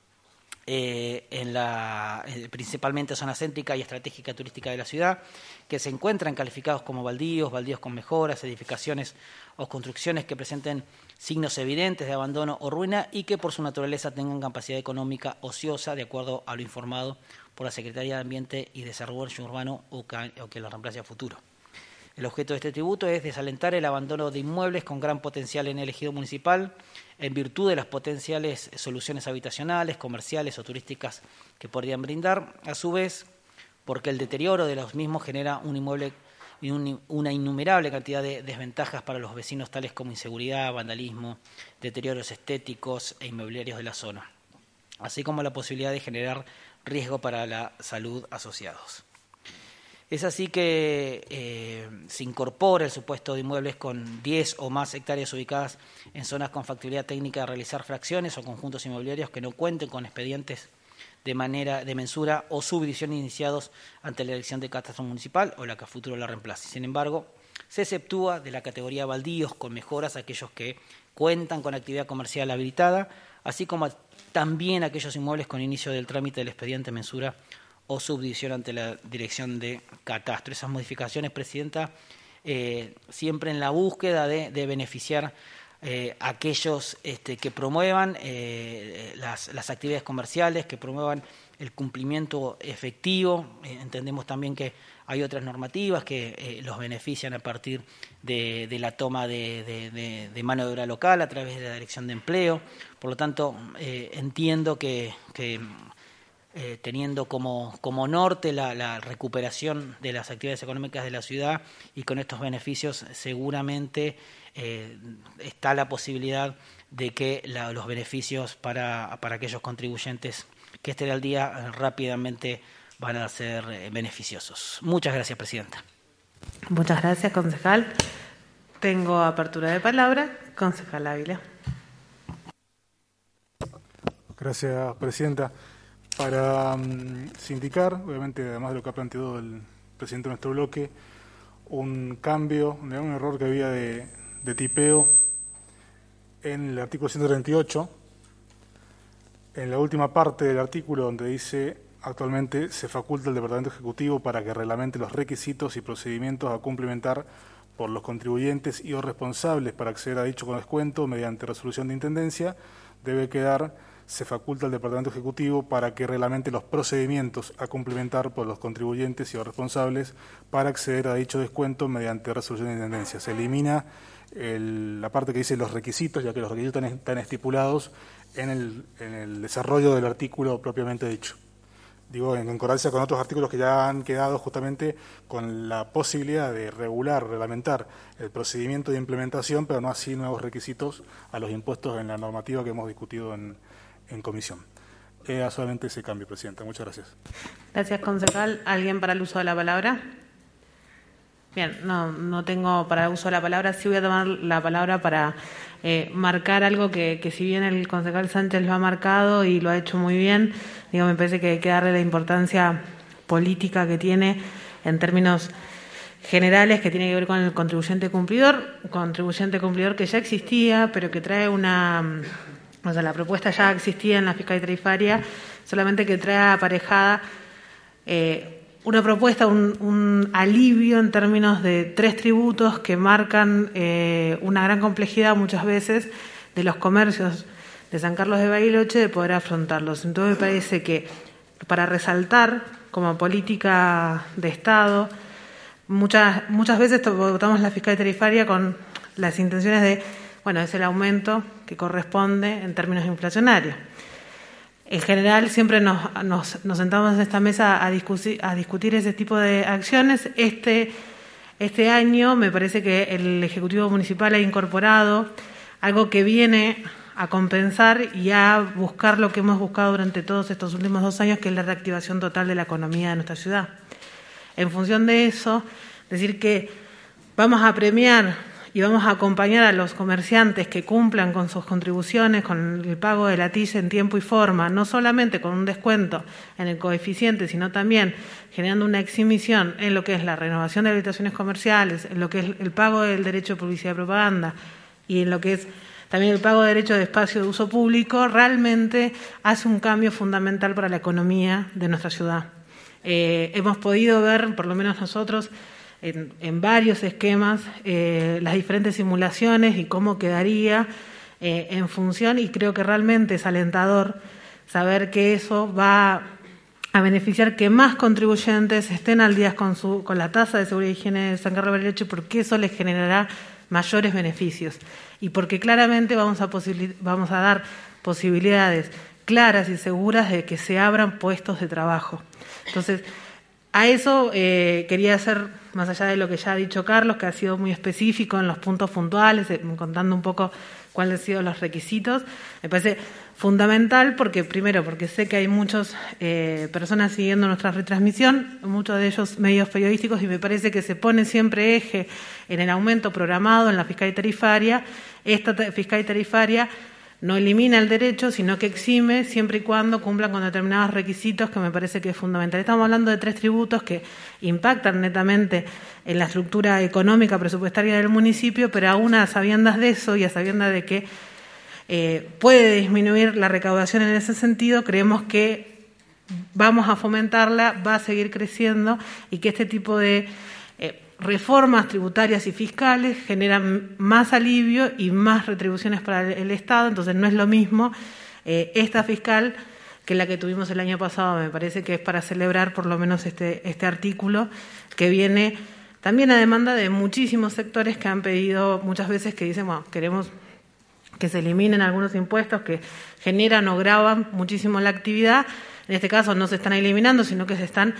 principalmente en zona céntrica y estratégica turística de la ciudad, que se encuentran calificados como baldíos con mejoras, edificaciones o construcciones que presenten signos evidentes de abandono o ruina y que por su naturaleza tengan capacidad económica ociosa, de acuerdo a lo informado por la Secretaría de Ambiente y Desarrollo Urbano o que lo reemplace a futuro. El objeto de este tributo es desalentar el abandono de inmuebles con gran potencial en el ejido municipal, en virtud de las potenciales soluciones habitacionales, comerciales o turísticas que podrían brindar, a su vez, porque el deterioro de los mismos genera un inmueble y una innumerable cantidad de desventajas para los vecinos, tales como inseguridad, vandalismo, deterioros estéticos e inmobiliarios de la zona, así como la posibilidad de generar riesgo para la salud asociados. Es así que se incorpora el supuesto de inmuebles con 10 o más hectáreas ubicadas en zonas con factibilidad técnica de realizar fracciones o conjuntos inmobiliarios que no cuenten con expedientes de mensura o subdivisión iniciados ante la Dirección de Catastro Municipal o la que a futuro la reemplace. Sin embargo, se exceptúa de la categoría baldíos con mejoras aquellos que cuentan con actividad comercial habilitada, así como también aquellos inmuebles con inicio del trámite del expediente mensura o subdivisión ante la Dirección de Catastro. Esas modificaciones, Presidenta, siempre en la búsqueda de beneficiar a aquellos que promuevan las actividades comerciales, que promuevan el cumplimiento efectivo. Entendemos también que hay otras normativas que los benefician a partir de la toma de mano de obra local a través de la Dirección de Empleo. Por lo tanto, entiendo que teniendo como norte la recuperación de las actividades económicas de la ciudad y con estos beneficios seguramente está la posibilidad de que los beneficios para aquellos contribuyentes que estén al día rápidamente van a ser beneficiosos. Muchas gracias, Presidenta. Muchas gracias, concejal. Tengo apertura de palabra. Concejal Ávila. Gracias, Presidenta. Para sindicar, obviamente, además de lo que ha planteado el presidente de nuestro bloque, un cambio, un error que había de tipeo en el artículo 138, en la última parte del artículo donde dice: actualmente se faculta al Departamento Ejecutivo para que reglamente los requisitos y procedimientos a cumplimentar por los contribuyentes y o responsables para acceder a dicho descuento mediante resolución de Intendencia. Debe quedar: se faculta al Departamento Ejecutivo para que reglamente los procedimientos a cumplimentar por los contribuyentes y o responsables para acceder a dicho descuento mediante resolución de Intendencia. Se elimina la parte que dice los requisitos, ya que los requisitos están estipulados en el desarrollo del artículo propiamente dicho. Digo, en concordancia con otros artículos que ya han quedado justamente con la posibilidad de reglamentar el procedimiento de implementación, pero no así nuevos requisitos a los impuestos en la normativa que hemos discutido en comisión. Solamente ese cambio, Presidenta. Muchas gracias. Gracias, concejal. ¿Alguien para el uso de la palabra? Bien, no tengo para el uso de la palabra. Sí voy a tomar la palabra para marcar algo que si bien el concejal Sánchez lo ha marcado y lo ha hecho muy bien, me parece que hay que darle la importancia política que tiene en términos generales, que tiene que ver con el contribuyente cumplidor que ya existía, pero que trae la propuesta ya existía en la fiscal y tarifaria, solamente que trae aparejada una propuesta, un alivio en términos de 3 tributos que marcan una gran complejidad muchas veces de los comercios de San Carlos de Bariloche de poder afrontarlos. Entonces me parece que para resaltar como política de Estado, muchas veces votamos la fiscal y tarifaria con las intenciones de, es el aumento que corresponde en términos inflacionarios. En general, siempre nos sentamos en esta mesa a discutir ese tipo de acciones. Este año me parece que el Ejecutivo Municipal ha incorporado algo que viene a compensar y a buscar lo que hemos buscado durante todos estos últimos 2 años, que es la reactivación total de la economía de nuestra ciudad. En función de eso, decir que vamos a premiar y vamos a acompañar a los comerciantes que cumplan con sus contribuciones, con el pago de la TIC en tiempo y forma, no solamente con un descuento en el coeficiente, sino también generando una exhibición en lo que es la renovación de habitaciones comerciales, en lo que es el pago del derecho de publicidad y propaganda y en lo que es también el pago de derecho de espacio de uso público, realmente hace un cambio fundamental para la economía de nuestra ciudad. Hemos podido ver, por lo menos nosotros, en varios esquemas, las diferentes simulaciones y cómo quedaría en función, y creo que realmente es alentador saber que eso va a beneficiar que más contribuyentes estén al día con la tasa de seguridad y higiene de San Carlos de Bariloche, porque eso les generará mayores beneficios y porque claramente vamos a dar posibilidades claras y seguras de que se abran puestos de trabajo. Entonces, a eso quería hacer, más allá de lo que ya ha dicho Carlos, que ha sido muy específico en los puntos puntuales, contando un poco cuáles han sido los requisitos, me parece fundamental porque, primero, porque sé que hay muchas personas siguiendo nuestra retransmisión, muchos de ellos medios periodísticos, y me parece que se pone siempre eje en el aumento programado en la fiscal y tarifaria. Esta fiscal y tarifaria no elimina el derecho, sino que exime siempre y cuando cumplan con determinados requisitos, que me parece que es fundamental. Estamos hablando de 3 tributos que impactan netamente en la estructura económica presupuestaria del municipio, pero aún a sabiendas de eso y a sabiendas de que puede disminuir la recaudación en ese sentido, creemos que vamos a fomentarla, va a seguir creciendo y que este tipo de reformas tributarias y fiscales generan más alivio y más retribuciones para el Estado. Entonces no es lo mismo esta fiscal que la que tuvimos el año pasado. Me parece que es para celebrar por lo menos este artículo que viene también a demanda de muchísimos sectores que han pedido muchas veces, que dicen, bueno, queremos que se eliminen algunos impuestos que generan o gravan muchísimo la actividad. En este caso no se están eliminando, sino que se están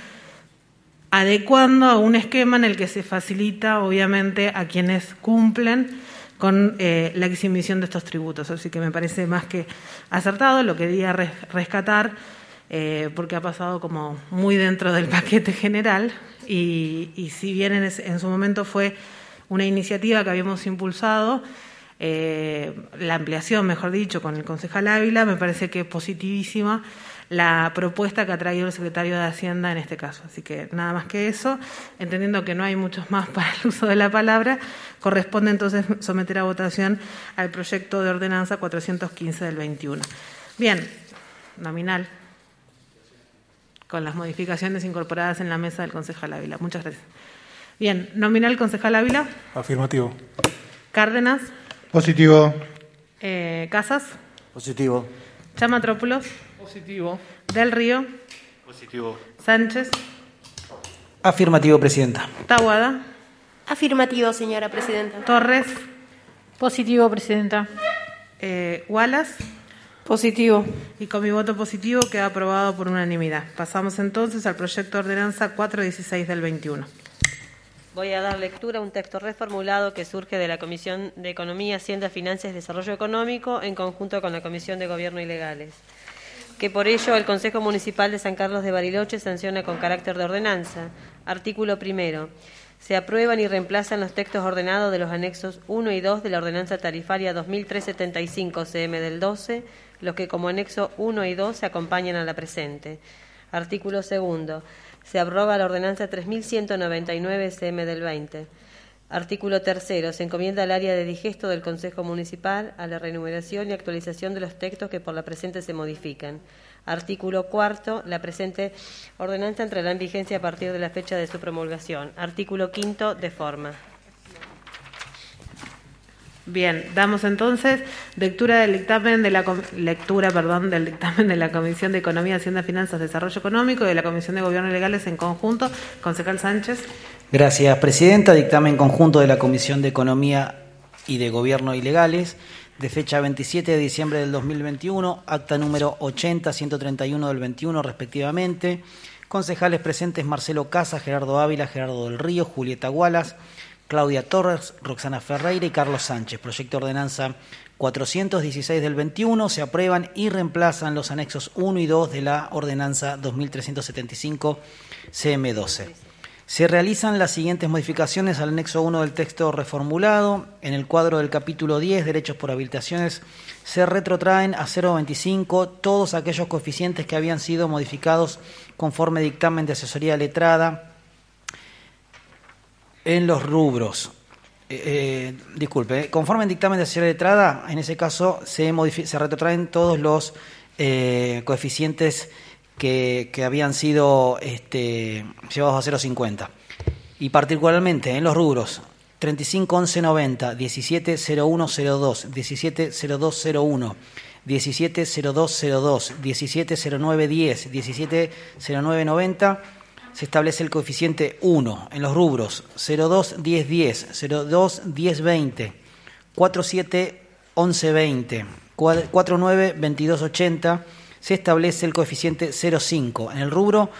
adecuando a un esquema en el que se facilita, obviamente, a quienes cumplen con la exhibición de estos tributos. Así que me parece más que acertado, lo quería rescatar, porque ha pasado como muy dentro del paquete general, y si bien en su momento fue una iniciativa que habíamos impulsado, la ampliación, mejor dicho, con el concejal Ávila, me parece que es positivísima la propuesta que ha traído el secretario de Hacienda en este caso. Así que nada más que eso, entendiendo que no hay muchos más para el uso de la palabra, corresponde entonces someter a votación al proyecto de ordenanza 415 del 21. Bien, nominal, con las modificaciones incorporadas en la mesa del concejal Ávila. Muchas gracias. Bien, nominal, concejal Ávila. Afirmativo. Cárdenas. Positivo. Casas. Positivo. Chamatrópulos. Positivo. Del Río. Positivo. Sánchez. Afirmativo, presidenta. Tahuada. Afirmativo, señora presidenta. Torres. Positivo, presidenta. Wallace. Positivo. Y con mi voto positivo queda aprobado por unanimidad. Pasamos entonces al proyecto de ordenanza 416 del 21. Voy a dar lectura a un texto reformulado que surge de la Comisión de Economía, Hacienda, Finanzas y Desarrollo Económico en conjunto con la Comisión de Gobierno y Legales. Que por ello el Consejo Municipal de San Carlos de Bariloche sanciona con carácter de ordenanza. Artículo 1. Se aprueban y reemplazan los textos ordenados de los anexos 1 y 2 de la Ordenanza Tarifaria 2375 CM del 12, los que como anexo 1 y 2 se acompañan a la presente. Artículo 2. Se abroga la Ordenanza 3199 CM del 20. Artículo 3. Se encomienda al área de digesto del Consejo Municipal a la remuneración y actualización de los textos que por la presente se modifican. Artículo 4. La presente ordenanza entrará en vigencia a partir de la fecha de su promulgación. Artículo 5. De forma. Bien, damos entonces lectura del dictamen de la Comisión de Economía, Hacienda, Finanzas, Desarrollo Económico y de la Comisión de Gobierno y Legales en conjunto. Concejal Sánchez. Gracias, presidenta. Dictamen conjunto de la Comisión de Economía y de Gobierno y Legales de fecha 27 de diciembre del 2021, acta número 80-131 del 21 respectivamente. Concejales presentes: Marcelo Casas, Gerardo Ávila, Gerardo del Río, Julieta Wallace, Claudia Torres, Roxana Ferreira y Carlos Sánchez. Proyecto de ordenanza 416 del 21. Se aprueban y reemplazan los anexos 1 y 2 de la ordenanza 2375 CM12. Se realizan las siguientes modificaciones al anexo 1 del texto reformulado. En el cuadro del capítulo 10, derechos por habilitaciones, se retrotraen a 0,25 todos aquellos coeficientes que habían sido modificados conforme dictamen de asesoría letrada en los rubros. Conforme dictamen de asesoría letrada, en ese caso se retrotraen todos los coeficientes que habían sido llevados a 0,50. Y particularmente en los rubros 351190, 170102, 170201, 170202, 170910, 170990, se establece el coeficiente 1. En los rubros 021010, 021020, 471120, 492280, se establece el coeficiente 0,5. En el rubro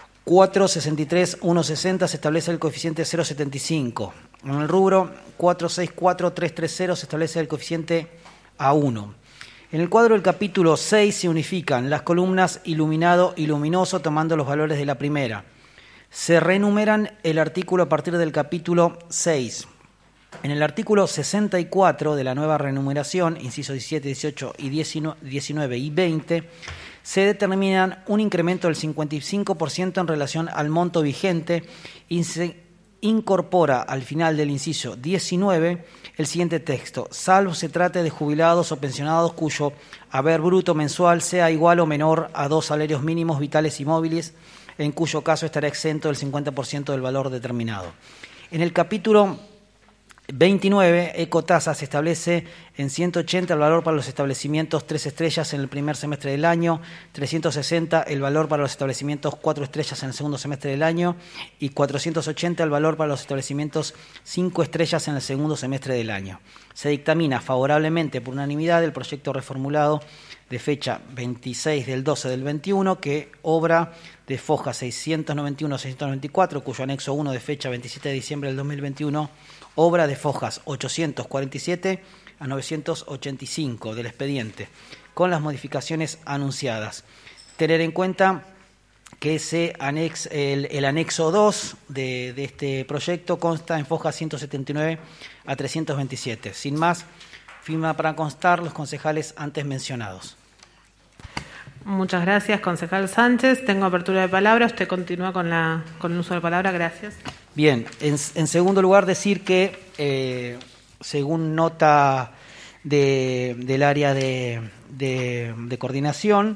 463.160 se establece el coeficiente 0,75. En el rubro 464.330 se establece el coeficiente A1. En el cuadro del capítulo 6 se unifican las columnas iluminado y luminoso tomando los valores de la primera. Se renumeran el artículo a partir del capítulo 6. En el artículo 64 de la nueva renumeración, inciso 17, 18 y 19 y 20, se determinan un incremento del 55% en relación al monto vigente y se incorpora al final del inciso 19 el siguiente texto: salvo se trate de jubilados o pensionados cuyo haber bruto mensual sea igual o menor a 2 salarios mínimos vitales y móviles, en cuyo caso estará exento del 50% del valor determinado. En el capítulo 29, ecotasa, se establece en 180 el valor para los establecimientos 3 estrellas en el primer semestre del año, 360 el valor para los establecimientos 4 estrellas en el segundo semestre del año y 480 el valor para los establecimientos 5 estrellas en el segundo semestre del año. Se dictamina favorablemente por unanimidad el proyecto reformulado de fecha 26 del 12 del 21, que obra de foja 691-694, cuyo anexo 1 de fecha 27 de diciembre del 2021, obra de fojas 847 a 985 del expediente, con las modificaciones anunciadas. Tener en cuenta que el anexo 2 de este proyecto consta en fojas 179 a 327. Sin más, firma para constar los concejales antes mencionados. Muchas gracias, concejal Sánchez. Tengo apertura de palabra. Usted continúa con el uso de la palabra. Gracias. Bien, en segundo lugar decir que según nota del área de coordinación,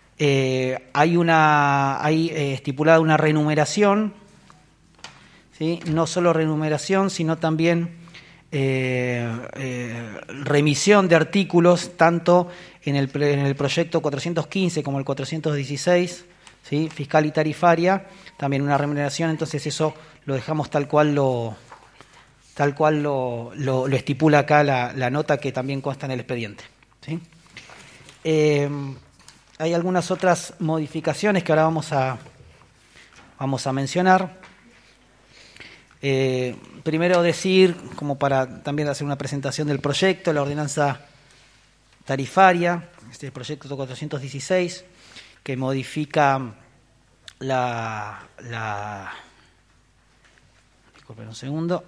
hay estipulada una renumeración, ¿sí? No solo renumeración, sino también remisión de artículos, tanto en el proyecto 415 como el 416, ¿sí? Fiscal y tarifaria, también una remuneración. Entonces eso lo dejamos tal cual lo estipula acá la nota, que también consta en el expediente, ¿sí? Hay algunas otras modificaciones que ahora vamos a mencionar. Primero decir, como para también hacer una presentación del proyecto, la ordenanza tarifaria, este proyecto 416, que modifica disculpen un segundo.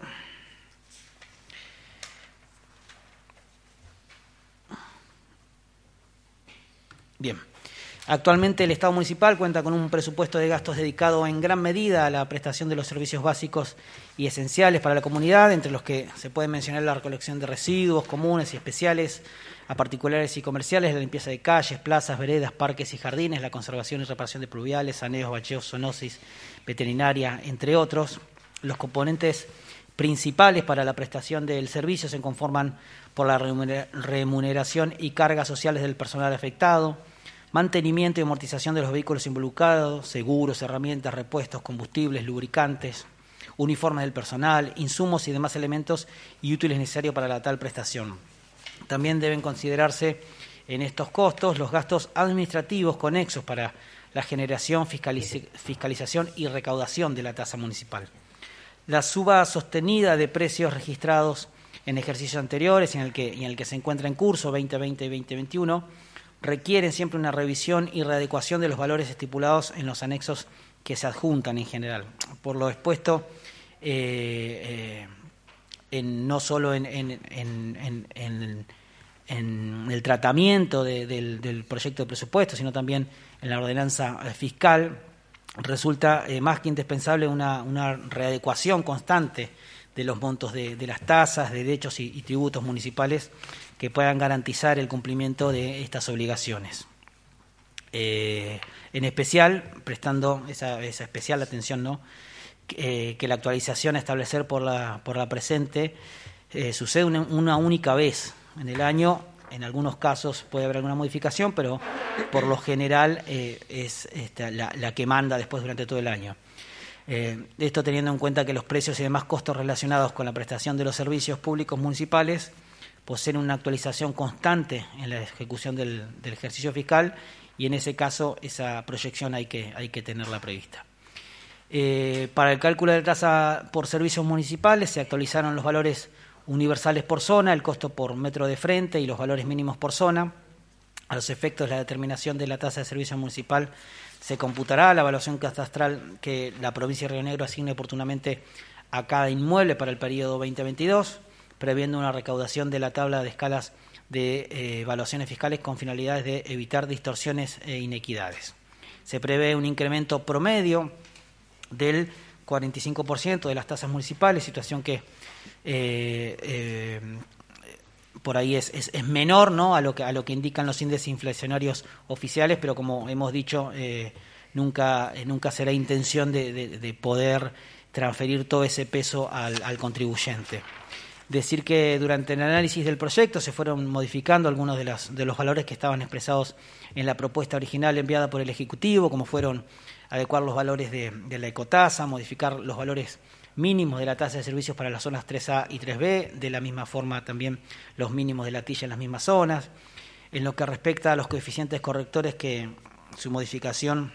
Bien. Actualmente el Estado municipal cuenta con un presupuesto de gastos dedicado en gran medida a la prestación de los servicios básicos y esenciales para la comunidad, entre los que se puede mencionar la recolección de residuos comunes y especiales a particulares y comerciales, la limpieza de calles, plazas, veredas, parques y jardines, la conservación y reparación de pluviales, saneos, bacheos, zoonosis, veterinaria, entre otros. Los componentes principales para la prestación del servicio se conforman por la remuneración y cargas sociales del personal afectado, mantenimiento y amortización de los vehículos involucrados, seguros, herramientas, repuestos, combustibles, lubricantes, uniformes del personal, insumos y demás elementos y útiles necesarios para la tal prestación. También deben considerarse en estos costos los gastos administrativos conexos para la generación, fiscalización y recaudación de la tasa municipal. La suba sostenida de precios registrados en ejercicios anteriores y en el que se encuentra en curso 2020 y 2021 requieren siempre una revisión y readecuación de los valores estipulados en los anexos se adjuntan en general. Por lo expuesto, no solo en el tratamiento del proyecto de presupuesto, sino también en la ordenanza fiscal, resulta más que indispensable una readecuación constante de los montos de las tasas, de derechos y tributos municipales que puedan garantizar el cumplimiento de estas obligaciones. En especial, prestando esa especial atención, ¿no?, que la actualización a establecer por la presente sucede una única vez en el año. En algunos casos puede haber alguna modificación, pero por lo general es la que manda después durante todo el año. Esto teniendo en cuenta que los precios y demás costos relacionados con la prestación de los servicios públicos municipales poseen una actualización constante en la ejecución del ejercicio fiscal, y en ese caso esa proyección hay que tenerla prevista. Para el cálculo de tasa por servicios municipales se actualizaron los valores universales por zona, el costo por metro de frente y los valores mínimos por zona. A los efectos de la determinación de la tasa de servicio municipal se computará la evaluación catastral que la provincia de Río Negro asigne oportunamente a cada inmueble para el periodo 2022, previendo una recaudación de la tabla de escalas de evaluaciones fiscales con finalidades de evitar distorsiones e inequidades. Se prevé un incremento promedio del 45% de las tasas municipales, situación que por ahí es menor, ¿no?, a lo que indican los índices inflacionarios oficiales, pero como hemos dicho, nunca será intención de poder transferir todo ese peso al contribuyente. Decir que durante el análisis del proyecto se fueron modificando algunos de los valores que estaban expresados en la propuesta original enviada por el Ejecutivo, como fueron adecuar los valores de la ecotasa, modificar los valores mínimos de la tasa de servicios para las zonas 3A y 3B, de la misma forma también los mínimos de la tilla en las mismas zonas. En lo que respecta a los coeficientes correctores, que su modificación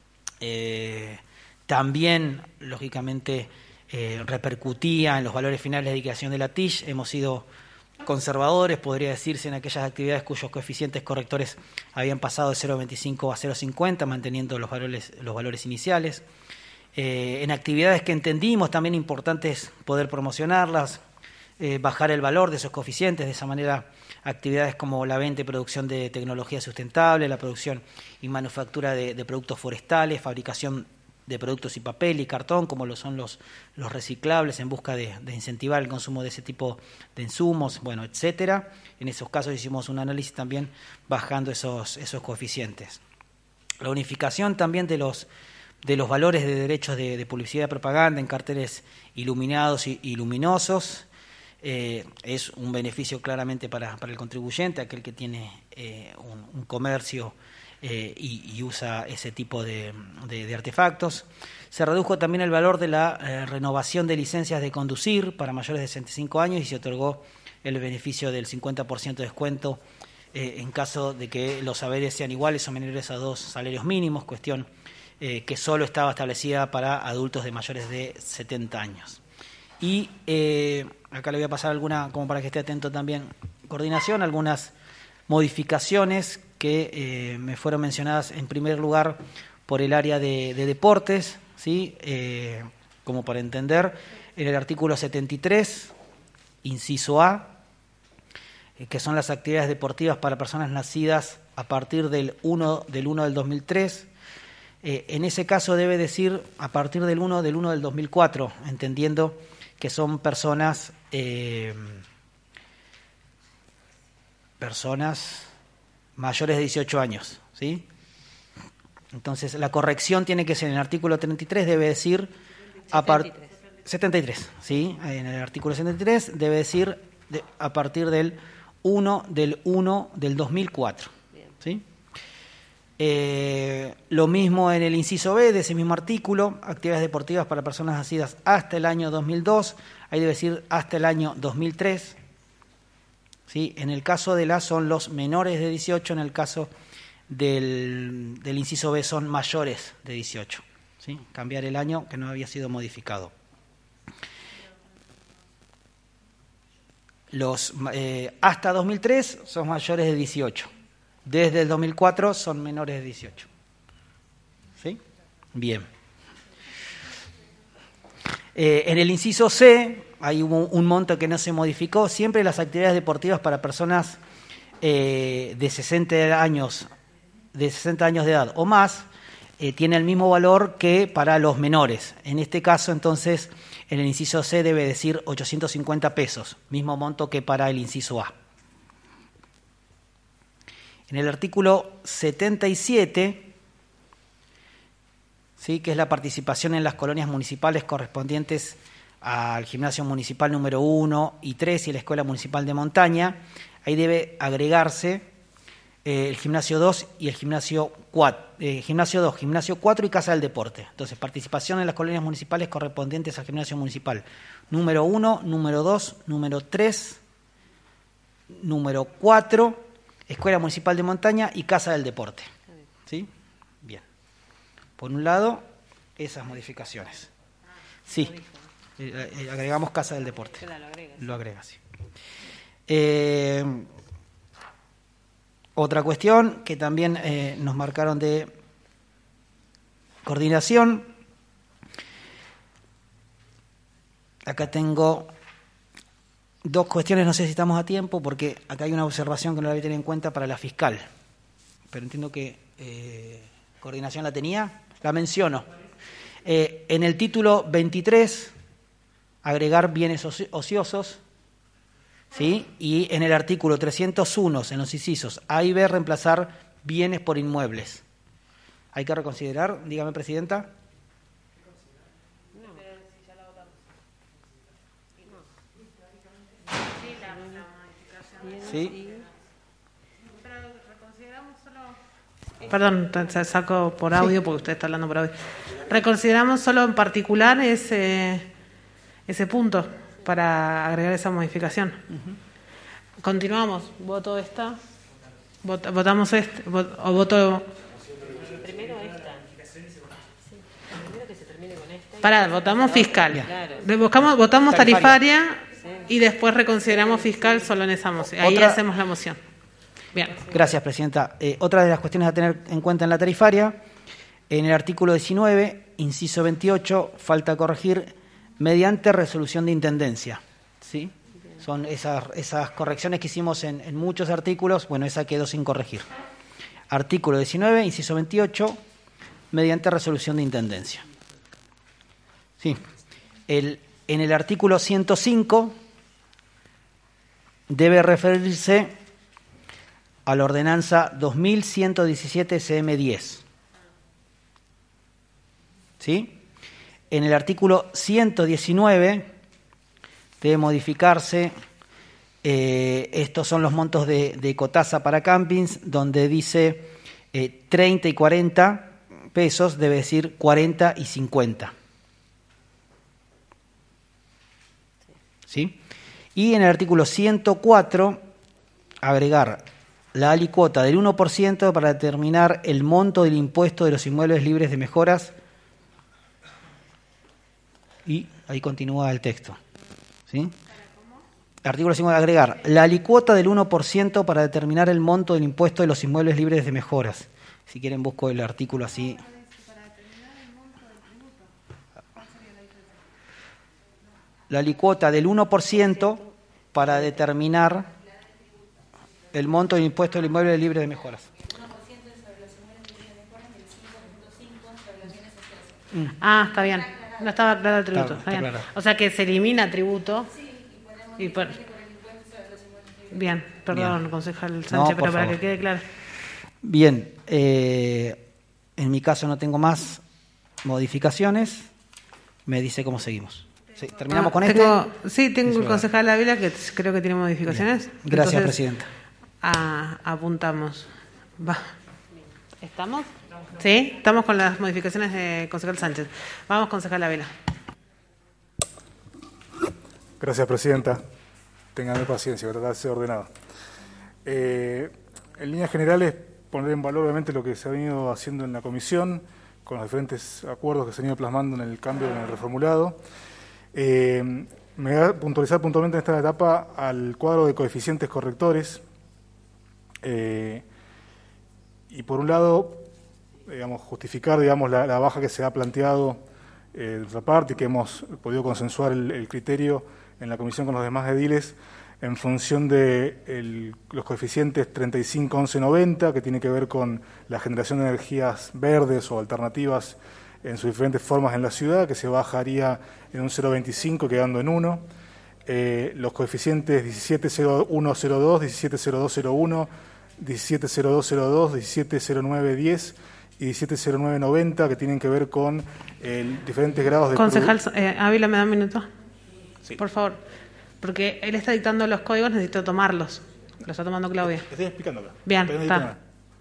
también, lógicamente, repercutía en los valores finales de liquidación de la TIJ, hemos sido conservadores, podría decirse, en aquellas actividades cuyos coeficientes correctores habían pasado de 0,25 a 0,50, manteniendo los valores iniciales. En actividades que entendimos también importantes poder promocionarlas, bajar el valor de esos coeficientes, de esa manera actividades como la venta y producción de tecnología sustentable, la producción y manufactura de productos forestales, fabricación de productos y papel y cartón, como lo son los reciclables, en busca de incentivar el consumo de ese tipo de insumos, bueno, etcétera. En esos casos hicimos un análisis también bajando esos coeficientes. La unificación también de los valores de derechos de publicidad y propaganda en carteles iluminados y luminosos es un beneficio claramente para el contribuyente, aquel que tiene un comercio y usa ese tipo de artefactos. Se redujo también el valor de la renovación de licencias de conducir para mayores de 65 años y se otorgó el beneficio del 50% de descuento en caso de que los saberes sean iguales o menores a 2 salarios mínimos, cuestión que solo estaba establecida para adultos de mayores de 70 años. Y acá le voy a pasar alguna, como para que esté atento también, coordinación, algunas modificaciones que me fueron mencionadas en primer lugar por el área de deportes, ¿sí? Como para entender, en el artículo 73, inciso A, que son las actividades deportivas para personas nacidas a partir del 1 del 2003. En ese caso debe decir a partir del 1 del 2004, entendiendo que son personas mayores de 18 años, ¿sí? Entonces, la corrección tiene que ser en el artículo 33, debe decir 73, ¿sí? En el artículo 73 debe decir a partir del 1 del 2004, ¿sí? Lo mismo en el inciso B de ese mismo artículo, actividades deportivas para personas nacidas hasta el año 2002, ahí debe decir hasta el año 2003, ¿sí? En el caso de la son los menores de 18, en el caso del inciso B son mayores de 18, ¿sí? Cambiar el año que no había sido modificado. Los hasta 2003 son mayores de 18. Desde el 2004 son menores de 18. ¿Sí? Bien. En el inciso C hay un monto que no se modificó. Siempre las actividades deportivas para personas de 60 años de edad o más tiene el mismo valor que para los menores. En este caso, entonces, en el inciso C debe decir 850 pesos, mismo monto que para el inciso A. En el artículo 77, ¿sí?, que es la participación en las colonias municipales correspondientes al gimnasio municipal número 1 y 3 y la escuela municipal de montaña, ahí debe agregarse el gimnasio 2 y el gimnasio 4, gimnasio 2, gimnasio 4 y casa del deporte. Entonces, participación en las colonias municipales correspondientes al gimnasio municipal número 1, número 2, número 3, número 4, escuela municipal de montaña y casa del deporte. ¿Sí? Bien. Por un lado, esas modificaciones. Sí, agregamos casa del deporte. Lo agrega, sí. Otra cuestión que también nos marcaron de coordinación. Acá tengo dos cuestiones, no sé si estamos a tiempo, porque acá hay una observación que no la voy a tener en cuenta para la fiscal. Pero entiendo que coordinación la tenía. La menciono. En el título 23, agregar bienes ociosos. ¿Sí? Y en el artículo 301, en los incisos A y B, reemplazar bienes por inmuebles. ¿Hay que reconsiderar? Dígame, Presidenta. ¿Sí? Perdón, saco por audio porque usted está hablando por audio. Reconsideramos solo en particular ese punto para agregar esa modificación. Continuamos. ¿Voto esta? ¿Votamos este? ¿O voto...? Primero esta. Primero que se termine con esta. Pará, votamos fiscal. Claro. Votamos tarifaria y después reconsideramos fiscal solo en esa moción. Ahí hacemos la moción. Bien. Gracias, Presidenta. Otra de las cuestiones a tener en cuenta en la tarifaria, en el artículo 19, inciso 28, falta corregir mediante resolución de intendencia. ¿Sí? Son esas correcciones que hicimos en muchos artículos, bueno, esa quedó sin corregir. Artículo 19, inciso 28, mediante resolución de intendencia. Sí. En el artículo 105 debe referirse a la ordenanza 2117 CM10. ¿Sí? En el artículo 119 debe modificarse, estos son los montos de cotasa para campings, donde dice 30 y 40 pesos, debe decir 40 y 50. ¿Sí? Y en el artículo 104, agregar la alicuota del 1% para determinar el monto del impuesto de los inmuebles libres de mejoras. Y ahí continúa el texto. ¿Sí? Artículo 5, agregar la alicuota del 1% para determinar el monto del impuesto de los inmuebles libres de mejoras. Si quieren busco el artículo así. La alicuota del 1% para determinar el monto del impuesto del inmueble libre de mejoras. Está bien. No estaba claro el tributo. Está bien. Claro. O sea que se elimina tributo. Bien, perdón, bien. Concejal Sánchez, pero para que quede claro. Bien, en mi caso no tengo más modificaciones. Me dice cómo seguimos. Sí, terminamos con tengo el concejal Ávila que creo que tiene modificaciones. Bien. Gracias, Presidenta. Apuntamos. ¿Estamos? Sí, estamos con las modificaciones de concejal Sánchez. Vamos, concejal Ávila. Gracias, Presidenta. Ténganme paciencia, voy a tratar de ser ordenado. En líneas generales, poner en valor obviamente lo que se ha venido haciendo en la comisión, con los diferentes acuerdos que se han ido plasmando en el cambio, en el reformulado. Me voy a puntualizar puntualmente en esta etapa al cuadro de coeficientes correctores. Y por un lado, justificar la baja que se ha planteado de nuestra parte, que hemos podido consensuar el criterio en la comisión con los demás ediles en función de los coeficientes 35, 11, 90, que tiene que ver con la generación de energías verdes o alternativas en sus diferentes formas en la ciudad, que se bajaría en un 0,25 quedando en 1. Los coeficientes 170102, 170201, 170202, 170910 y 170990, que tienen que ver con diferentes grados de... Concejal Ávila, ¿me da un minuto? Sí. Por favor, porque él está dictando los códigos, necesito tomarlos. Lo está tomando Claudia. Estoy explicando acá. Bien, no está.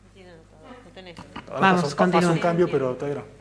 Ahora Vamos, continúa. paso un cambio, pero todavía no.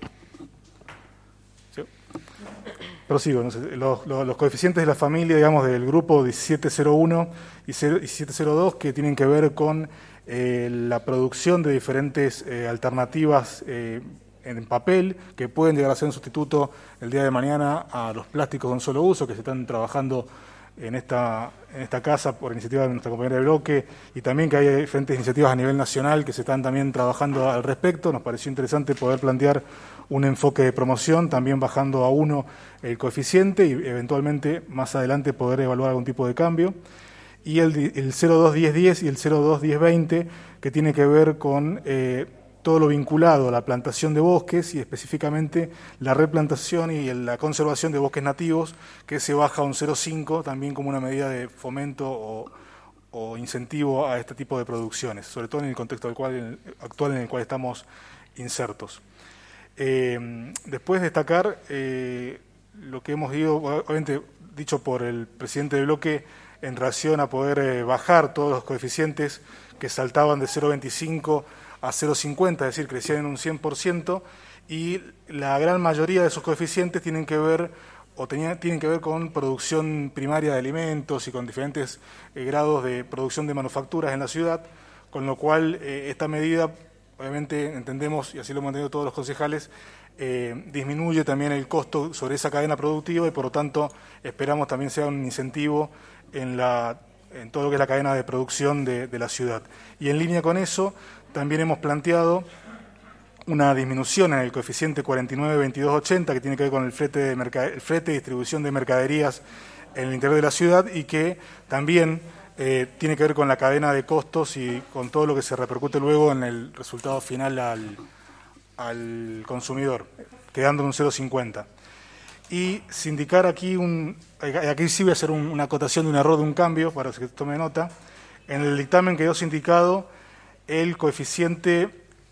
¿Sí? Prosigo. Los coeficientes de la familia, digamos, del grupo 1701 y 1702, que tienen que ver con la producción de diferentes alternativas en papel, que pueden llegar a ser un sustituto el día de mañana a los plásticos de un solo uso, que se están trabajando en esta casa por iniciativa de nuestra compañera de bloque, y también que hay diferentes iniciativas a nivel nacional que se están también trabajando al respecto. Nos pareció interesante poder plantear un enfoque de promoción, también bajando a 1 el coeficiente y eventualmente más adelante poder evaluar algún tipo de cambio. Y el 021010 y el 021020, que tiene que ver con todo lo vinculado a la plantación de bosques y específicamente la replantación y la conservación de bosques nativos, que se baja a un 0,5 también como una medida de fomento o incentivo a este tipo de producciones, sobre todo en el contexto actual en el cual estamos insertos. Después destacar lo que hemos obviamente dicho por el presidente del bloque en relación a poder bajar todos los coeficientes que saltaban de 0,25 a 0,50, es decir, crecían en un 100%, y la gran mayoría de esos coeficientes tienen que ver con producción primaria de alimentos y con diferentes grados de producción de manufacturas en la ciudad, con lo cual esta medida, obviamente entendemos, y así lo hemos entendido todos los concejales, disminuye también el costo sobre esa cadena productiva y por lo tanto esperamos también sea un incentivo en todo lo que es la cadena de producción de la ciudad. Y en línea con eso, también hemos planteado una disminución en el coeficiente 492280, que tiene que ver con el flete y distribución de mercaderías en el interior de la ciudad, y que también tiene que ver con la cadena de costos y con todo lo que se repercute luego en el resultado final al consumidor, quedando en un 0,50. Y sindicar aquí aquí sí voy a hacer una acotación de un error de un cambio, para que se tome nota. En el dictamen quedó sindicado el coeficiente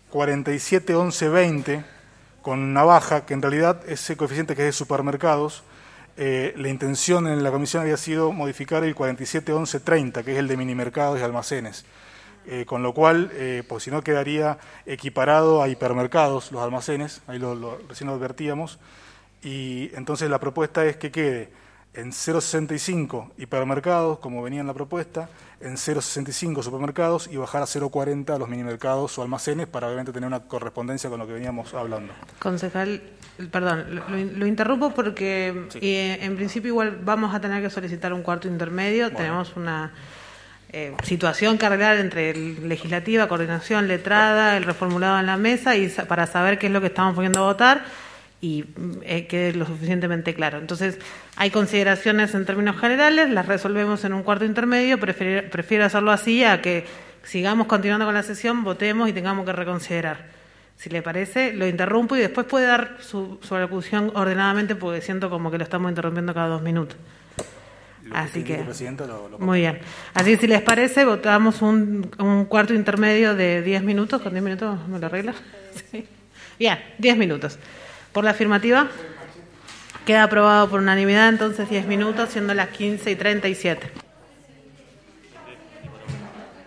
471120 con una baja, que en realidad ese coeficiente que es de supermercados, la intención en la comisión había sido modificar el 471130, que es el de minimercados y almacenes, con lo cual, pues si no quedaría equiparado a hipermercados los almacenes, ahí recién lo advertíamos, y entonces la propuesta es que quede en 0,65 hipermercados, como venía en la propuesta, en 0,65 supermercados y bajar a 0,40 los minimercados o almacenes para obviamente tener una correspondencia con lo que veníamos hablando. Concejal, perdón, lo interrumpo porque sí. En principio igual vamos a tener que solicitar un cuarto intermedio. Bueno. Tenemos una situación que arreglar entre legislativa, coordinación, letrada, el reformulado en la mesa y para saber qué es lo que estamos poniendo a votar y quede lo suficientemente claro. Entonces, hay consideraciones en términos generales, las resolvemos en un cuarto intermedio, prefiero hacerlo así a que sigamos continuando con la sesión, votemos y tengamos que reconsiderar. Si le parece, lo interrumpo y después puede dar su alocución ordenadamente porque siento como que lo estamos interrumpiendo cada 2 minutos. Así que, muy bien. Así que si les parece, votamos un cuarto intermedio de 10 minutos. ¿Con 10 minutos me lo arregla? Sí. Bien, 10 minutos. Por la afirmativa, queda aprobado por unanimidad, entonces 10 minutos, siendo las 15:37.